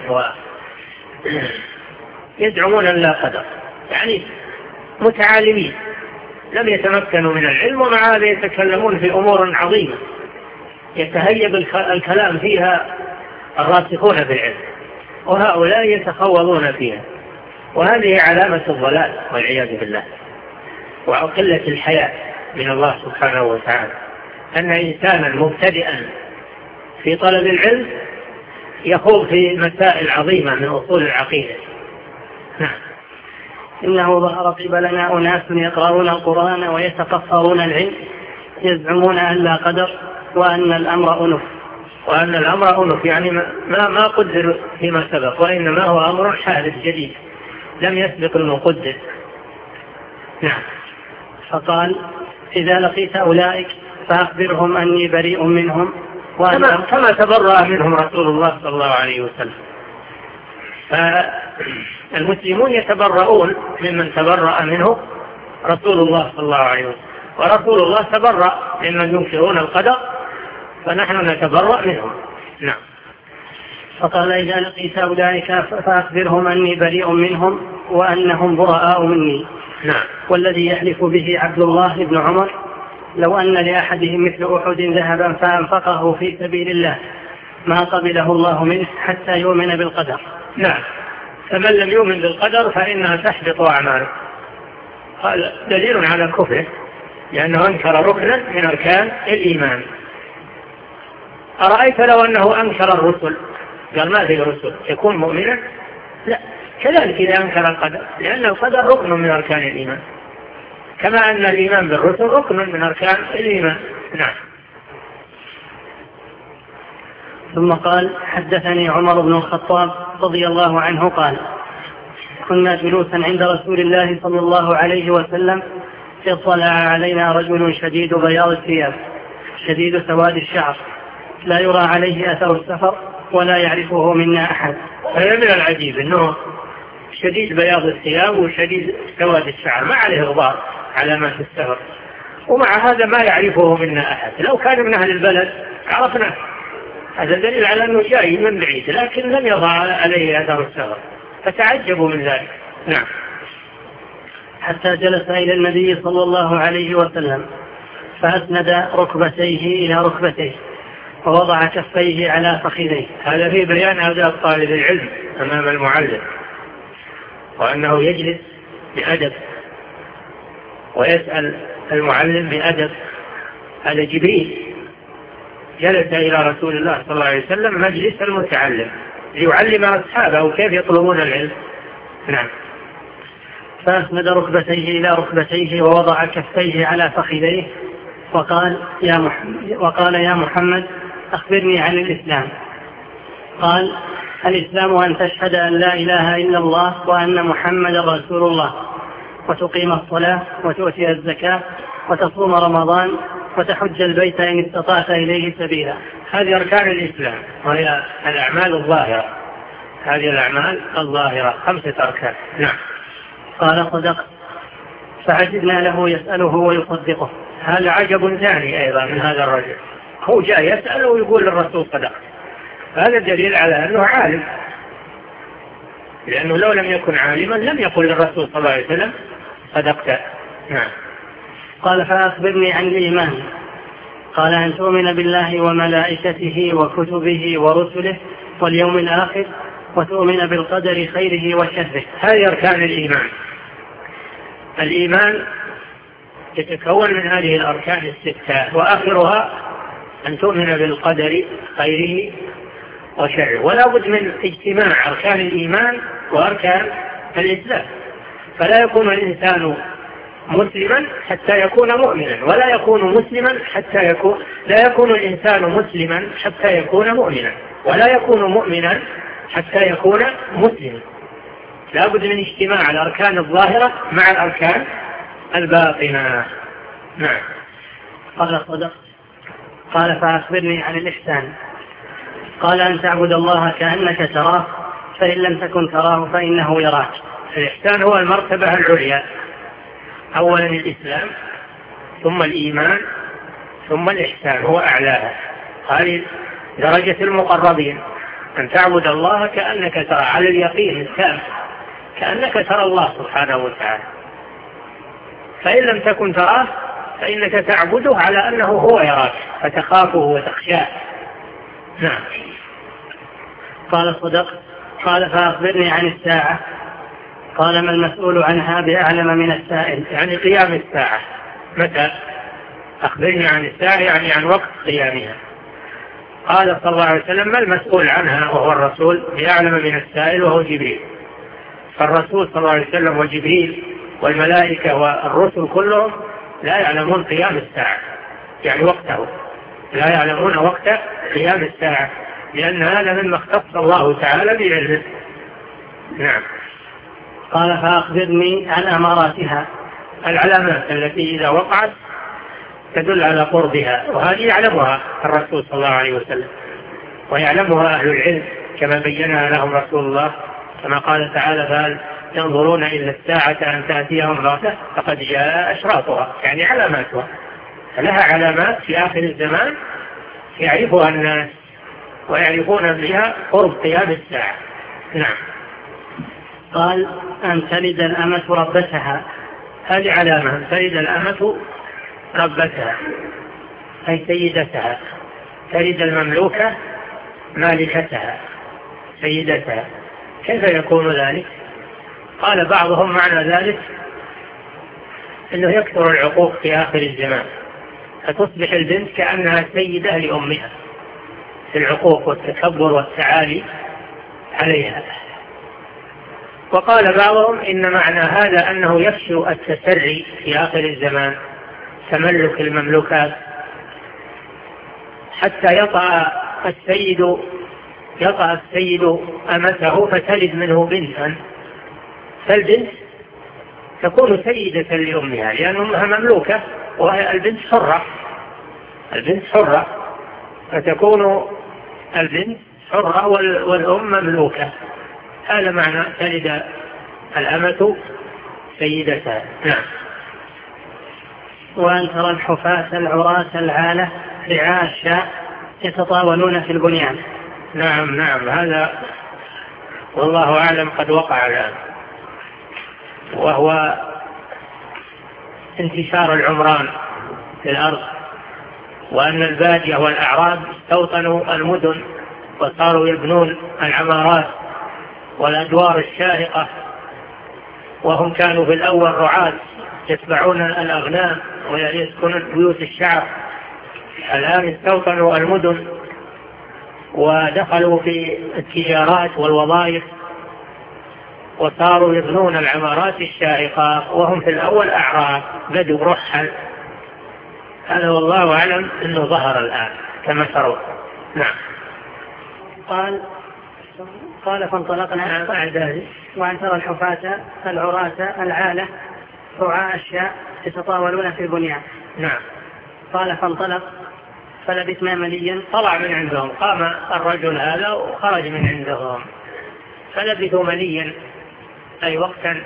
ويدعمون أن لا قدر، يعني متعالمين لم يتمكنوا من العلم ومع هذا يتكلمون في أمور عظيمة يتهيب الكلام فيها الراسخون في العلم، وهؤلاء يتخوضون فيها، وهذه علامة الضلال والعياذ بالله وقلة الحياء من الله سبحانه وتعالى، أن إنسانا مبتدئا في طلب العلم يخوض في مسائل عظيمة من أصول العقيدة. نعم. إنه ظهر قبلنا أناس يقرؤون القرآن ويتقصرون العلم يزعمون أن لا قدر وأن الأمر أنف، وأن الأمر أنف يعني ما ما قدر فيما سبق، وإنما هو أمر حادث جديد لم يسبق المقدر. نعم. فقال إذا لقيت أولئك فأخبرهم أني بريء منهم كما, كما تبرأ منهم رسول الله صلى الله عليه وسلم. فالمسلمون يتبرؤون ممن تبرأ منه رسول الله صلى الله عليه وسلم، ورسول الله تبرأ ممن ينكرون القدر، فنحن نتبرأ منهم. نعم. فقال إذا لقيت أولئك فأخبرهم أني بريء منهم وأنهم براء مني. نعم. والذي يحلف به عبد الله بن عمر لو أن لأحدهم مثل أحد ذهبا فأنفقه في سبيل الله ما قبله الله منه حتى يؤمن بالقدر. نعم. فمن لم يؤمن بالقدر فإنها تحبط أعماله. هذا دليل على كفره، لأنه أنكر ركنا من أركان الإيمان. أرأيت لو أنه أنكر الرسل، قال ما في الرسل، يكون مؤمنا؟ لا. كذلك إذا أنكر القدر، لأن القدر ركن من أركان الإيمان، كما أن الإيمان بالرسل ركن من أركان الإيمان. نعم. ثم قال حدثني عمر بن الخطاب رضي الله عنه قال كنا جلوسا عند رسول الله صلى الله عليه وسلم اطلع علينا رجل شديد بياض الثياب شديد سواد الشعر لا يرى عليه أثر السفر ولا يعرفه منا أحد. هذا من العجيب أنه شديد بياض الثياب وشديد سواد الشعر، ما عليه غبار علامات السفر، ومع هذا ما يعرفه منا أحد. لو كان من أهل البلد عرفنا، هذا دليل على أنه جاي من بعيد، لكن لم يضع عليه أثر السفر، فتعجبوا من ذلك. نعم. حتى جلس إلى النبي صلى الله عليه وسلم فأسند ركبتيه إلى ركبتيه ووضع كفيه على فخذيه. هذا في بيان آداب طالب العلم أمام المعلم، وأنه يجلس بأدب ويسأل المعلم بأدب. هذا جبريل جلس إلى رسول الله صلى الله عليه وسلم مجلس المتعلم ليعلم أصحابه كيف يطلبون العلم. نعم. فأسند ركبتيه إلى ركبتيه ووضع كفيه على فخذيه وقال يا محمد, وقال يا محمد أخبرني عن الإسلام. قال الإسلام أن تشهد أن لا إله إلا الله وأن محمد رسول الله وتقيم الصلاة وتؤتي الزكاة وتصوم رمضان وتحج البيت إن استطعت إليه سبيلا. هذه أركان الإسلام، وهي الأعمال الظاهرة. هذه الأعمال الظاهرة خمسة أركان. نعم. قال صدق. فعجبنا له يسأله ويصدقه. هذا عجب ثاني أيضا من هذا الرجل، هو جاء يسأله ويقول للرسول صدق. هذا دليل على أنه عالم، لأنه لو لم يكن عالما لم يقل للرسول صلى الله عليه وسلم صدقت. نعم. قال فأخبرني عن الإيمان. قال أن تؤمن بالله وملائكته وكتبه ورسله واليوم الآخر وتؤمن بالقدر خيره وشره. هذه أركان الإيمان. الإيمان يتكون من هذه الأركان الستة، وآخرها أن تؤمن بالقدر خيره وشره. ولا بد من اجتماع أركان الإيمان وأركان الإسلام، فلا يكون الإنسان مسلما حتى يكون مؤمنا، ولا يكون مسلما حتى يكون لا يكون الإنسان مسلما حتى يكون مؤمنا، ولا يكون مؤمنا حتى يكون مسلما. لا بد من اجتماع الأركان الظاهرة مع الأركان الباطنة. نعم. قال صدق. قال فأخبرني عن الإحسان. قال أن تعبد الله كأنك تراه فإن لم تكن تراه فإنه يراك. الإحسان هو المرتبة العليا، أولا الإسلام ثم الإيمان ثم الإحسان هو أعلاها. هذه درجة المقربين، أن تعبد الله كأنك ترى على اليقين التام، كأنك ترى الله سبحانه وتعالى. فإن لم تكن تراه فإنك تعبده على أنه هو يراك فتخافه وتخشاه. نعم. قال صدق. قال فأخبرني عن الساعة. قال ما المسؤول عنها بأعلم من السائل. يعني قيام الساعة متى؟ أخبرني عن الساعة يعني عن وقت قيامها. قال صلى الله عليه وسلم ما المسؤول عنها وهو الرسول بأعلم من السائل وهو جبريل. فالرسول صلى الله عليه وسلم وجبريل والملائكة والرسل كلهم لا يعلمون قيام الساعة، يعني وقته، لا يعلمون وقت قيام الساعة، لأن هذا مما اختص الله تعالى بعلمه. نعم. قال فأخبرني عن أماراتها. العلامات التي إذا وقعت تدل على قربها، وهذه يعلمها الرسول صلى الله عليه وسلم ويعلمها أهل العلم كما بينها لهم رسول الله، كما قال تعالى: فهل ينظرون إلا الساعة أن تأتيهم بغتة فقد جاء أشراطها، يعني علاماتها، فلها علامات في آخر الزمان يعرفها الناس ويعرفون بها قرب قيام الساعة. نعم. قال: أن تلد الأمة ربتها. هذه علامة، أن تلد الأمة ربتها أي سيدتها، تلد المملوكة مالكتها سيدتها. كيف يكون ذلك؟ قال بعضهم معنى ذلك أنه يكثر العقوق في آخر الزمان، فتصبح البنت كأنها سيدة لأمها في العقوق والتكبر والتعالي عليها. وقال بعضهم إن معنى هذا أنه يفشو التسري في آخر الزمان، تملك المملوكات، حتى يطأ السيد يطأ السيد أمته فتلد منه بنتا، فالبنت تكون سيدة لأمها لأن أمها مملوكة وهي البنت حرة، البنت حرة فتكون البنت حرة والأم مملوكة. هذا معنى تلد الأمة سيدتها. نعم. وأن ترى الحفاة العراة العالة رعاء الشاء يتطاولون في البنيان. نعم نعم، هذا والله أعلم قد وقع الآن، وهو انتشار العمران في الأرض، وأن البادية والأعراب استوطنوا المدن وصاروا يبنون العمارات والأدوار الشاهقة، وهم كانوا في الأول رعاة يتبعون الأغنام ويسكنون بيوت الشعب. الآن استوطنوا المدن ودخلوا في التجارات والوظائف وصاروا يبنون العمارات الشاهقة، وهم في الأول أعراب بدوا رحل. هذا والله أعلم أنه ظهر الآن كما ترون. نعم. قال قال فانطلقنا بعد ذلك وأن ترى الحفاة العراة العالة رعاء الشاء يتطاولون في البنيان. نعم. قال فانطلق فلبثنا مليا، طلع من عندهم، قام الرجل هذا وخرج من عندهم، فلبثوا مليا أي وقتا،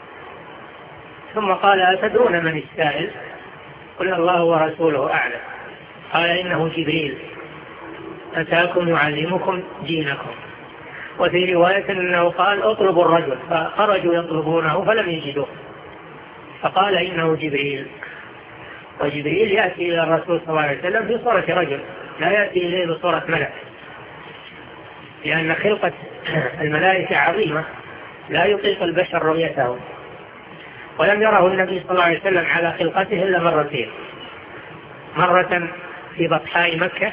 ثم قال: أتدرون من السائل؟ قل الله ورسوله أعلم. قال: إنه جبريل أتاكم يعلمكم دينكم. وفي رواية أنه قال: اطلبوا الرجل، فخرجوا يطلبونه فلم يجدوه، فقال: إنه جبريل. وجبريل يأتي إلى الرسول صلى الله عليه وسلم في صورة رجل، لا يأتي إليه بصورة ملك، لأن خلقة الملائكة عظيمة لا يطيق البشر رؤيته، ولم يره النبي صلى الله عليه وسلم على خلقته إلا مرتين، مرة في بطحاء مكة،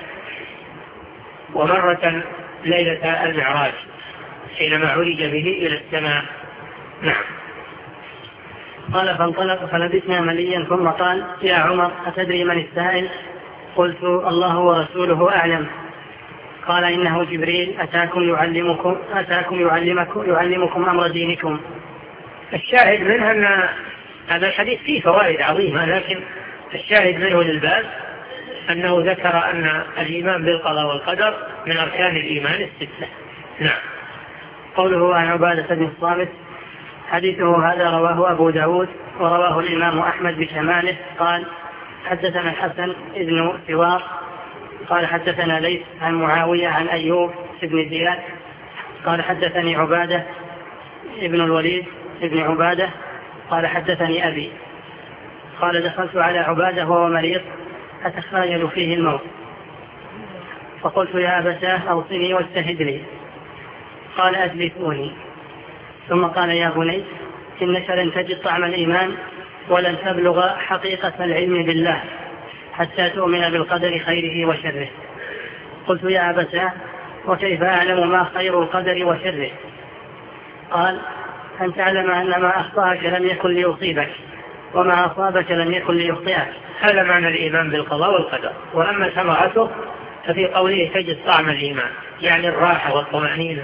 ومرة ليلة المعراج حينما عرج به إلى السماء. نعم. قال فانطلق فلبثنا مليا ثم قال: يا عمر أتدري من السائل؟ قلت: الله ورسوله أعلم. قال: إنه جبريل أتاكم يعلمكم أتاكم يعلمكم يعلمكم أمر دينكم. الشاهد منها أن هذا الحديث فيه فوائد عظيمة، لكن الشاهد منه للباب أنه ذكر أن الإيمان بالقضاء والقدر من أركان الإيمان الستة. نعم. قوله عن عبادة بن الصامت، حديثه هذا رواه أبو داود ورواه الإمام أحمد بكماله. قال: حدثنا الحسن ابن سوار قال حدثنا ليث عن معاوية عن أيوب بن زياد قال حدثني عبادة ابن الوليد ابن عبادة قال حدثني أبي قال: دخلت على عبادة وهو مريض أتخيل فيه الموت، فقلت: يا أبتاه أوصني واجتهد لي. قال: أجلسوني. ثم قال: يا بني، إنك لن تجد طعم الإيمان ولن تبلغ حقيقة العلم بالله حتى تؤمن بالقدر خيره وشره. قلت: يا أبتاه، وكيف أعلم ما خير القدر وشره؟ قال: أن تعلم أن ما أخطأك لم يكن ليصيبك وما أصابك لم يكن ليخطئك. هذا معنى الإيمان بالقضاء والقدر. وأما ثمرته ففي قوله تجد طعم الإيمان، يعني الراحة والطمأنينة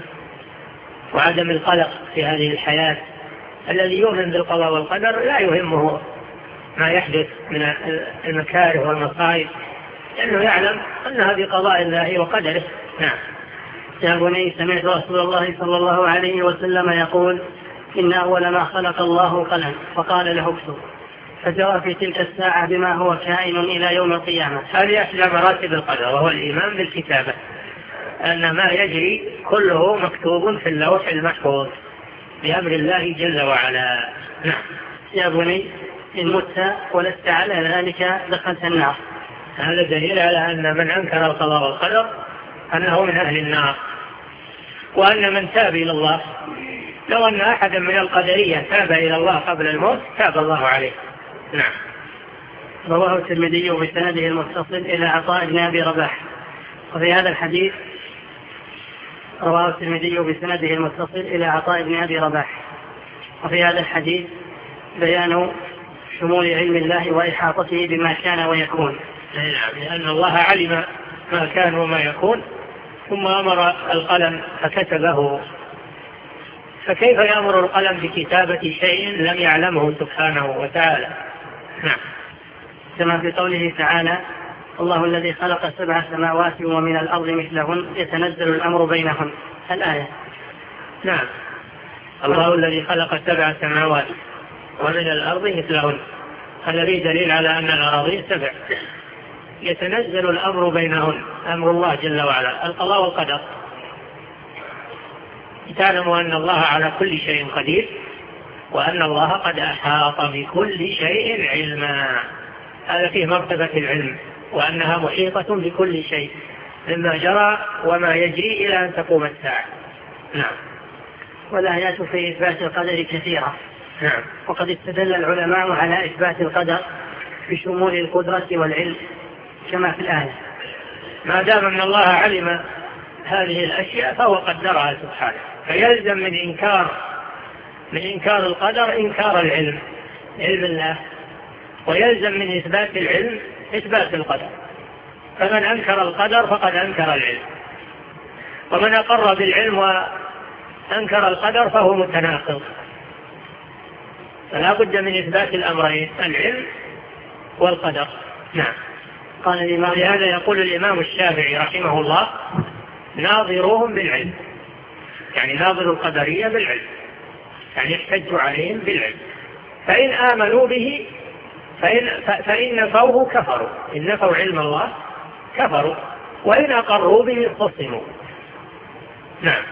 وعدم القلق في هذه الحياة. الذي يؤمن بالقضاء والقدر لا يهمه ما يحدث من المكاره والمصائب، لأنه يعلم أنها بقضاء الله وقدره. نعم. يا بني سمعت رسول الله صلى الله عليه وسلم يقول إن أول ما خلق الله قلم فقال له اكتب، فجرى في تلك الساعة بما هو كائن إلى يوم القيامة. هذه أحلى مراتب القدر، وهو الإيمان بالكتابة، أن ما يجري كله مكتوب في اللوح المحفوظ بأمر الله جل وعلا. نعم. يا بني إن مت ولست على ذلك دخلت النار. هذا دليل على أن من أنكر القضاء والقدر أنه من أهل النار، وأن من تاب إلى الله، لو أن أحدا من القدرية تاب إلى الله قبل الموت تاب الله عليه. نعم. رواه الترمذي بسنده المتصل إلى عطاء بن أبي رباح. وفي هذا الحديث رواه الترمذي بسنده المتصل إلى عطاء بن أبي رباح وفي هذا الحديث بيان شمول علم الله وإحاطته بما كان ويكون. نعم، لأن الله علم ما كان وما يكون، ثم أمر القلم فكتبه، فكيف يأمر القلم بكتابة شيء لم يعلمه سبحانه وتعالى؟ نعم. كما في قوله تعالى الله الذي خلق سبع سماوات ومن الأرض مثلهن يتنزل الأمر بينهن، الآية. نعم. الله الذي خلق سبع سماوات ومن الأرض مثلهن، هذا فيه دليل على أن الأراضين سبع، يتنزل الأمر بينهن، أمر الله جل وعلا، القضاء والقدر. تعلموا أن الله على كل شيء قدير، وأن الله قد أحاط بكل شيء علما، هذا فيه مرتبة العلم، وأنها محيطة بكل شيء مما جرى وما يجري إلى أن تقوم الساعة. نعم. والآيات في إثبات القدر كثيرة. نعم. وقد استدل العلماء على إثبات القدر بشمول القدرة والعلم كما في الآية. ما دام أن الله علم هذه الأشياء فهو قدرها سبحانه، فيلزم من إنكار من إنكار القدر إنكار العلم، علم الله، ويلزم من إثبات العلم إثبات القدر. فمن أنكر القدر فقد أنكر العلم، ومن أقر بالعلم وأنكر القدر فهو متناقض. فلا بد من إثبات الأمرين، العلم والقدر. نعم. قال الإمام، لهذا يقول الإمام الشافعي رحمه الله ناظروهم بالعلم، يعني ناظر القدرية بالعلم، يعني يحتج عليهم بالعلم، فإن آمنوا به فإن, فإن نفوه كفروا، إن نفوا علم الله كفروا، وإن أقروا به خصموا. نعم.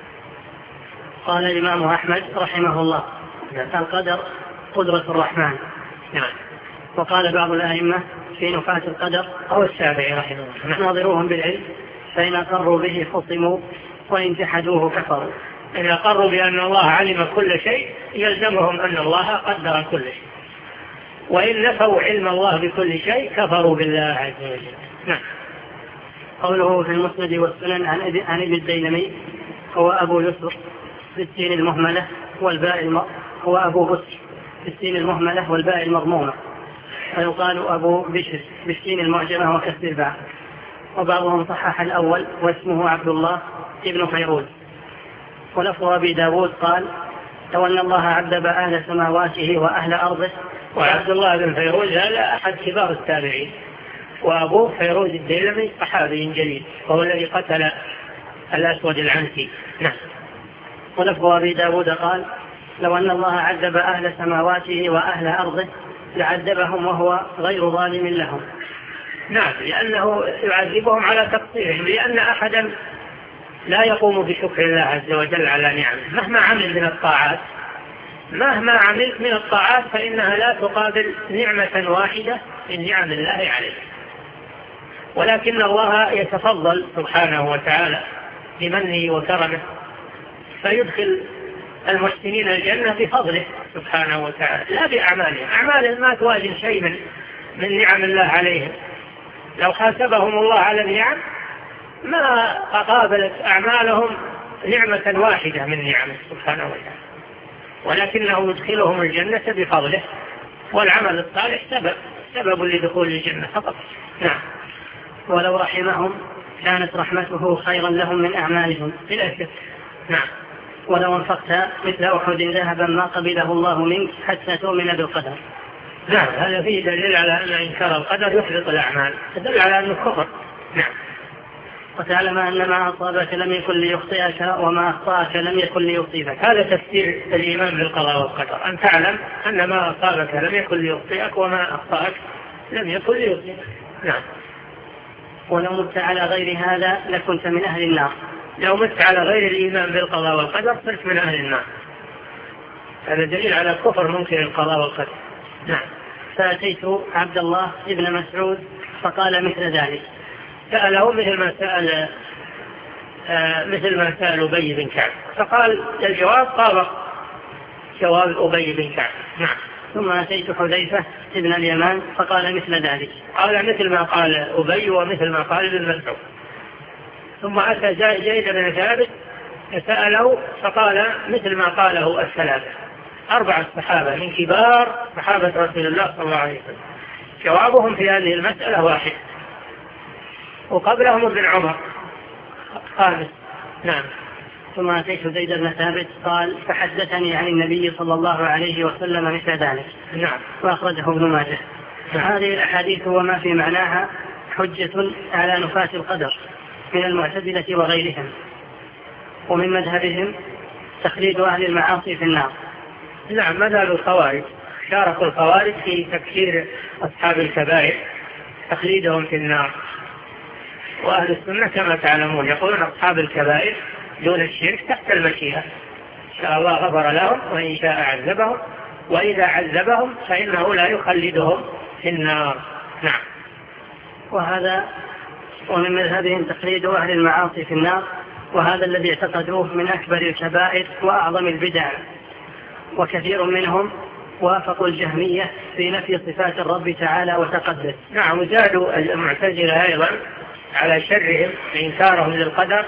قال الإمام أحمد رحمه الله القدر قدرة الرحمن. نعم. وقال بعض الأئمة في نفاة القدر أو الشافعي رحمه الله ناظروهم بالعلم فإن أقروا به خصموا وإن جحدوه كفروا. إن أقروا بأن الله علم كل شيء يلزمهم أن الله قدر كل شيء، وإن نفوا علم الله بكل شيء كفروا بالله عز وجل. نعم. قوله في المسند والسنن عن ابن الديلمي هو أبو يسر بالسين المهملة والباء الم... هو أبو بسر بالسين المهملة والباء المضمومة، ويقال أبو بشر بالسين المعجمة وكسر الباء، وبعضهم صحح الأول واسمه عبد الله ابن فيروز. ولفظ أبي داود قال لو أن الله عذب أهل سماواته وأهل أرضه. وعبد الله بن فيروز هذا أحد كبار التابعين، وأبوه فيروز الديلمي صحابي جليل، وهو الذي قتل الأسود العنسي. نعم. ولفظ أبي داود قال لو أن الله عذب أهل سماواته وأهل أرضه لعذبهم وهو غير ظالم لهم. نعم، لأنه يعذبهم على تقصيرهم، لأن أحدا لا يقوم بشكر الله عز وجل على نعمه مهما عمل من الطاعات، مهما عملت من الطاعات فإنها لا تقابل نعمة واحدة من نعم الله عليه، ولكن الله يتفضل سبحانه وتعالى بمنه وكرمه فيدخل المحسنين الجنة بفضله سبحانه وتعالى لا بأعمالهم. أعمالهم ما توازن شيء من, من نعم الله عليهم، لو حاسبهم الله على النعم ما قابلت أعمالهم نعمة واحدة من نعمه سبحانه وتعالى، ولكنه يدخلهم الجنة بفضله، والعمل الصالح سبب سبب لدخول الجنة فقط. نعم. ولو رحمهم كانت رحمته خيرا لهم من أعمالهم بلا شك. نعم. ولو انفقت مثل أحد ذهبا ما قبله الله منك حتى تؤمن بالقدر. نعم هذا فيه دليل على أن إنكار القدر يحبط الأعمال، يدل على أنه كفر. نعم. وتعلم أن ما أصابك لم يكن ليخطئك وما أخطأك لم يكن ليصيبك. هذا تفسير الإيمان بالقضاء والقدر، أن تعلم أن ما أصابك لم يكن ليخطئك وما أخطأك لم يكن ليصيبك. نعم. ولو مت على غير هذا لكنت من أهل النار. لو مت على غير الإيمان بالقضاء والقدر صرت من أهل النار. هذا دليل على كفر منكر القضاء والقدر. نعم. فأتيت عبد الله ابن مسعود فقال مثل ذلك. سأله مثل ما سأل آه مثل ما سأل أبي بن كعب، فقال الجواب طابق جواب أبي بن كعب. نعم. ثم أتيت حذيفة ابن اليمان فقال مثل ذلك. قال مثل ما قال أبي ومثل ما قال ابن مسعود. ثم أتى زيد بن ثابت فسأله فقال مثل ما قاله الثلاثة، أربعة صحابة من كبار صحابة رسول الله صلى الله عليه وسلم، جوابهم في هذه المسألة واحد. وقبلهم ابن عمر خامس. نعم. ثم أتيت زيد بن ثابت قال فحدثني عن النبي صلى الله عليه وسلم مثل ذلك. نعم. وأخرجه ابن ماجه. هذه الأحاديث وما في معناها حجة على نفاة القدر من المعتزلة وغيرهم، ومن مذهبهم تخليد أهل المعاصي في النار. نعم. مذهب الخوارج، شاركوا الخوارج في تكفير أصحاب الكبائر تخليدهم في النار. وأهل السنة كما تعلمون يقولون أصحاب الكبائر دون الشرك تحت المشيئة، إن شاء الله غفر لهم وإن شاء عذبهم، وإذا عذبهم فإنه لا يخلدهم في النار. نعم. وهذا ومن مذهبهم تخليد أهل المعاصي في النار، وهذا الذي اعتقدوه من أكبر الكبائر وأعظم البدع. وكثير منهم وافقوا الجهمية في نفي صفات الرب تعالى وتقدس. نعم. وزادوا المعتزلة أيضا على شرهم إنكارهم للقدر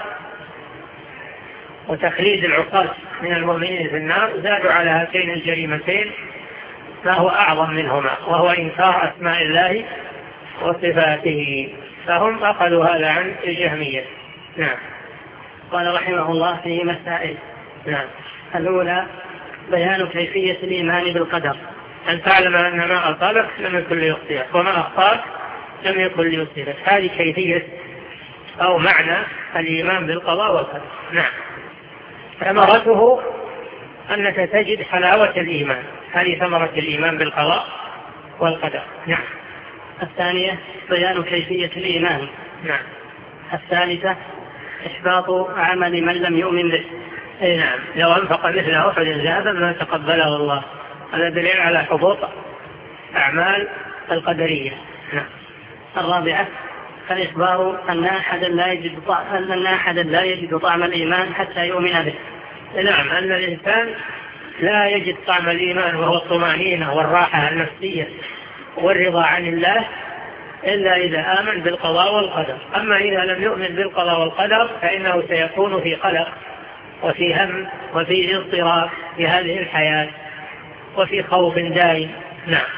وتخليد العصاة من المؤمنين في النار، زادوا على هاتين الجريمتين ما هو أعظم منهما، وهو إنكار أسماء الله وصفاته، فهم أخذوا هذا عن الجهمية. نعم. قال رحمه الله فيه مسائل. نعم. الأولى بيان كيفية الإيمان بالقدر، أن تعلم أن ما أصابك لم يكن ليخطئك وما أخطأك لم يكن ليصيبك. هذه كيفية أو معنى الإيمان بالقضاء والقدر. نعم. ثمرته أنك تجد حلاوة الإيمان، هذه ثمرة الإيمان بالقضاء والقدر. نعم. الثانية بيان كيفية الإيمان. نعم. الثالثة إحباط عمل من لم يؤمن به. أي نعم. لو أنفق مثل أحد ذهبا ما تقبله الله، هذا دليل على حبوط أعمال القدرية. نعم. الرابعة الإخبار أن أحدا لا يجد طعم أن أحدا لا يجد طعم الإيمان حتى يؤمن به. نعم. أن الإنسان لا يجد طعم الإيمان وهو الطمأنينة والراحة النفسية والرضا عن الله إلا إذا آمن بالقضاء والقدر. أما إذا لم يؤمن بالقضاء والقدر فإنه سيكون في قلق وفي هم وفي اضطراب في هذه الحياة وفي خوف دائم. نعم.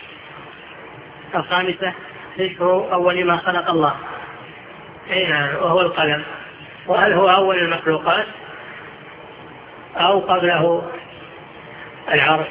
الخامسة ذكر أول ما خلق الله. أي نعم. وهو القلم. وهل هو أول المخلوقات أو قبله العرش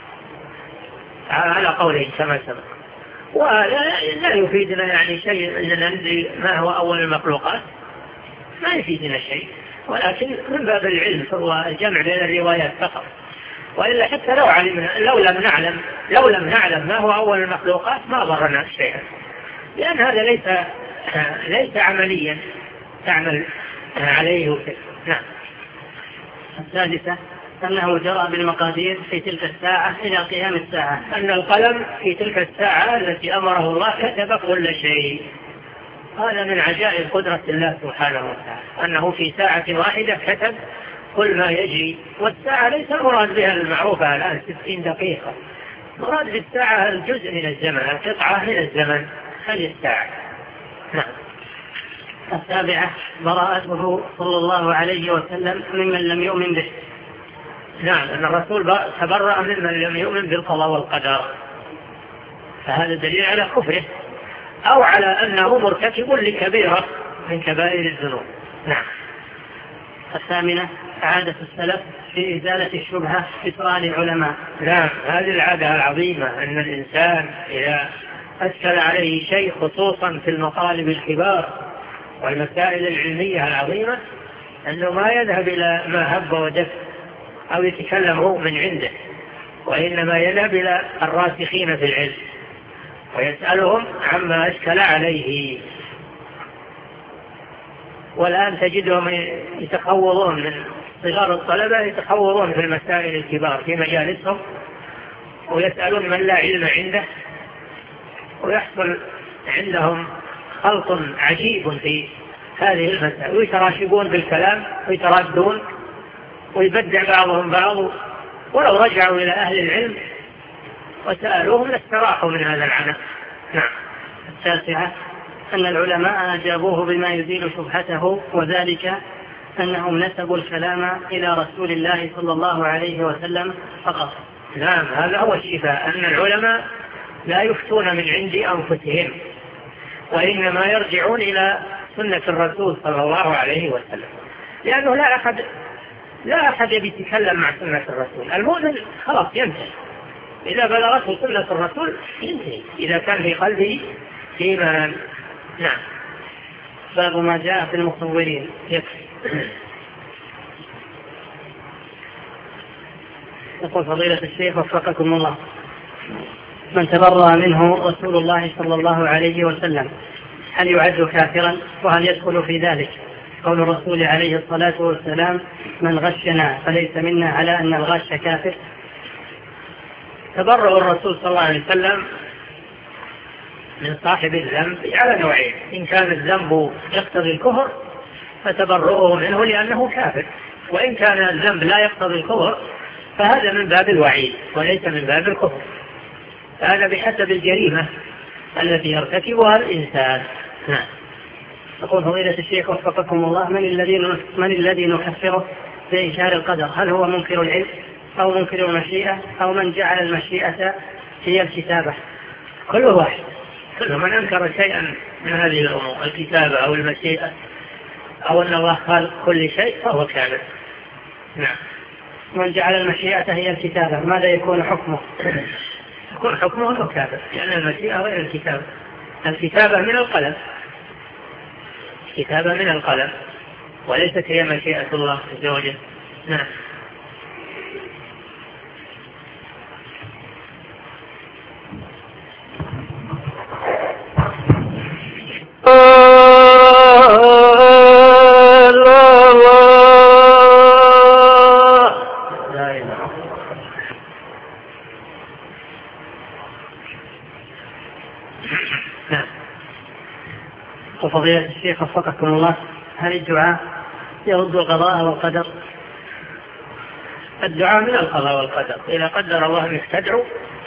على قوله كما سبق. ولا يفيدنا يعني شيء أننا ندري ما هو أول المخلوقات، ما يفيدنا شيء، ولكن من باب العلم هو الجمع بين الروايات فقط. وإلا حتى لو علمنا لو لم نعلم لو لم نعلم ما هو أول المخلوقات ما ضرنا شيئا، لأن هذا ليس ليس عمليا تعمل عليه وكذا. نعم. السادسة أنه جرى بالمقادير في تلك الساعة إلى قيام الساعة، أن القلم في تلك الساعة التي أمره الله كتب كل شيء. هذا من عجائب قدرة الله سبحانه وتعالى، أنه في ساعة واحدة كتب كل ما يجري. والساعة ليس المراد بها المعروفة الآن ستين دقيقة، مراد بالساعة الجزء من الزمن، القطعة من الزمن، هذه الساعة. نعم. السابعة براءته صلى الله عليه وسلم ممن لم يؤمن به. نعم. أن الرسول تبرأ ممن لم يؤمن بالقضاء والقدر، فهذا دليل على كفره أو على أنه مرتكب لكبيرة من كبائر الذنوب. نعم. الثامنة عادة السلف في إزالة الشبهة بسؤال العلماء. نعم، هذه العادة العظيمة أن الإنسان إذا أشكل عليه شيء خصوصا في المطالب الكبار والمسائل العلمية العظيمة أنه ما يذهب إلى ما هب ودف أو يتكلم هو من عنده، وإنما يذهب إلى الراسخين في العلم ويسألهم عما أشكل عليه. والآن تجدهم يتخوضون من صغار الطلبة، يتخوضون في المسائل الكبار في مجالسهم ويسألون من لا علم عنده، ويحصل عندهم خلط عجيب في هذه المسائل، ويتراشقون بالكلام ويتردون ويبدع بعضهم بعض، ولو رجعوا إلى أهل العلم وسألوهم لاستراحوا من هذا العناء. نعم. التاسعة أن العلماء أجابوه بما يزيل شبهته، وذلك أنهم نسبوا الكلام إلى رسول الله صلى الله عليه وسلم فقط. نعم، هذا هو الشفاء، أن العلماء لا يفتون من عند أنفسهم، وإنما يرجعون إلى سنة الرسول صلى الله عليه وسلم، لأنه لا أحد لا أحد يتكلم مع سنة الرسول. المؤمن خلاص ينتهي، إذا بلغته سنة الرسول ينتهي، إذا كان في قلبه إيمان. نعم. باب ما جاء في المصورين. يكفي. يقول فضيلة الشيخ وفقكم الله: من تبرأ منه رسول الله صلى الله عليه وسلم هل يعد كافرا؟ وهل يدخل في ذلك قول الرسول عليه الصلاة والسلام: من غشنا فليس منا، على أن الغش كافر؟ تبرأ الرسول صلى الله عليه وسلم من صاحب الذنب على نوعين: إن كان الذنب يقتضي الكفر فتبرؤه منه لأنه كافر، وإن كان الذنب لا يقتضي الكفر فهذا من باب الوعيد وليس من باب الكفر، فهذا بحسب الجريمة التي يرتكبها الإنسان. نعم. يقول فضيلة الشيخ وفقكم الله: من الذي من الذي نكفره بإنكار القدر؟ هل هو منكر العلم أو منكر المشيئة أو من جعل المشيئة هي الكتابة؟ كل واحد، كل من أنكر شيئا من هذه الأمور، الكتابة أو المشيئة أو أن الله خالق كل شيء فهو كافر. نعم. من جعل المشيئة هي الكتابة ماذا يكون حكمه؟ يكون حكمه أنه كافر، لأن المشيئة غير الكتابة. الكتابة من القلم، كتابة من القلم وليست هي مشيئة الله عز وجل. نعم. وفضيلة الشيخ وفقكم الله: هل الدعاء يرد القضاء والقدر؟ الدعاء من القضاء والقدر، إذا قدر الله أنك تدعو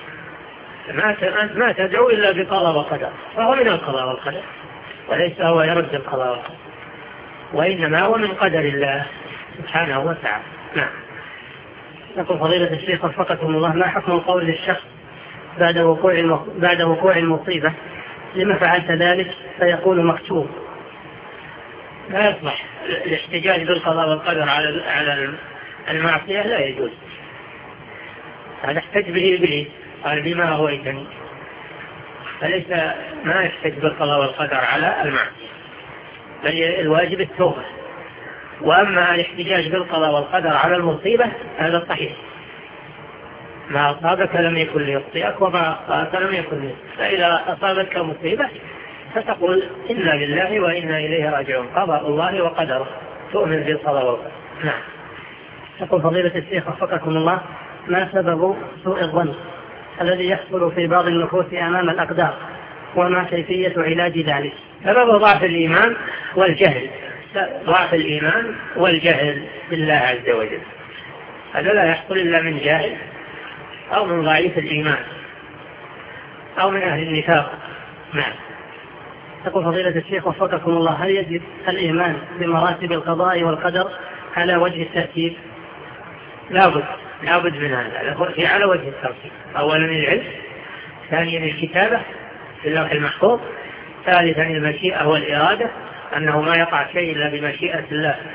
ما تدعو إلا بقضاء وقدر، فهو من القضاء والقدر وليس هو يرد القضاء والقدر، وإنما هو من قدر الله سبحانه وتعالى. نعم. يقول فضيلة الشيخ وفقكم الله: ما حكم القول للشخص بعد وقوع بعد وقوع المصيبة: لما فعلت ذلك؟ فيقول مكتوب. لا يصلح الاحتجاج بالقضاء والقدر على على المعصية، لا يجوز. هذا احتج به إبليس قال بما أغويتني، فليس ما يحتج بالقضاء والقدر على المعصية، بل الواجب التوبة. وأما الاحتجاج بالقضاء والقدر على المصيبة هذا صحيح، ما أصابك لم يكن ليخطئك وما أصابك لم يكن ليخطئك، فإذا أصابتك مصيبة فتقول إنا لله وإنا إليه راجعون، قضاء الله وقدره، تؤمن بالقضاء والقدر. نعم. يقول فضيلة الشيخ وفقكم الله: ما سبب سوء الظن الذي يحصل في بعض النفوس أمام الأقدار، وما كيفية علاج ذلك؟ سبب ضعف الإيمان والجهل، ضعف الإيمان والجهل بالله عز وجل، هذا لا يحصل إلا من جاهل أو من ضعيف الإيمان أو من أهل النفاق. نعم. يقول فضيلة الشيخ وفقكم الله: هل يجب الإيمان بمراتب القضاء والقدر على وجه الترتيب؟ لابد لابد من هذا على وجه الترتيب: أولا العلم، ثانيا الكتابة في اللوح المحفوظ، ثالثا المشيئة والإرادة، أنه ما يقع شيء إلا بمشيئة الله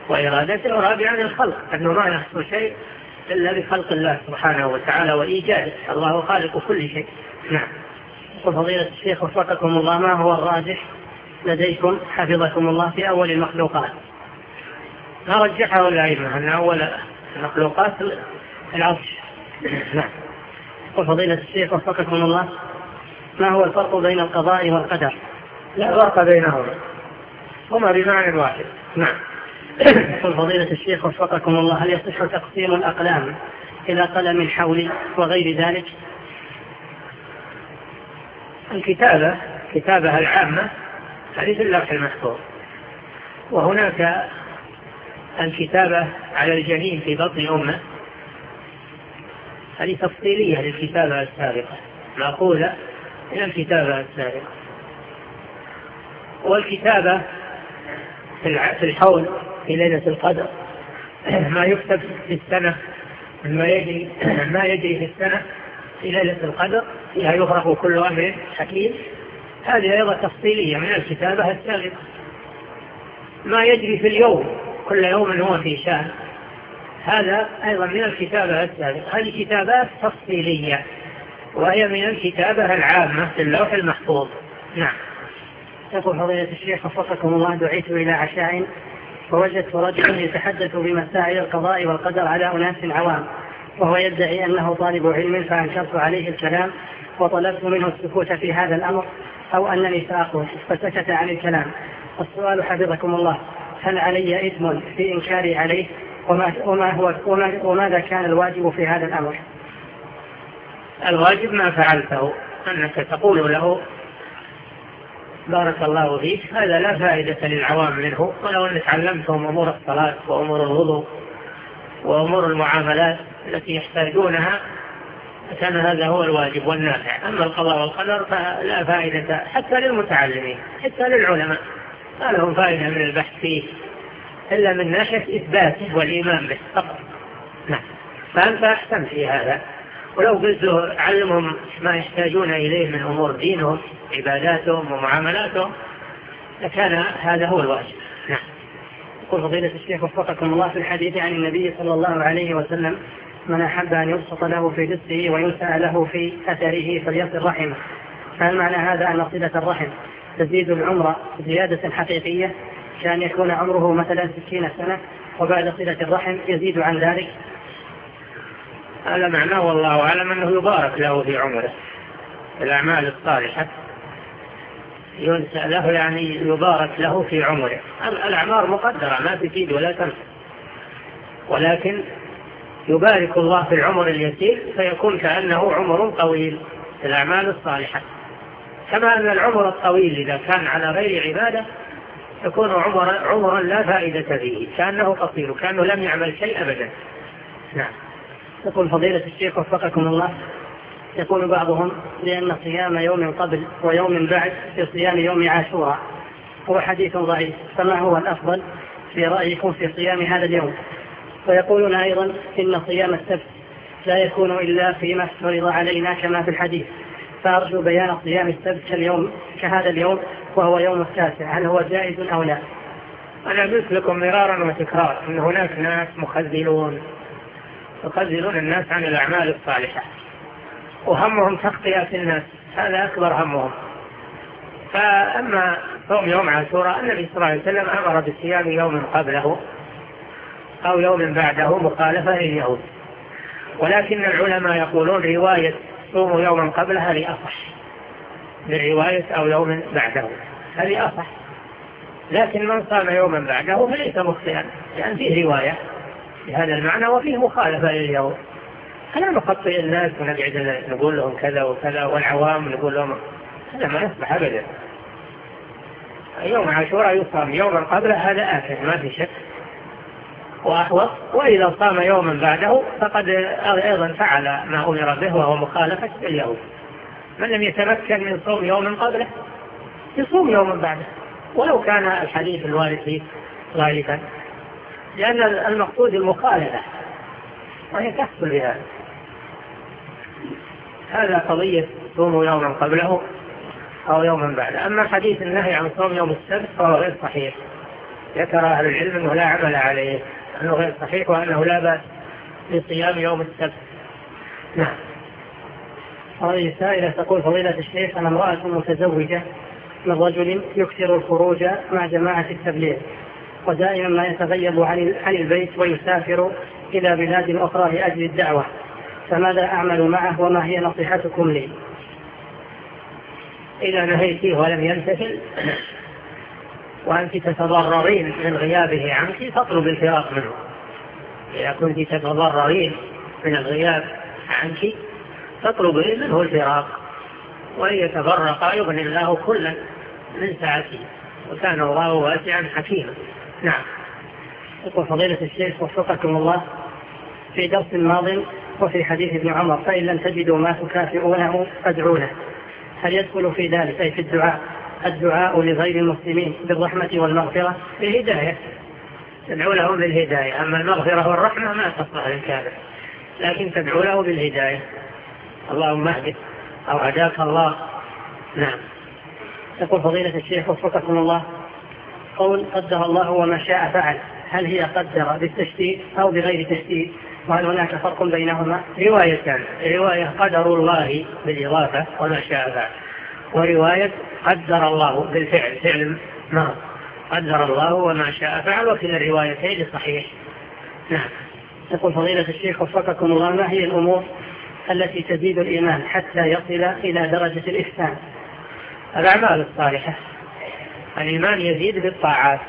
وإرادته، ورابعا الخلق، أنه ما يحصل شيء إلا بخلق الله سبحانه وتعالى وإيجاده، الله خالق كل شيء. نعم. وفضيلة الشيخ وفقكم الله، ما هو الراجح لديكم حفظكم الله في أول المخلوقات؟ ما رجحه الأئمة أن أول المخلوقات العرش. نعم. وفضيلة الشيخ وفقكم الله، ما هو الفرق بين القضاء والقدر؟ لا فرق بينهما، هما بمعنى واحد. نعم. وفضيلة الشيخ وفقكم الله، هل يصح تقسيم الأقلام إلى قلم حولي وغير ذلك؟ الكتابة كتابة العامة هذه في اللوح المحفوظ، وهناك الكتابة على الجنين في بطن أمه، هذه تفصيلية للكتابة السابقة، معقولة من الكتابة السابقة. والكتابة في الحول في ليلة القدر ما يكتب في السنة ما يجري ما يجري في السنة في ليلة القدر فيها يفرق كل أمر حكيم، هذه أيضا تفصيلية من الكتابة السابقة. ما يجري في اليوم كل يوم هو في شأن، هذا أيضا من الكتابة السابقة. هذه كتابات تفصيلية وهي من الكتابة العامة في اللوح المحفوظ. نعم. يقول فضيلة الشيخ وفقكم الله، دعيت إلى عشاء فوجدت رجلا يتحدث بمسائل القضاء والقدر على أناس عوام، وهو يدعي أنه طالب علم، فأنكرت عليه الكلام وطلبت منه السكوت في هذا الأمر أو أنني سأقول، فسكت عن الكلام. السؤال حفظكم الله، هل علي إثم في إنكاري عليه؟ وما, وما هو وما وماذا كان الواجب في هذا الأمر؟ الواجب ما فعلته، أنك تقول له بارك الله فيك، هذا لا فائدة للعوام منه، ولو أنك علمتهم أمور الصلاة وأمور الوضوء وأمور المعاملات التي يحتاجونها كان هذا هو الواجب والنافع. أما القضاء والقدر فلا فائدة حتى للمتعلمين حتى للعلماء، ما لهم فائدة من البحث فيه إلا من ناحية إثباته والإيمان به فقط. نعم. فأنت أحسن في هذا، ولو قلت له علمهم ما يحتاجون إليه من أمور دينهم عباداتهم ومعاملاتهم لكان هذا هو الواجب. نعم. يقول فضيلة الشيخ وفقكم الله، في الحديث عن النبي صلى الله عليه وسلم، من أحب أن يبسط له في رزقه وينسى له في أثره فليصل رحمه، فهل معنى هذا أن صلة الرحم تزيد العمر زيادة حقيقية، كان يكون عمره مثلا ستين سنة وبعد صلة الرحم يزيد عن ذلك؟ هذا معناه والله أعلم أنه يبارك له في عمره، الأعمال الصالحة ينسى له يعني يبارك له في عمره. الأعمار مقدرة ما تزيد ولا تنسى، ولكن يبارك الله في العمر اليسير فيكون كأنه عمر طويل في الأعمال الصالحة. كما أن العمر الطويل إذا كان على غير عبادة يكون عمر عمرا لا فائدة فيه، كأنه قصير كأنه لم يعمل شيء أبدا. نعم. يقول فضيلة الشيخ وفقكم الله، يقول بعضهم لأن صيام يوم قبل ويوم بعد في صيام يوم عاشوراء هو حديث ضعيف، فما هو الأفضل في رأيكم في صيام هذا اليوم؟ ويقولون أيضا إن صيام السبت لا يكون إلا فيما افترض علينا كما في الحديث، فأرجو بيان صيام السبت كاليوم كهذا اليوم وهو يوم التاسع، هل هو جائز أو لا؟ أنا قلت لكم مرارا وتكرارا أن هناك ناس مخذلون يخذلون الناس عن الأعمال الصالحة وهمهم تغطية الناس، هذا أكبر همهم. فأما صوم يوم عاشوراء النبي صلى الله عليه وسلم أمر بصيام يوم قبله أو يوم بعده مخالفة لليهود، ولكن العلماء يقولون رواية صوم يوما قبله هذه أصح من رواية أو يوم بعده، هذه أصح. لكن من صام يوما بعده فليس مخطئا، لأن فيه رواية بهذا المعنى وفيه مخالفة لليهود. أنا نخطئ الناس ونقعد نقول لهم كذا وكذا والعوام نقول لهم هذا ما يصبح أبدا. يوم عاشوراء يصام يوما قبله هذا آخر ما في شك وأحوط، وإذا صام يوما بعده فقد أيضا فعل ما أمر به وهو مخالفة اليهود. من لم يتمكن من صوم يوما قبله يصوم يوما بعده ولو كان الحديث الوارد فيه ضعيفا، لأن المقصود المخالفة وهي تحصل بهذا. هذا قضية صوم يوما قبله أو يوما بعده. أما حديث النهي عن صوم يوم السبت فهو غير صحيح، ذكر أهل العلم أنه لا عمل عليه، أنه غير صحيح، وأنه لا بأس بصيام يوم السبت. نعم. هذه سائلة تقول: فضيلة الشيخ، أنا امرأة متزوجة من رجل يكثر الخروج مع جماعة التبليغ، ودائما ما يتغيب عن البيت ويسافر إلى بلاد أخرى لأجل الدعوة، فماذا أعمل معه وما هي نصيحتكم لي؟ إذا نهيتيه ولم يمتثل وأنت تتضررين من غيابه عنك فاطلب الفراق منه. إذا كنت تتضررين من الغياب عنك فاطلب منه الفراق، وإن يتفرقا يغني الله كلا من سعته، وكان الله واسعا حكيما. نعم. يقول: فضيلة الشيخ وفقكم الله، في درس ماض وفي حديث ابن عمر: فإن لم تجدوا ما تكافئونه فادعوا له، هل يدخل في ذلك أي في الدعاء الدعاء لغير المسلمين بالرحمة والمغفرة؟ بالهداية، تدعو له بالهداية. أما المغفرة والرحمة ما تصلح للكافر، لكن تدعو له بالهداية، اللهم اهدك أو هداك الله. نعم. يقول: فضيلة الشيخ وفقكم الله، قول قدر الله وما شاء فعل، هل هي قدر بالتشديد أو بغير تشديد؟ وهل هناك فرق بينهما؟ روايتان: رواية قدر الله بالإضافة وما شاء فعل، ورواية قدر الله بالفعل، فعل ما قدر الله وما شاء فعل، وكلا الروايتين صحيح. نعم. يقول: فضيلة الشيخ وفقكم الله، ما هي الأمور التي تزيد الإيمان حتى يصل إلى درجة الإحسان؟ الأعمال الصالحة. الإيمان يزيد بالطاعات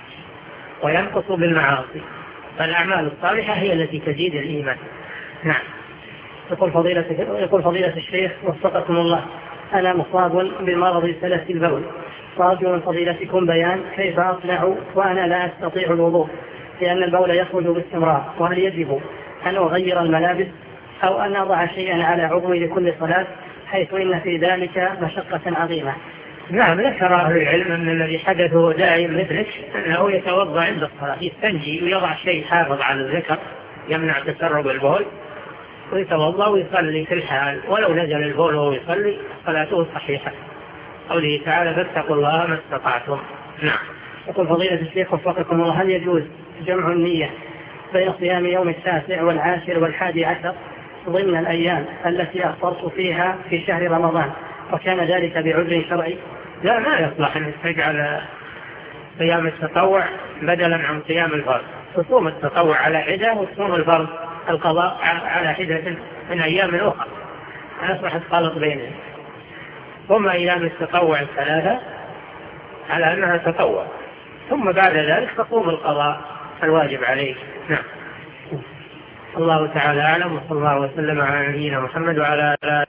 وينقص بالمعاصي، فالأعمال الصالحة هي التي تزيد الإيمان. نعم. يقول فضيلة, يقول فضيلة الشيخ وفقكم الله، أنا مصاب بمرض سلس البول، وأرجو من فضيلتكم بيان كيف أصنع وأنا لا أستطيع الوضوء، لأن البول يخرج باستمرار، وهل يجب أن أغير الملابس أو أن أضع شيئا على عضوي لكل صلاة، حيث إن في ذلك مشقة عظيمة؟ نعم. ذكر أهل العلم أن الذي حدثه دائم مثلك أنه يتوضأ عند الصلاة، يستنجي ويضع شيء حافظ على الذكر يمنع تسرب البول، ويتوضأ ويصلي في الحال، ولو نزل البول وهو يصلي صلاته صحيحة. قوله تعالى: فاتقوا الله ما استطعتم. نعم. يقول فضيلة الشيخ وفقكم الله، هل يجوز جمع النية بين صيام يوم التاسع والعاشر والحادي عشر ضمن الأيام التي أفطرت فيها في شهر رمضان، وكان ذلك بعذر شرعي؟ لا، ما يصلح أن تجعل صيام التطوع بدلا عن صيام الفرض. تصوم التطوع على حدة وتصوم الفرض القضاء على حدة من أيام أخرى، لا يصلح الخلط بينهم. ثم أيام التطوع الثلاثة على أنها تطوع، ثم بعد ذلك تصوم القضاء الواجب عليه. نعم. الله تعالى أعلم، وصلى الله وسلم على نبينا محمد وعلى آله